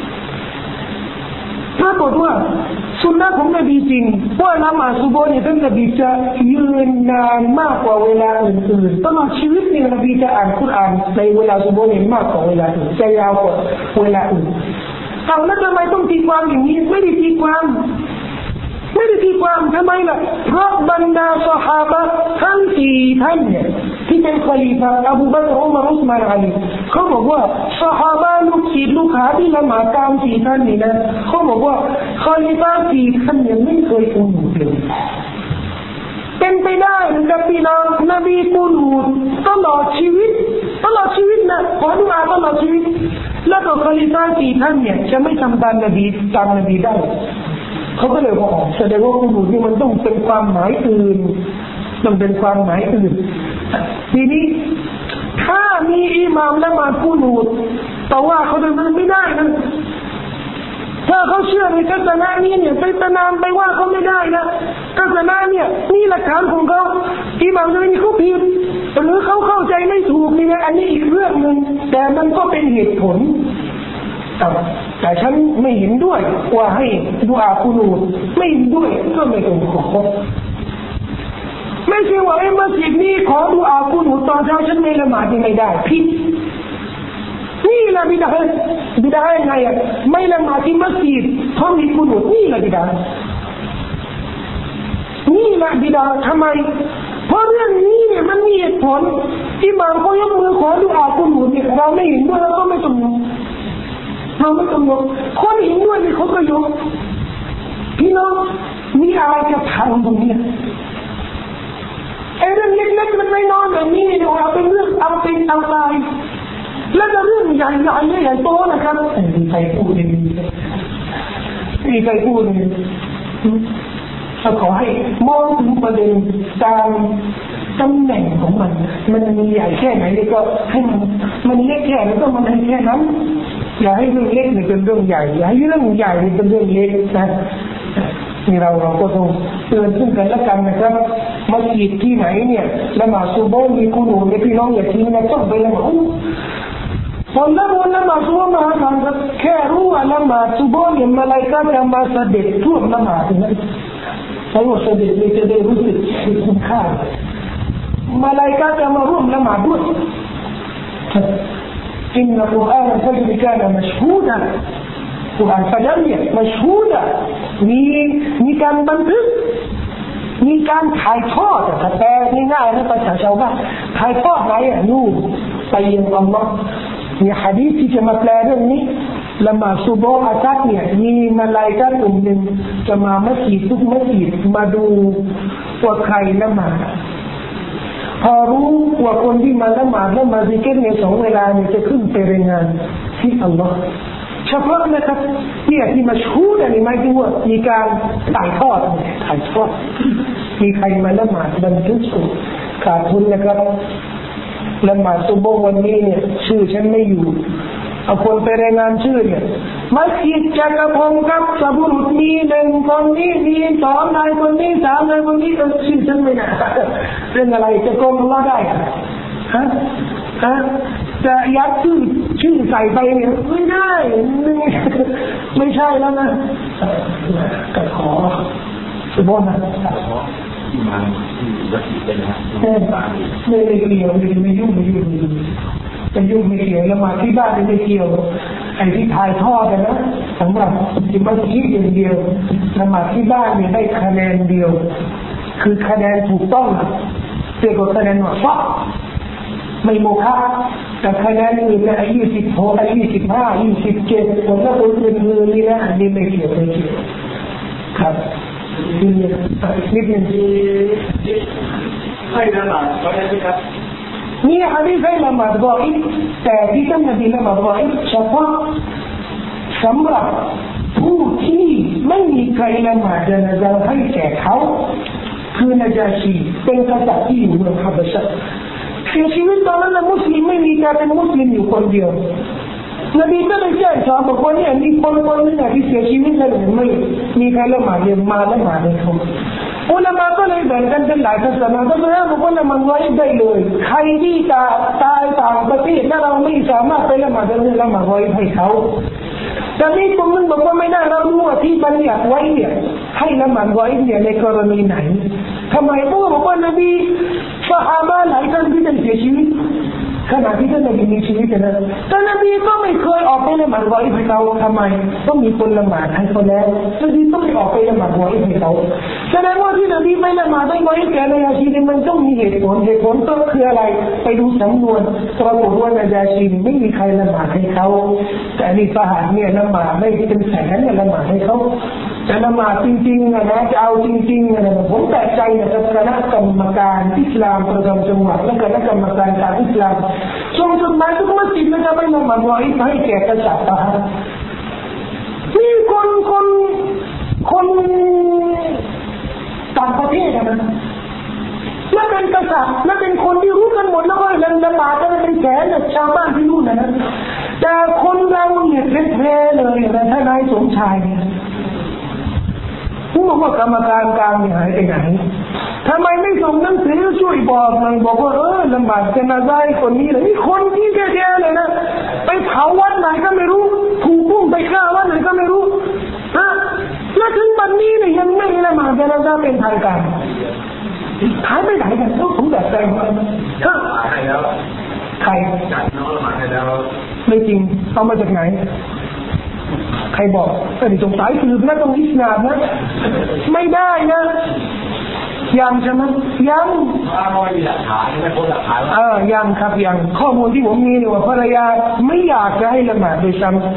ปรากฏว่าสุนนะของนบีจริงว่าละหมาดซุบฮ์เนี่ยท่านนบีจะยืนนานมากกว่าเวลาอื่นๆตลอดชีวิตเนี่ยนบีจะอ่านคุรอานในเวลาซุบฮ์เนี่ยมากกว่าเวลาอื่นจะยาวกว่าเวลาอื่นเอาแล้วทำไมต้องตีความอย่างนี้ไม่ได้ตีความไม่ได้ตีความทำไมล่ะเพราะบรรดาซอฮาบะห์ทั้งสี่ท่านเนี่ยที่เป็นคอลีฟะอบูบักรอุมารอุสมานอาลีเขาบอกว่าซอฮาบะห์ลูกศิษย์ลูกหาที่ละหมาดตามสี่ท่านนี่นะเขาบอกว่าคอลีฟะสี่ท่านเนี่ยไม่เคยกุนูตเลยเป็นไปได้นะครับพี่น้องนบีกุนูตตลอดชีวิตตลอดชีวิตนะขอดุอาตลอดชีวิตแล้วก็คอลีฟะสี่ท่านเนี่ยจะไม่ทำตามนบีตามนบีได้เขาก็เลยบอกแสดงว่ากุนูตนี่มันต้องเป็นความหมายอื่นต้องเป็นความหมายอื่นทีนี้ถ้ามีอิหม่ามละหมาดกุนูตแต่ว่าเขาทำไม่ได้นะถ้าเขาเชื่อในทัศนะนี้เนี่ยไปประนามไปว่าเขาไม่ได้นะทัศนะเนี่ยนี่หลักฐานของเขาอิหม่ามจะไม่เขาผิดหรือเขาเข้าใจไม่ถูกนี่นะอันนี้อีกเรื่องนึงแต่มันก็เป็นเหตุผลแต่ฉันไม่เห็นด้วยว่าให้ดุอากุนูตไม่เห็นด้วยก็ไม่ต้องขอไม่ใช่ว่าไอ้มัสยิดนี้ขอดุอากุนูตตอนเช้าฉันไม่ละหมาดไม่ได้ผิดนี่แหละบิดาบิดายังไงอ่ะไม่ละหมาดที่มัสยิดเพราะมีกุนูตนี่แหละบิดานี่แหละบิดาทำไมเพราะเรื่องนี้เนี่ยมันมีเหตุผลอิหม่ามเขายกมือขอดุอากุนูตเนี่ยเราไม่เห็นด้วยแล้วก็ไม่ต้องเราไม่ต้องยกคนเห็นด้วยนี่เขาก็ยกพี่น้องมีอะไรจะทำตรงนี้ไอ้เรื่องเล็กๆมันไม่นอนแบบนี้เนี่ยเอาเป็นเรื่องเอาเป็นเอาตายแล้วจะเรื่องใหญ่ใหญ่ใหญ่โตนะครับมีใครพูดดีมีใครพูดดีเราขอให้มองถึงประเด็นตามตำแหน่งของมันมันมีใหญ่แค่ไหนก็ให้มันมันเล็กแค่ไหนก็มันให้แค่นั้นอย่าให้เรื่องเล็กเนี่ยเป็นเรื่องใหญ่อย่าให้เรื่องใหญ่เป็นเรื่องเล็กนะนี่เราเราก็ต้องเตือนซึ่งกันและกันนะครับมัสยิดที่ไหนเนี่ยละหมาดซุบฮ์มีกุนูตเนี่ยพี่น้องอย่าทิ้งนะต้องไปละหมาดคนละคนละหมาดซุบฮ์มาทำกันแค่รู้ว่าละหมาดซุบฮ์เนี่ยมาลาอิกะฮ์จะมาเสด็จทั่วละหมาดนะใช่ว่าเสด็จนี่จะได้รู้สึกคุณค่ามาลาอิกะฮ์จะมาร่วมละหมาดด้วยอินนัลกุรอานฟัจรกานะมัชฮูดะกุรอานฟัจรเนี่ยมัชฮูดะมีมีการบันทึกมีการถ่ายทอดแต่แปลง่ายๆนะภาษาชาวบ้านถ่ายทอดอะไรอ่ะนู่นไปยังอัลลอฮ์มีหะดีษที่จะมาแปลเรื่องนี้ละหมาดซุบฮ์อาซัดเนี่ยมีมาลาอิกะฮ์กลุ่มหนึ่งจะมามัสยิดทุกมัสยิดมาดูว่าใครละหมาดพอรู้ว่าคนที่มาละหมาดและมาซิกร์ในสองเวลาเนี่ยจะขึ้นไปรายงานที่อัลลอฮ์เฉพาะนะครับเนี่ยที่มัชฮูดนี่หมายถึงว่ามีการถ่ายทอดถ่ายทอดมีใครมาละหมาดบันทึกขาดทุนนะครับละหมาดซุบฮ์วันนี้เนี่ยชื่อฉันไม่อยู่เอาคนไปรายงานชื่อเนี่ยมัสยิดจักรพงศ์ครับสบุรุษมีหนึ่งคนนี้มีสองนายคนนี้สามนายคนนี้ก็ชื่อฉันไม่ได้เรื่องอะไรจะโกงเราได้ฮะฮะจะยัดชื่อชื่อใส่ไปเนี่ยไม่ได้ไม่ใช่แล้วนะก็ขอสุบฮ์นะที่มาที่วัดเป็นนะไม่ได้เกี่ยวไม่ไม่ยุ่งไม่ยุ่งไม่ยุ่งไม่เกี่ยวละหมาดที่บ้านไม่เกี่ยวไอ้อ้ที่ถ่ายทอดกันนะสำหรับที่มัสยิดอย่างเดียวละหมาดที่บ้านเนี่ยได้คะแนนเดียวคือคะแนนถูกต้องเรียกว่าคะแนนว่าฟักไม่โมฆะแต่คะแนนอื่นเนี่ยอายุสิบหกอายุสิบห้าอายุสิบเจ็ดคนละคนอื่นๆนี่นะอันนี้ไม่เกี่ยวไม่เกี่ยวครับนิดนึงนิดนึงให้ละหมาดก็ได้ไหมครับนี่ฮะดิษให้ละหมาดบ่อยแต่ที่ท่านนบีละหมาดบ่อยเฉพาะสำหรับผู้ที่ไม่มีใครละหมาดจะจะให้แก่เขาคือนาจาชีเป็นกษัตริย์ที่อยู่เมืองฮับชะเสียชีวิตตอนนั้นมุสลิมไม่มีการเป็นมุสลิมอยู่คนเดียวนบีก็เลยแจ้งชาวบอกว่าเนี่ยมีคนคนนึงที่เสียชีวิตแล้วไม่มีใครละหมาดเลยมาละหมาดเลยเขาอุลามะก็เลยแบ่งกันเป็นหลายศาสนาก็เลยบอกว่าละหมาดไว้ได้เลยใครที่ตาตายต่างประเทศแล้วเราไม่สามารถไปละหมาดได้ละหมาดไว้ให้เขาแต่นี่ตรงนึงบอกว่าไม่น่าเรารู้ว่าที่บัญญัติไว้เนี่ยให้ละหมาดไว้เนี่ยในกรณีไหนทำไมเพราะบอกว่านบีซอฮาบะห์หลายท่านที่ได้เสียชีวิตขณะที่ท่านนบีมีชีวิตนะแต่นบีก็ไม่เคยออกไปละหมาดไว้ให้เขาทำไมต้องมีคนละหมาดให้เขาแล้วนบีต้องไม่ออกไปละหมาดไว้ให้เขาแสดงว่าที่นบีไม่ละหมาดไว้แก่นายาชีมันต้องมีเหตุผลเหตุผลก็คืออะไรไปดูสำนวนปรากฏว่านายาชีไม่มีใครละหมาดให้เขาแต่นี่สหายเนี่ยละหมาดไม่เป็นแสนเนี่ยละหมาดให้เขาจะละหมาดจริงๆนะจะเอาจริงๆนะผมแปลกใจนะครับคณะกรรมการอิสลามประจำจังหวัดและคณะกรรมการการอิสลามส่งจดหมายทุกมัสยิดนะครับให้ละหมาดไว้ให้แก่กษัตริย์นะนี่คนคนคนต่างประเทศนะและเป็นกษัตริย์และเป็นคนที่รู้กันหมดแล้วก็ละหมาดก็เป็นแสนชาวบ้านที่รู้นะนะแต่คนเราเนี่ยแท้ๆเลยนะท่านนายสมชายเนี่ยผู้ว่ากรรมการกลางหายไปไหนทำไมไม่ส่งหนังสือช่วยบอกมันบอกว่าเออลำบากจะนาได้คนนี้เลยนี่คนที่แท้ๆเลยนะไปเผาวัดไหนก็ไม่รู้ถูกพุ่งไปฆ่าวัดไหนก็ไม่รู้ฮะแล้วถึงวันนี้เนี่ยยังไม่ละหมาดจะนาได้เป็นทางการหายไปไหนกันต้องผมแบบใจมันฮะใครไม่จริงเอามาจากไหนใครบอกแต่ที่สงสัยคือนะต้องอิสลามนะไม่ได้นะยังใช่ไหมยังเออยังครับยังข้อมูลที่ผมมีเนี่ยว่าภรรยาไม่อยากจะให้ละหมาดโดยซ้ำ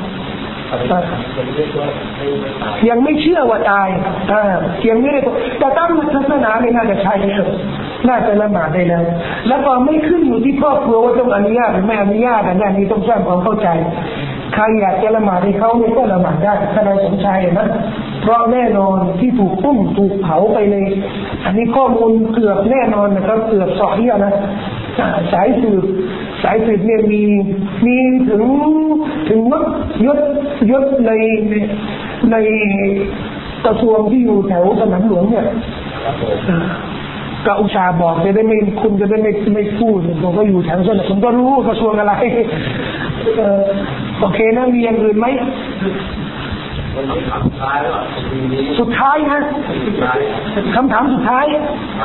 ยังไม่เชื่อว่าตายอ่ายังไม่ได้แต่ตั้งศาสนาไม่น่าจะใช่เลยน่าจะละหมาดได้แล้วแล้วก็ไม่ขึ้นอยู่ที่ครอบครัวว่าต้องอนุญาตหรือไม่อนุญาตอันนี้ต้องสร้างความเข้าใจใครอยากจะละหมาดให้เขาเนี่ยก็ละหมาดได้ทนายสมชายนะเพราะแน่นอนที่ถูกตุ้มถูกเผาไปในอันนี้ข้อมูลเกือบแน่นอนนะครับเกือบสอที่นะสายสืบสายสืบเนี่ยมีมีถึงถึงยศยศยศในในกระทรวงที่อยู่แถวสนามหลวงเนี่ยก็อุตส่าห์บอกจะได้ไม่คุณจะได้ไม่ไม่พูดผมก็อยู่แถวสนามผมก็รู้กระทรวงอะไรเออโอเคนะมีอย่างอื่นไหมสุดท้ายนะคำถามสุดท้าย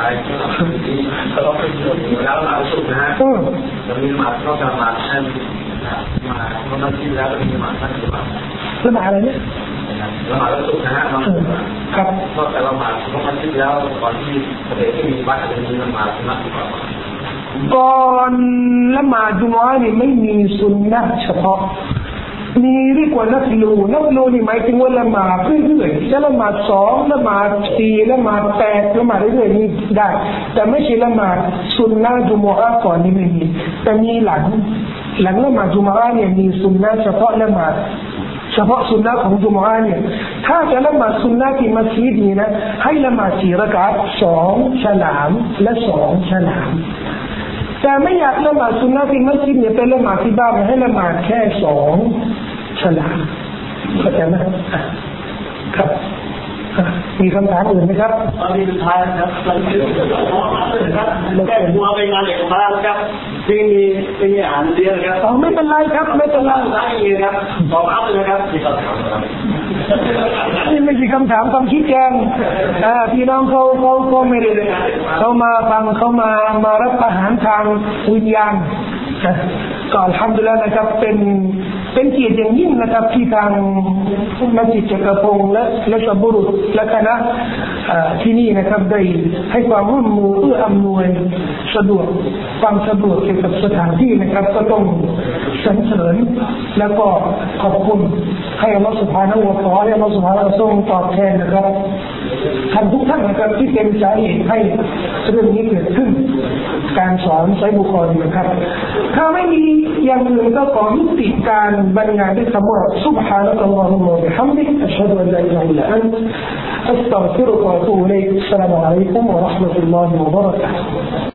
แล้วเราสุดนะฮะจะมีหมัดก็จะหมัดให้มาเมื่อกี้แล้วจะมีหมัดท่านหรือเปล่าละหมาดอะไรเนี่ยละหมาดแล้วสุดนะฮะครับก็แต่ละหมาดเมื่อกี้แล้วก่อนที่ประเทศที่มีบ้านจะมีละหมาดสุนัขหรือเปล่าก่อนละหมาดจุมอะห์นี่ไม่มีสุนนะเฉพาะมีเรียกว่านักลูนักลูนี่หมายถึงว่าละหมาดเรื่อยๆจะละหมาดสองละหมาดสี่ละหมาดแปดละหมาดเรื่อยๆนี่ได้แต่ไม่ใช่ละหมาดสุนนะจุมอะห์ก่อนนี่ไม่มีแต่มีหลังหลังละหมาดจุมอะห์เนี่ยมีสุนนะเฉพาะละหมาดเฉพาะสุนนะของจุมอะห์เนี่ยถ้าจะละหมาดสุนนะที่มัสยิดนี่นะให้ละหมาดสี่รากะอะห์สองฉลามและสองฉลามแต่ไม่อยากละหมาดสุนนะที่มัสยิดเนี่ยเป็นละหมาดที่บ้านให้ละหมาดแค่สองฉลามเข้าใจไหมครับมีคำถามอื่นไหมครับตอนนี้สุดท้ายครับตอนนี้ครับแก้หัวไปงานเอกมาแล้วครับที่มีที่มีอ่านเดียวครับอ๋อไม่เป็นไรครับไม่เป็นไรได้เลยครับบอกเอาเลยครับที่เขาถามครับนี่ไม่ใช่คำถามคำชี้แจงอ่าพี่น้องเขาเขาเขาไม่ได้เขามาฟังเขามามารับอาหารทางวิญญาณก็อัลฮัมดุลิลละห์นะครับเป็นเป็นเกียรติอย่างยิ่งนะครับที่ทางมัสยิดจักรพงศ์และและชาวบุรุษและคณะที่นี่นะครับได้ให้ความร่วมมือเพื่ออำนวยสะดวกความสะดวกเกี่ยวกับสถานที่นะครับก็ต้องสรรเสริญแล้วก็ขอบคุณให้อัลลอฮฺซุบฮานะฮูวะตะอาลาให้อัลลอฮฺซุบฮานะฮูวะตะอาลาทรงตอบแทนนะครับท่านทุกท่านนะครับที่เป็นสาเหตุให้เรื่องนี้เกิดขึ้นการสอนไซบุคอรีนะครับถ้าไม่มีอย่างอื่นก็ขอยุติการบรรยายด้วยคำว่าซุบฮานะอัลลอฮุมะวะบิฮัมดิกอัชฮะดุอัลลาอิลาฮะอิลลัลอันตะอัสตัฆฟิรุกะวะอะตูบุอิลัยกอัสสลามุอะลัยกุมวะเราะห์มะตุลลอฮิวะบะเราะกาตุฮ์